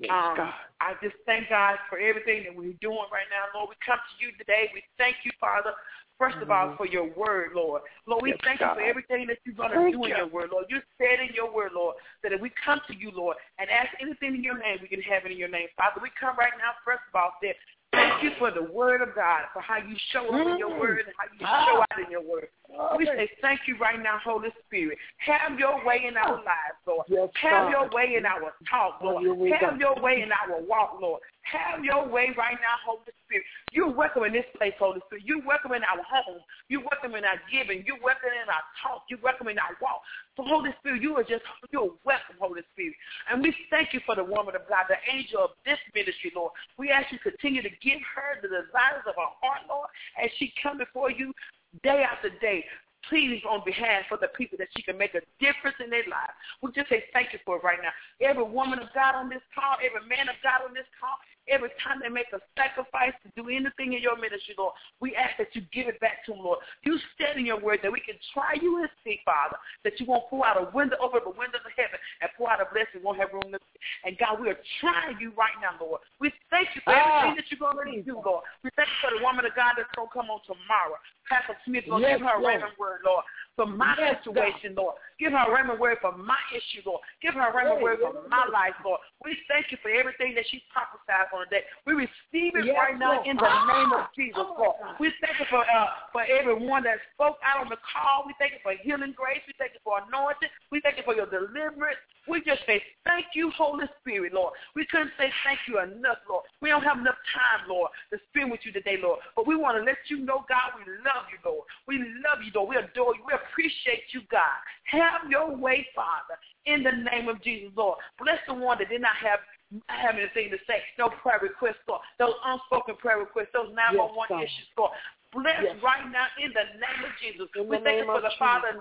I just thank God for everything that we're doing right now, Lord. We come to you today. We thank you, Father, first of all, for your word, Lord. Lord, we thank you for everything that you're going to do in your word, Lord. You said in your word, Lord, that if we come to you, Lord, and ask anything in your name, we can have it in your name. Father, we come right now, first of all, that thank you for the word of God, for how you show up in your word and how you show out in your word. We say thank you right now, Holy Spirit. Have your way in our lives, Lord. Have your way in our talk, Lord. Have your way in our walk, Lord. Have your way right now, Holy Spirit. You're welcome in this place, Holy Spirit. You're welcome in our home. You're welcome in our giving. You're welcome in our talk. You're welcome in our walk. So, Holy Spirit, you're welcome, Holy Spirit. And we thank you for the woman of God, the angel of this ministry, Lord. We ask you to continue to give her the desires of her heart, Lord, as she comes before you day after day, pleading on behalf of the people that she can make a difference in their lives. We just say thank you for it right now. Every woman of God on this call, every man of God on this call, every time they make a sacrifice to do anything in your ministry, Lord, we ask that you give it back to them, Lord. You said in your word that we can try you and see, Father, that you won't pour out a window over the windows of heaven and pour out a blessing, won't have room to. And God, we are trying you right now, Lord. We thank you for everything that you're going to do, Lord. We thank you for the woman of God that's going to come on tomorrow. Pastor Smith, Lord, give her a rhema word, Lord, for my situation, Lord. Give her a rhema word for my issue, Lord. Give her a rhema word for my life, Lord. We thank you for everything that she's prophesied on today. We receive it right now in the name of Jesus, Lord. We thank you for everyone that spoke out on the call. We thank you for healing grace. We thank you for anointing. We thank you for your deliverance. We just say thank you, Holy Spirit, Lord. We couldn't say thank you enough, Lord. We don't have enough time, Lord, to spend with you today, Lord. But we want to let you know, God, we love you, Lord. We love you, Lord. We adore you. We appreciate you, God. Have your way, Father, in the name of Jesus, Lord. Bless the one that did not have anything to say, no prayer requests, Lord. Those unspoken prayer requests, those 911 issues, Lord. Bless right now in the name of Jesus. We thank you for the father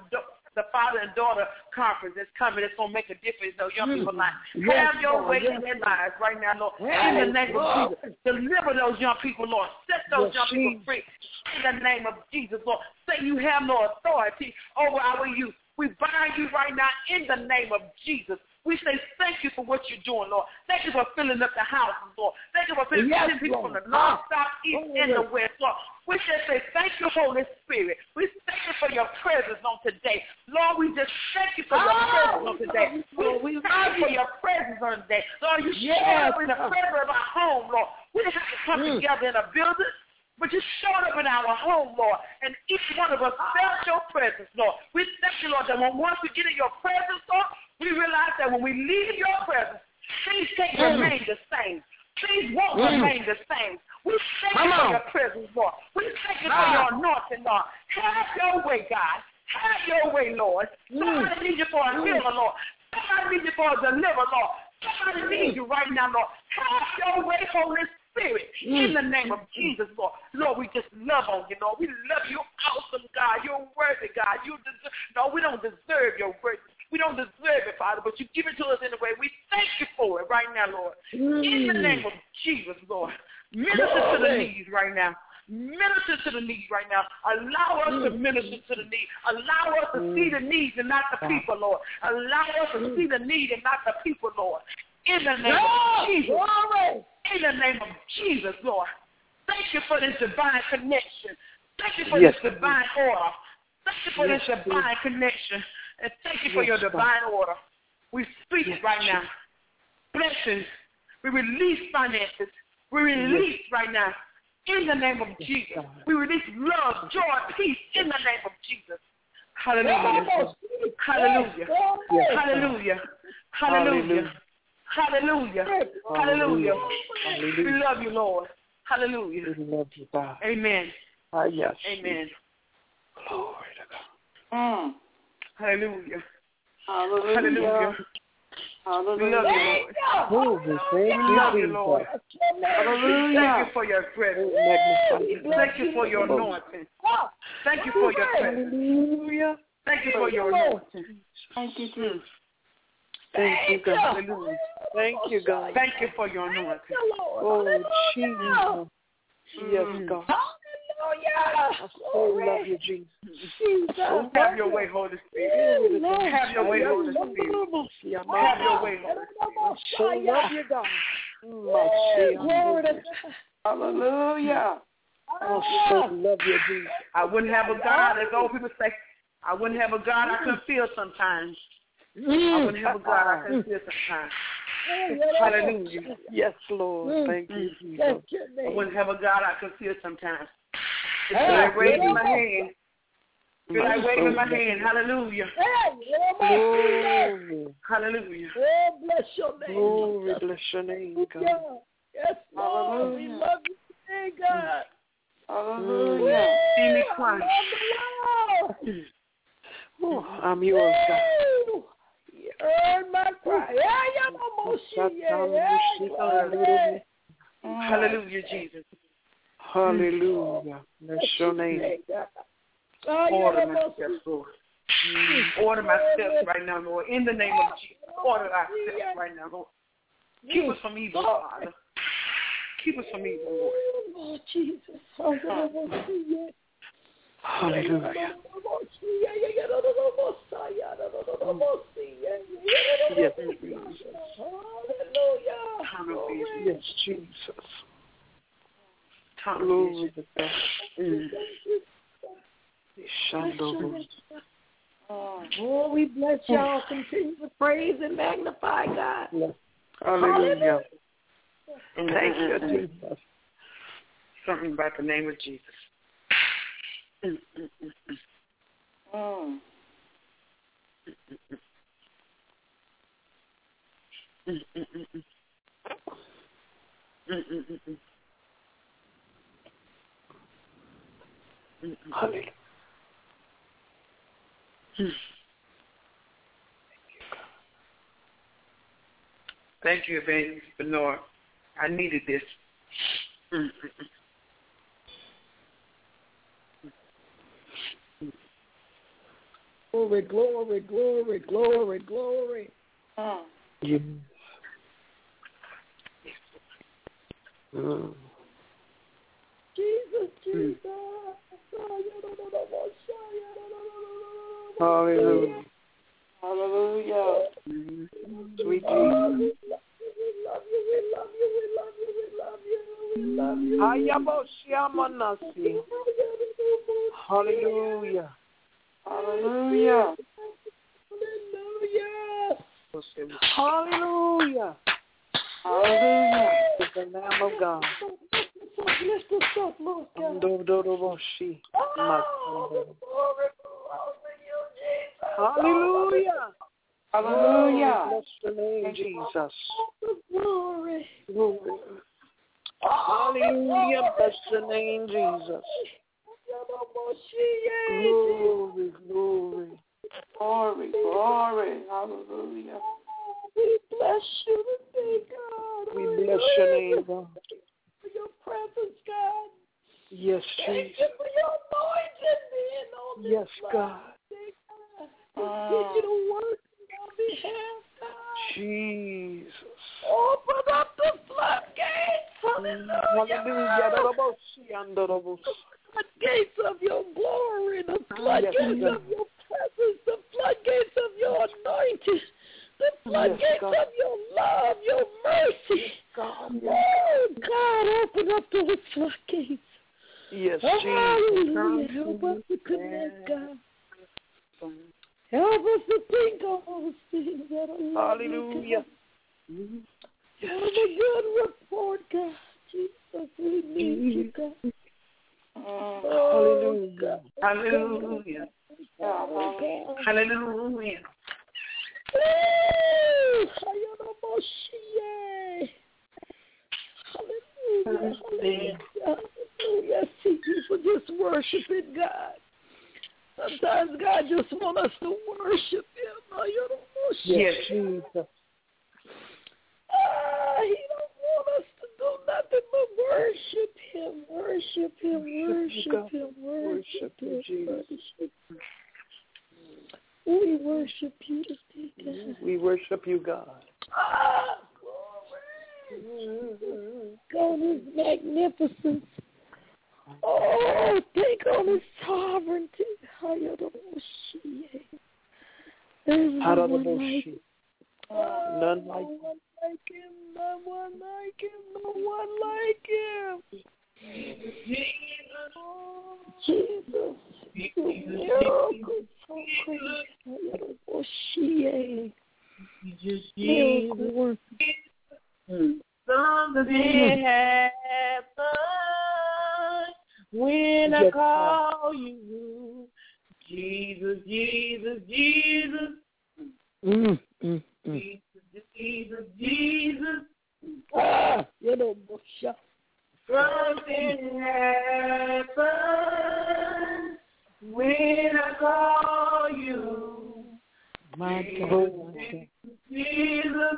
and daughter conference that's coming. That's going to make a difference in those young people's lives. Have your way in their lives right now, Lord. In the name of Jesus. Deliver those young people, Lord. Set those young people free. In the name of Jesus, Lord. Say you have no authority over our youth. We bind you right now in the name of Jesus. We say thank you for what you're doing, Lord. Thank you for filling up the houses, Lord. Thank you for filling people from the north, south, east, and the west, Lord. We just say thank you, Holy Spirit. We thank you for your presence on today. Lord, we just thank you for your presence on today. Lord, we thank you for your presence on today. Lord, you showed up in the presence of our home, Lord. We didn't have to come together in a building, but you showed up in our home, Lord, and each one of us felt your presence, Lord. We thank you, Lord, that once we get in your presence, Lord, we realize that when we leave your presence, things can't remain the same. Things won't remain the same. We thank you for your presence, Lord. We thank you for your anointing, Lord. Have your way, God. Have your way, Lord. Somebody needs you for a healer, Lord. Somebody needs you for a deliverer, Lord. Somebody needs you right now, Lord. Have your way, Holy Spirit, in the name of Jesus, Lord. Lord, we just love on you, Lord. We love you, awesome God. You're worthy, God. No, we don't deserve your word. We don't deserve it, Father, but you give it to us anyway. We thank you for it right now, Lord. In the name of Jesus, Lord. Minister to the needs right now. Minister to the needs right now. Allow us to minister to the need. Allow us to see the needs and not the people, Lord. Allow us to see the need and not the people, Lord. In the name of Jesus. In the name of Jesus, Lord. Thank you for this divine connection. Thank you for this divine order. Thank you for this divine connection. And thank you for your divine order. We speak it right now. Blessings. We release finances. We release right now. In the name of Jesus. We release love, joy, peace in the name of Jesus. Hallelujah. Hallelujah. Hallelujah. Hallelujah. Hallelujah. Hallelujah. We love you, Lord. Hallelujah. We love you, God. Amen. Yes. Amen. Glory to God. Hallelujah. Hallelujah. Hallelujah. Hallelujah. We love you, Lord. We love you, Lord. Hallelujah. Thank you for your presence. Thank you for your anointing. Thank you for your presence. Hallelujah. Thank you for your anointing. Thank you, Jesus. Thank you, God. Hallelujah. Thank you, God. Thank you for your anointing. Oh, Jesus. Yes, God. Hallelujah. So love you, Jesus. Jesus. Have your way, Holy Spirit. Have your way, Holy Spirit. Have your way, Holy Spirit. So love you, God. Glory to God. Hallelujah. Oh, so love you, Jesus. I wouldn't have a God, as old people say, I wouldn't have a God I couldn't feel sometimes. I wouldn't have a God I couldn't feel sometimes. Hallelujah. Yes, Lord. Thank you, Jesus. I wouldn't have a God I could feel sometimes. Feel like waving my hand. Feel like waving my hand. Hallelujah. Glory. Hallelujah. Oh, bless your name. Glory, bless your name, God. Yes, Lord. We love you today, God. Hallelujah. See me cry. Oh, I'm yours, God. You heard my cry. Hallelujah, Jesus. Hallelujah. Bless your name. Order my steps, Lord. Order my steps right now, Lord. In the name of Jesus. Order our steps right now, Lord. Keep us from evil, Father. Keep us from evil, Lord. Oh, Jesus. Hallelujah. Hallelujah. Yes, Hallelujah. Yes, Jesus. Glory to God. Oh, we bless y'all. Continue to praise and magnify God. Yes. Hallelujah. Thank you, Jesus. Something about the name of Jesus. Hallelujah. Thank you, Evangelist Bernard. I needed this. Glory, glory, glory, glory, glory. Yes. Jesus, Jesus. Hallelujah. Hallelujah. Sweet Jesus. We love you, we love you, we love you, we love you, we love you. Hallelujah. Hallelujah. Hallelujah. Hallelujah. It's the Lamb of God. Hallelujah. Hallelujah. Bless the name, Jesus. Glory. Glory. Hallelujah. Bless the name, Jesus. Glory, glory. Glory, glory. Hallelujah. We bless you today, God. We bless your name, God. For your presence, God. Yes, Thank Jesus. you for your anointing being on this Yes, God. Continue to work on our behalf, God. Jesus. Open up the floodgates. Hallelujah. The gates of your glory, the floodgates of your presence, the floodgates of your anointing, the floodgates of your love, your mercy. God, oh, God, open up those floodgates. Yes, Hallelujah. Jesus. Help us to connect, God. Help us to think of those things that are lovely. Hallelujah. Have a good report, God. Jesus, we need you, God. Hallelujah. Hallelujah. Hallelujah. Hallelujah. Hallelujah. See people just worshiping God. Sometimes God just wants us to worship Him. Yes, Jesus. He don't want us to do nothing but worship Him, worship Him, worship Him, worship Him, worship Him. We worship you today, God. We worship you, God. Glory. God is magnificent. Oh, take on his sovereignty. There's no one like him. None like him. No one like him. No one like him. Jesus. Miracle so crazy. Miracle. Something happened when I call you. Jesus, Jesus, Jesus. Jesus, Jesus, Jesus. Something happened when I call you. My God. Jesus.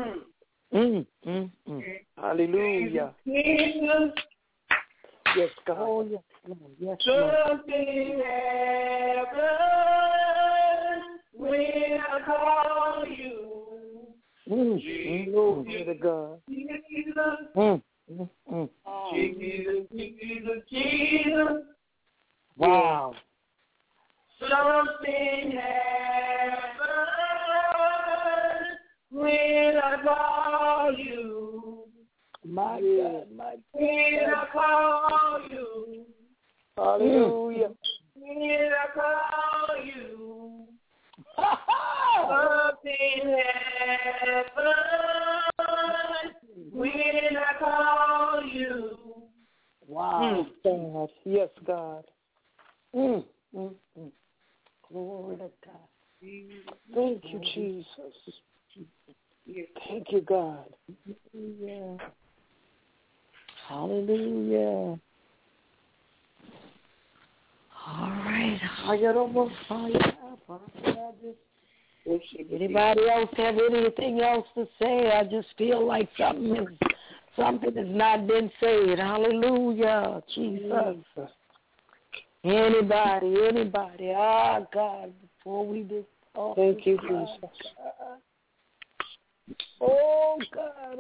Hallelujah. Jesus. Yes, God. Oh, yes, Lord. Yes, Something happened when I call you. Glory to God. Jesus. Jesus, Jesus, Jesus. Wow. Something happened when I call you. My God, my God. When I call you. Hallelujah. When I call you. Something happened when I call you. Wow. God. Yes, God. Glory to God. Thank you, Jesus. Thank you, God. Yeah. Hallelujah. All right. Anybody else have anything else to say? I just feel like something has not been said. Hallelujah. Jesus. Anybody. Ah, God, before we just thank you, Jesus. Oh, God.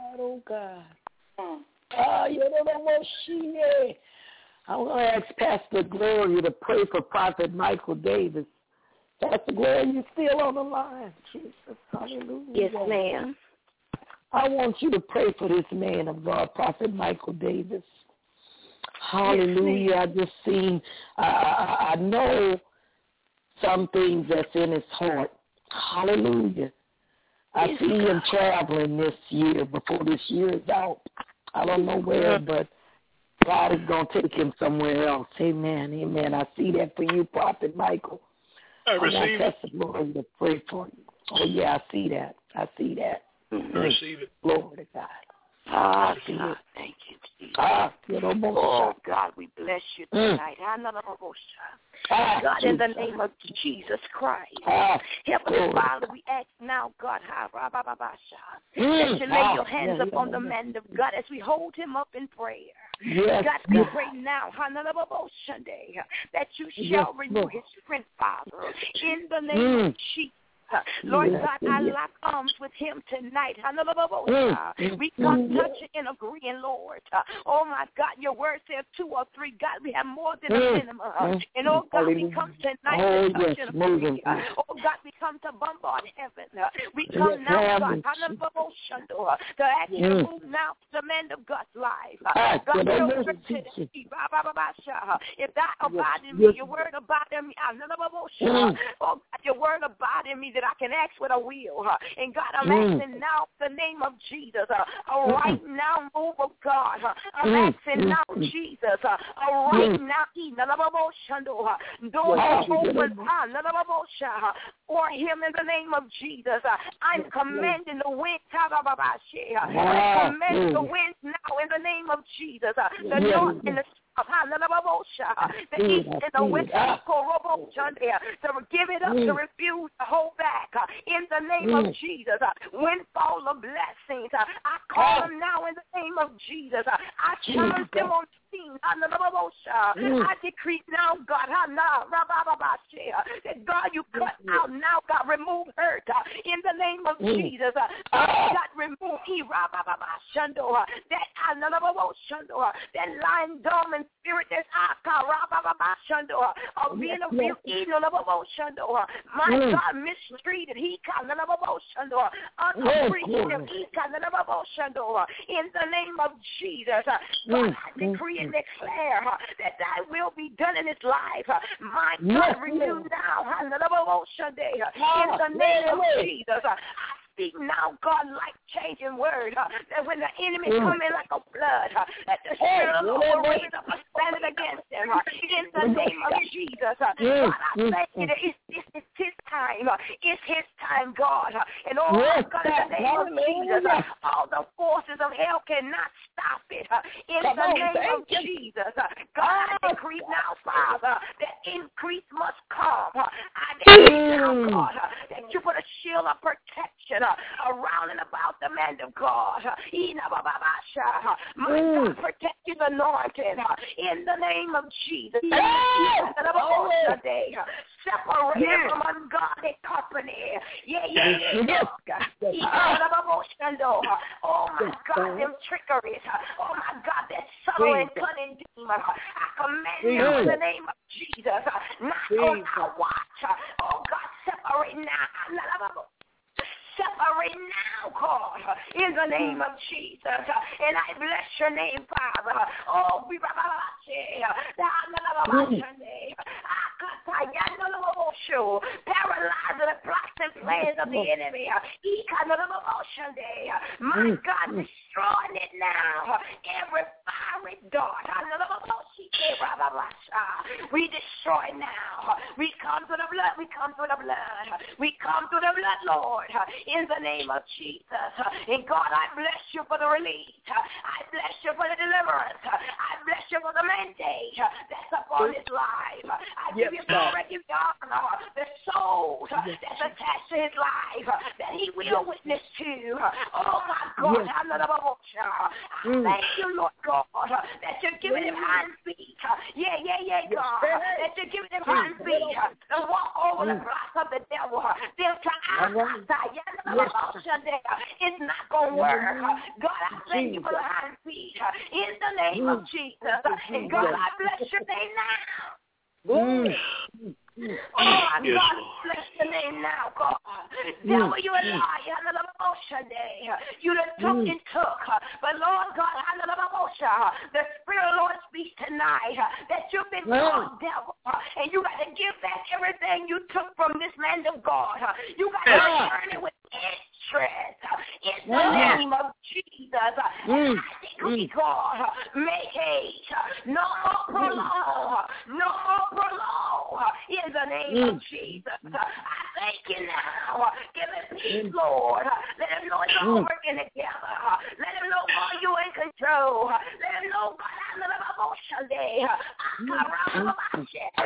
I'm going to ask Pastor Gloria to pray for Prophet Michael Davis. Pastor Gloria, you still on the line? Jesus, hallelujah. Yes, ma'am. I want you to pray for this man of God, Prophet Michael Davis. Hallelujah. Yes, I just seen, I know some things that's in his heart. Hallelujah. I see him traveling this year before this year is out. I don't know where, but God is going to take him somewhere else. Amen. I see that for you, Prophet Michael. I receive it. Pastor Gloria to pray for you. Oh, yeah, I see that. Receive it. Glory to God. God, thank you, Jesus. Oh, God, we bless you tonight. God, in the name of Jesus Christ. Heavenly Father, we ask now, God, that you lay your hands upon the man of God as we hold him up in prayer. Yes, God, we pray now, that you shall renew his strength, Father, in the name of Jesus. Lord God, I lock arms with him tonight. We come touching and agreeing, Lord. Oh, my God, your word says 2 or 3. God, we have more than a minimum. And, oh, God, we come tonight to touch and agree. Oh, God, we come to bombard heaven. We come now, God, to ask you to move now to the man of God's life. God, your word says, if thou abide in me, your word abide in me. Oh, God, your word abide in me, that I can ask what I will. And God, I'm asking now in the name of Jesus, a right now move of God. I'm asking now, Jesus, a right now, doors open for him in the name of Jesus. I'm commanding the wind, I'm commanding the wind now in the name of Jesus. The north and the the east and the west, to give it up, to refuse, to hold back, in the name of Jesus. Windfall of blessings, I call them now in the name of Jesus. I challenge them on seen. I decree now, God, that God, you cut out now, God, remove hurt in the name of Jesus. God, remove that lying dormant spirit that's of being a real my God, mistreated. Unappreciative. In the name of Jesus, God, I decree and declare that thy will be done in his life. My God, renew now. In the name of Jesus, I speak now, God, life-changing word, that when the enemy come in like a flood, that the Spirit of the Lord will raise up a standard against him. In the name of Jesus, God, I thank you that it's his time. It's his time, God. And oh, God, in the name of Jesus, all the forces of hell cannot stop it. In the name of Jesus, God, I decree now, Father, that increase must come. I decree now, God, that you put a shield of protection around and about the man of God. My God, protect his anointing in the name of Jesus. Separate him from ungodly company. Oh my God, them trickeries. Oh my God, that subtle and cunning demon. I command you in the name of Jesus. Not on our watch. Oh God, separate now. Separate now, God, in the name of Jesus. And I bless your name, Father. Oh, we paralyze the plots and plans of the enemy. My God, destroying it now. Every fiery dart. We destroy now. We come to the blood. We come to the blood. We come to the blood, Lord. In the name of Jesus. And God, I bless you for the release. I bless you for the deliverance. I bless you for the mandate that's upon his life. I give you glory, give you honor, the souls that's attached to his life that he will witness to. Oh my God, I thank you, Lord God, that you're giving him hands feet. God, that you're giving him hands feet to walk over the blocks of the devil. They'll try it's not going to work. God, I thank you for the hands feet in the name of Jesus. And God, I bless your name now. Oh, my God, bless your name now, God. Devil, you a liar. You done took and took. But, Lord God, the Spirit of the Lord speaks tonight that you've been called devil. And you got to give back everything you took from this man of God. You got to return it with interest. In the name of Jesus. I decree, God, make haste. No more prolong. No more prolong. In the name of Jesus. I thank you now. Give him peace, Lord. Let him know it's all working together. Let him know, God, you in control. Let him know, God, I'm the emotion day. Let him know, God,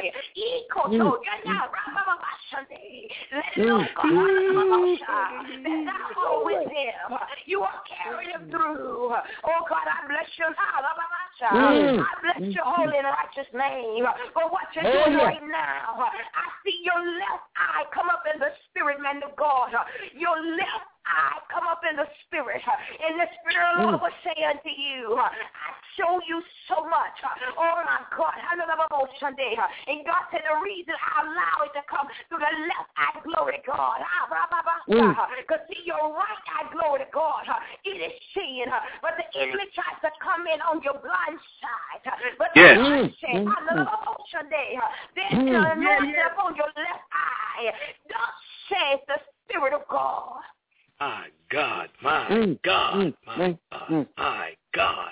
that I'm with him. You are carrying him through. Oh, God, I bless you. I bless your holy and righteous name for what you're doing right now. I see your left eye come up in the spirit, man of God. Your left eye come up in the spirit. And the Spirit of the Lord will say unto you, I show you so much. Oh, my God. And God said the reason I allow it to come through the left eye, glory to God. Because see, your right eye, glory to God, it is seeing. But the enemy tries to come in on your blind side. But the Lord said, there's an anointing upon your left eye. Thus says the Spirit of God. My God, my God, my God, my God.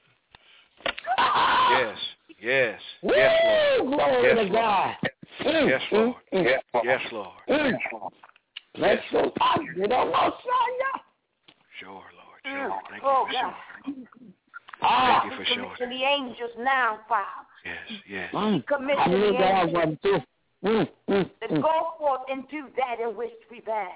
Yes, Lord. Yes, Lord. Yes, Lord. Yes, Lord. Let's go. Sure, Lord. Sure. Thank you for sure. Thank you for sure. Commission the angels now, Father. Yes. Commission the angels to go forth and do that in which we beg.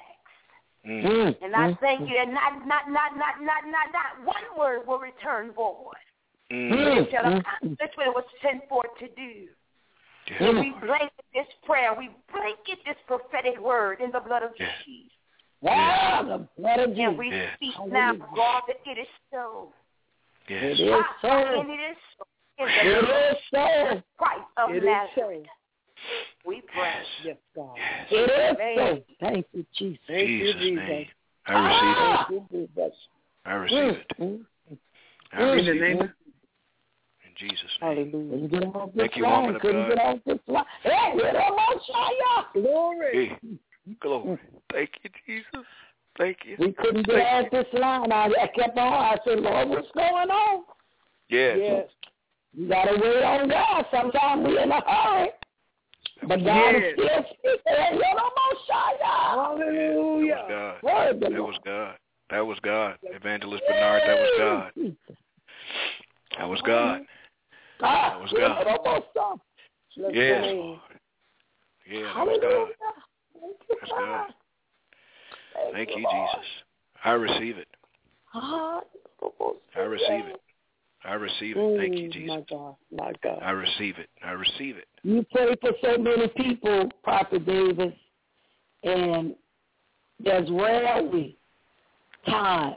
And I thank you, and not one word will return void. It shall accomplish what it was sent for to do. Yes. And we blanket this prayer, we blanket this prophetic word in the blood of Jesus. Wow, the blood of Jesus. And we speak now, God, that it is so. Yes. It is so. And it is so. In the It is so. Christ of It is Nazareth. so. We pray. Yes, God. It is so. Thank you, Jesus. Thank you, Jesus' Jesus. name. I receive it. Thank you, Jesus. I receive it. I receive it. In Jesus' name. Hallelujah. Thank you, woman of God. Hey, glory. Hey, glory. Thank you, Jesus. Thank you. We couldn't get off this line. I kept on. I said, Lord, what's going on? Yes. You got to wait on God. Sometimes we're in a hurry. But God is still speaking. Hallelujah. That was God. That was God. Evangelist Bernard, that was God. That was God. That was God. Yes, Lord. Yeah, that was God. That's God. Thank you, Jesus. I receive it. I receive it. I receive it. Thank you, Jesus. My God. I receive it. I receive it. You pray for so many people, Prophet Davis, and there's rarely a time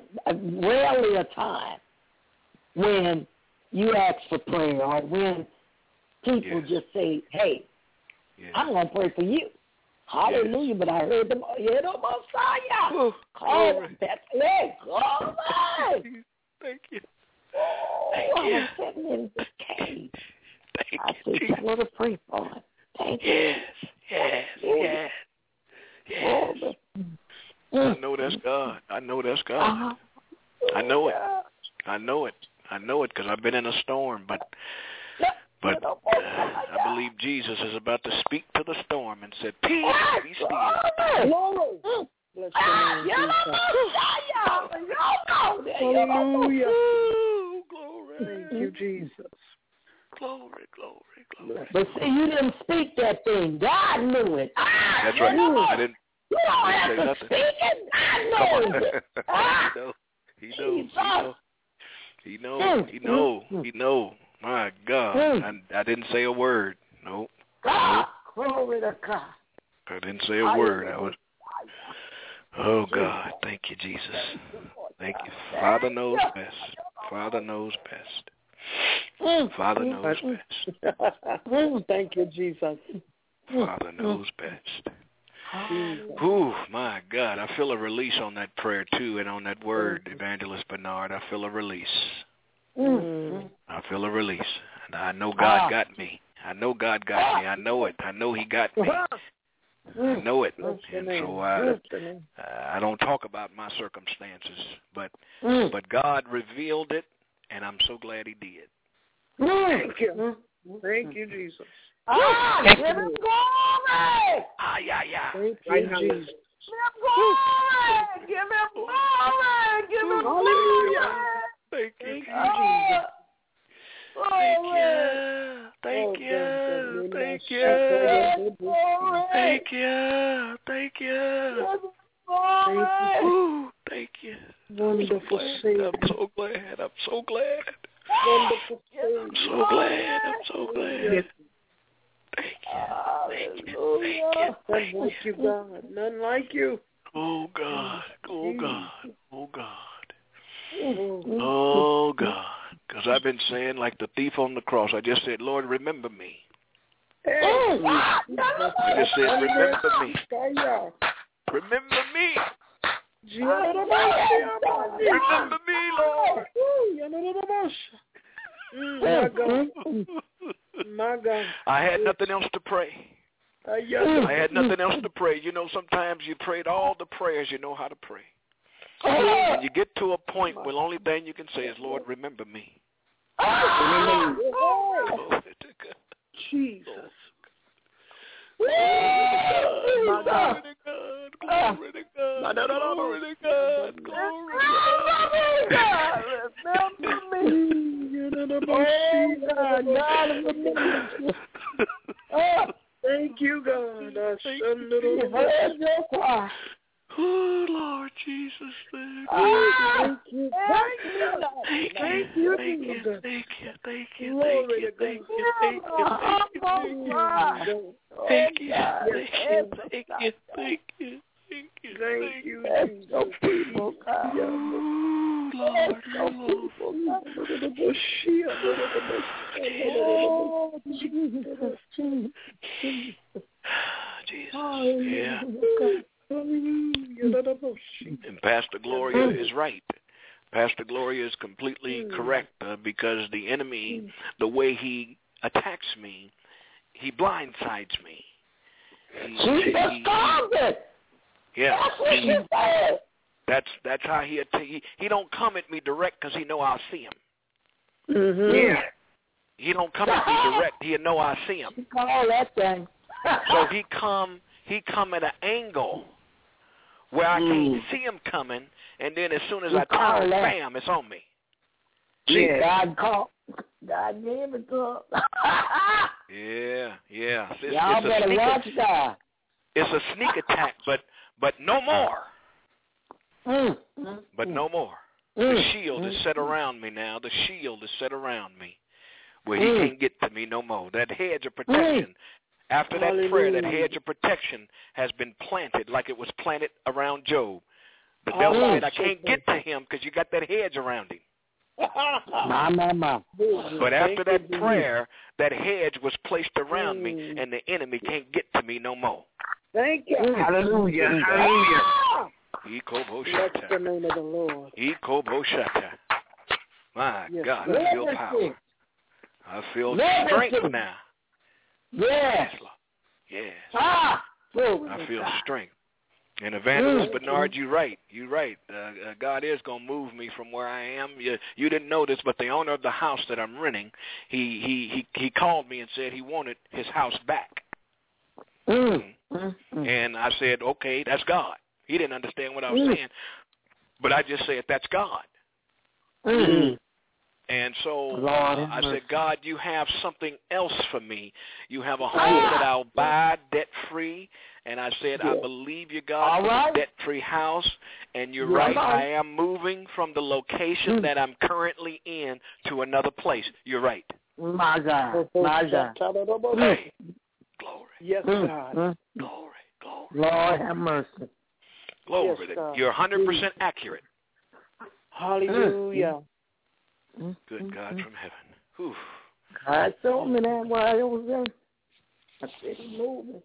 when you ask for prayer or when people just say, hey, I'm going to pray for you. Hallelujah. But I heard them, Messiah. Glory. Glory. Thank you. I was sitting in the cave. I said, tell her to pray for it. Thank you. Yes. I know that's God. I know that's God. I know it. I know it. I know it because I've been in a storm, but I believe Jesus is about to speak to the storm and said, peace, be still. Glory. Bless your name, Hallelujah. Glory. Thank you, Jesus. Glory. But see, you didn't speak that thing. God knew it. That's right. I didn't say nothing. God knows. He know. My God. I didn't say a word. Nope. Glory to God. I didn't say a word. Oh, God. Thank you, Jesus. Thank you. Father knows best. Father knows best. Father knows best. Thank you, Jesus. Father knows best. Ooh, my God. I feel a release on that prayer, too, and on that word, Evangelist Bernard. I feel a release. I feel a release. And I know God got me. I know God got me. I know it. I know he got me. I know it. And so I don't talk about my circumstances, but God revealed it, and I'm so glad he did. Thank you. Thank you, Jesus. Give him glory. Yeah. Thank you, Jesus. Give him glory. Give him Hallelujah. Thank you, Jesus. Thank you. Wonderful Savior. I'm so glad. Wonderful Savior. I'm so glad. Thank you. None like you, God. None like you. Oh, God. Because I've been saying like the thief on the cross, I just said, Lord, remember me. I just said, remember me. Remember me. Remember me, Lord. My God. I had nothing else to pray. I had nothing else to pray. You know, sometimes you prayed all the prayers you know how to pray. And you get to a point where the only thing you can say is, Lord, remember me. Glory to God. Jesus. Glory to God. Thank you, God. Oh, Lord Jesus, thank Thank you. Thank you. Thank you. Glory to God. Thank you. Yeah. And Pastor Gloria is right. Pastor Gloria is completely correct because the enemy, the way he attacks me, he blindsides me. That's how he don't come at me direct because he know I'll see him. Yeah. He don't come at me direct. He know I see him. Call that thing. So he come at an angle where I can't see him coming, and then as soon as I turn, bam, it's on me. Yeah. God gave it to him. Yeah. Y'all better watch that. It's a sneak attack, but no more. But no more. The shield is set around me now. The shield is set around me where he can't get to me no more. That hedge of protection, after that prayer, that hedge of protection has been planted like it was planted around Job. The devil said, I can't get to him because you got that hedge around him. But after that prayer, that hedge was placed around me, and the enemy can't get to me no more. Thank you. Hallelujah. Bless the name of the Lord. My God, I feel power. I feel strength now. Yes. Yes. I feel strength. And Evangelist Bernard, you're right. God is going to move me from where I am. You didn't know this, but the owner of the house that I'm renting, he called me and said he wanted his house back. And I said, okay, that's God. He didn't understand what I was saying, but I just said, that's God. And so I said, God, you have something else for me. You have a home that I'll buy debt-free. And I said, I believe you, God, for the debt-free house. And you're right, I am moving from the location that I'm currently in to another place. You're right. My God. Hey, glory. Yes, God. Glory. Lord have mercy. Glory. Yes, you're 100% accurate. Hallelujah. Good God from heaven. Whew. God told me that while I was there. I said he's moving.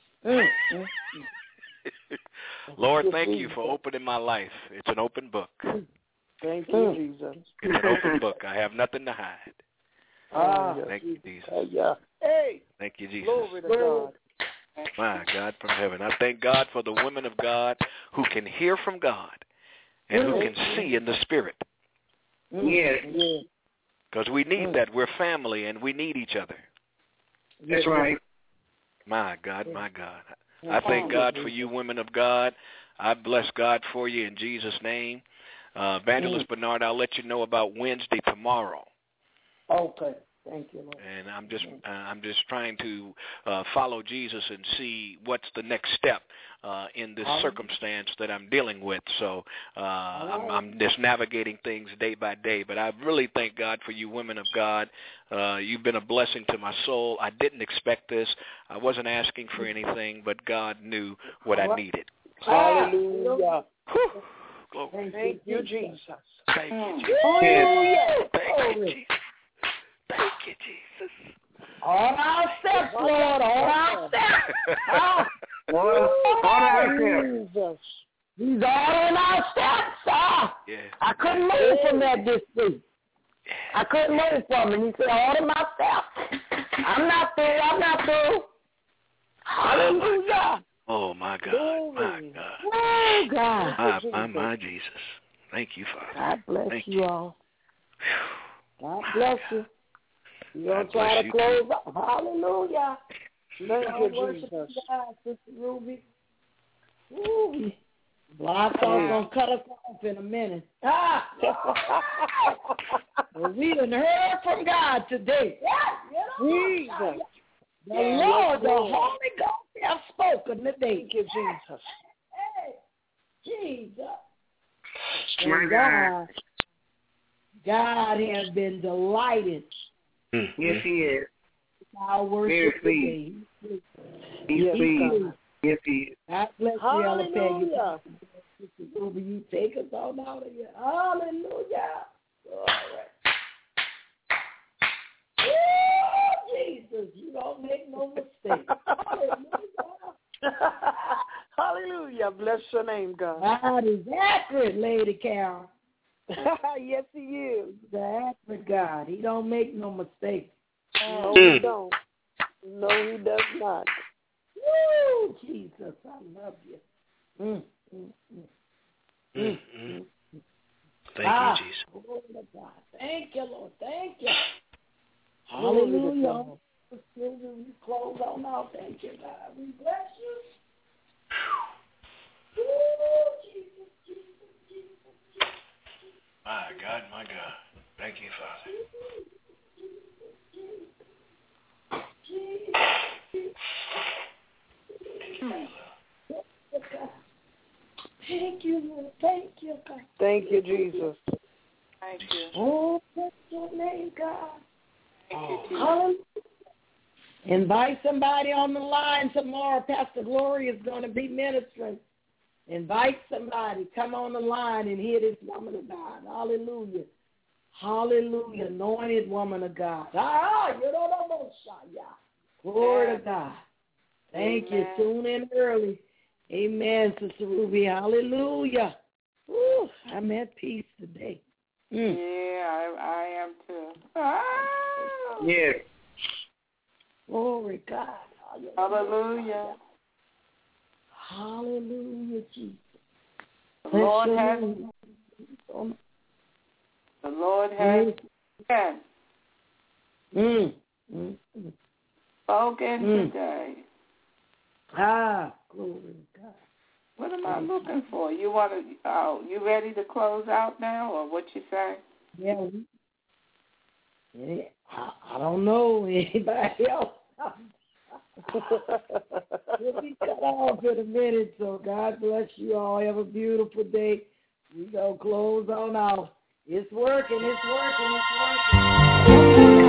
Lord, thank you for opening my life. It's an open book. Thank you, Jesus. It's an open book. I have nothing to hide. Thank you, Jesus. Hey. Thank you, Jesus. Glory to God. My God from heaven. I thank God for the women of God who can hear from God and who can see in the Spirit. Yes. Because we need that. We're family and we need each other. That's right. My God, my God. I thank God for you, women of God. I bless God for you in Jesus' name. Evangelist Bernard, I'll let you know about Wednesday tomorrow. Okay. Thank you, Lord. And I'm just trying to follow Jesus and see what's the next step in this circumstance that I'm dealing with. So I'm just navigating things day by day. But I really thank God for you, women of God. You've been a blessing to my soul. I didn't expect this. I wasn't asking for anything, but God knew what I needed. Hallelujah. Glory. Thank you, Jesus. Thank you, Jesus. Thank you, Jesus. Thank you, Jesus. All our steps, Lord. All our steps. Jesus. He's all in our steps. Yeah. I couldn't move from that this week. I couldn't move from it. He said, all in my steps. I'm not through. Hallelujah. Oh, my God. My God. Oh, God. My Jesus. Thank you, Father. God bless Thank you all. God bless you. You're going to God try bless to you close up. Hallelujah. Thank you, Jesus. God, Sister Ruby. Ooh. Blog Talk's going to cut us off in a minute. Well, we done heard from God today. Jesus. The Lord, the Holy Ghost have spoken today. Thank you, Jesus. Hey, Jesus. And God has been delighted. Yes, He is. Our worship today. Yes, He is. God bless you, Hallelujah. You take us on out of here. Hallelujah. All right. Oh, Jesus, you don't make no mistake. Hallelujah. Bless your name, God. God is accurate, Lady Carol. Yes, He is. The accurate God. He don't make no mistakes. No, He don't. No, He does not. Woo, Jesus, I love you. Thank you, Jesus. Glory to God. Thank you, Lord. Thank you. Hallelujah. We close on now. Thank you, God. We bless you. Woo, Jesus, Jesus, Jesus, Jesus. My God, my God. Thank you, Father. Thank you, Lord. Thank you, God. Thank you, Jesus. Thank you. Oh, bless your name, God. Thank you, Jesus. Hallelujah. Invite somebody on the line tomorrow. Pastor Gloria is going to be ministering. Invite somebody. Come on the line and hear this woman of God. Hallelujah. Hallelujah. Anointed woman of God. You don't know. Glory to God. Thank you. Tune in early. Amen, Sister Ruby. Hallelujah. Woo, I'm at peace today. Yeah, I am too. Yes. Glory God. Hallelujah. Hallelujah, Jesus. The Lord has spoken today. Glory to God. What am I looking for? You want to? You ready to close out now, or what you say? Yeah. I don't know anybody else. We'll be cut off in a minute, so God bless you all. Have a beautiful day. We go close on out. It's working. It's working. It's working.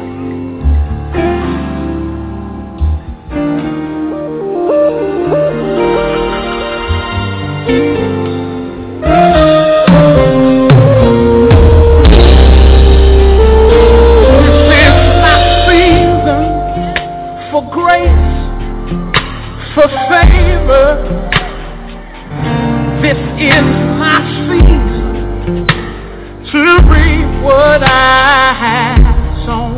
For favor, this is my season to reap what I have sown.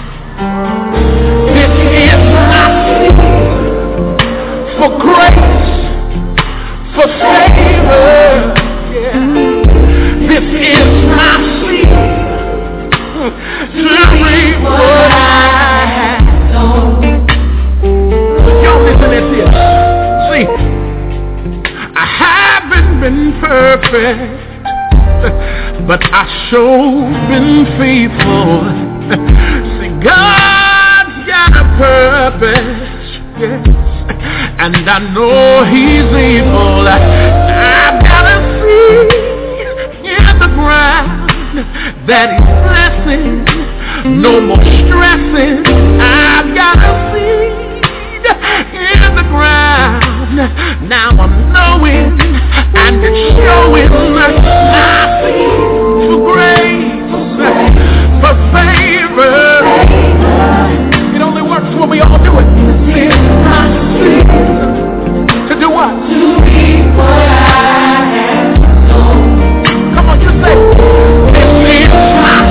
This is my season for grace, for favor. Yeah. This is my season to reap what I have sown. Y'all listen to this. See, I haven't been perfect, but I sure been faithful. See, God's got a purpose, yes, and I know He's able. I've got a seed in the ground that He's blessing. No more stressing. I've got a seed in the ground. Now I'm knowing and it's showing my seed for grace, for favor. It only works when we all do it. It's my seed to do what? To reap what I have sown. Come on, you say, this is my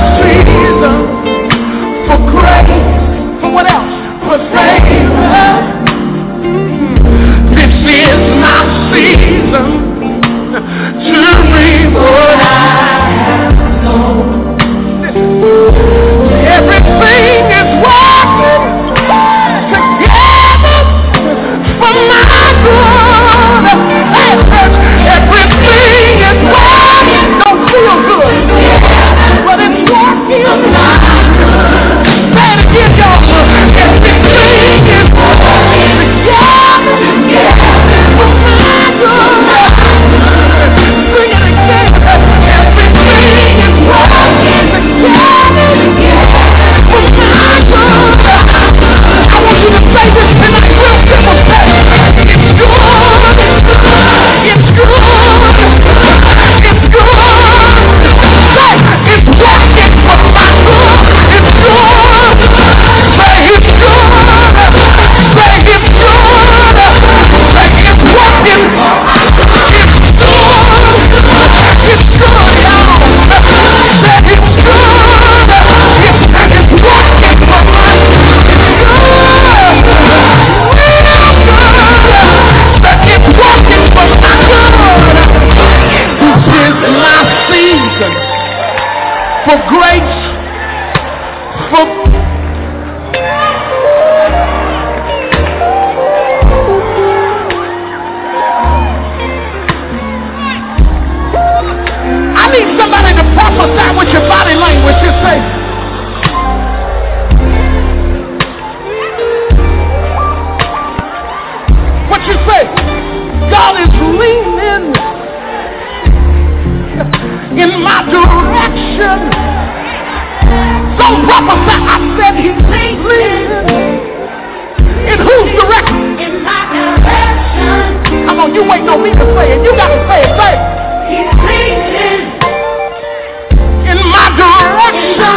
for grace, for I need somebody to prophesy with your body language. Just say, what you say? God is leaning in my direction. Don't prophesy. I said he's leaning. In whose direction? In my direction. Come on, you waiting on me to say it. You got to say it. Say it. He's leaning in my direction.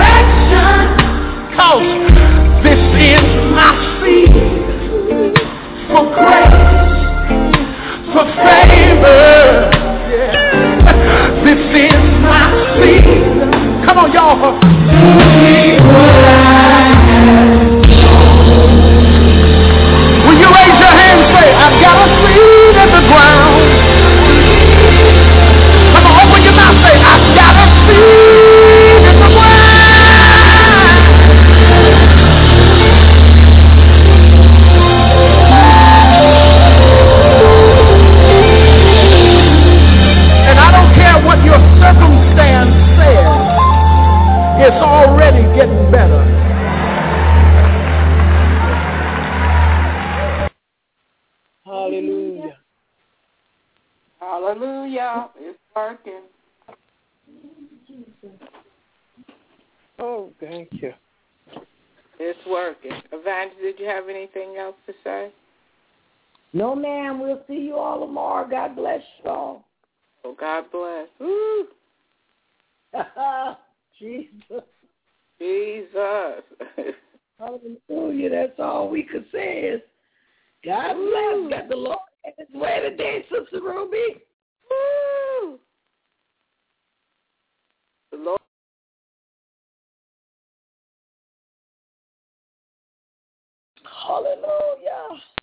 Cause this is my season for grace, for favor. Yeah. This is my season. Come on, y'all. Will you raise your hand and say, I've got a seed in the ground. Come on, open your mouth and say, I've got a seed in the ground. And I don't care what your circumstance says, it's already getting better. Hallelujah. Hallelujah. It's working. Oh, thank you. It's working. Evangelist, did you have anything else to say? No, ma'am. We'll see you all tomorrow. God bless you all. Oh, God bless. Woo. Jesus. Jesus. Hallelujah. That's all we could say is God bless. Got the Lord in his way today, Sister Ruby. Woo. The Lord. Hallelujah.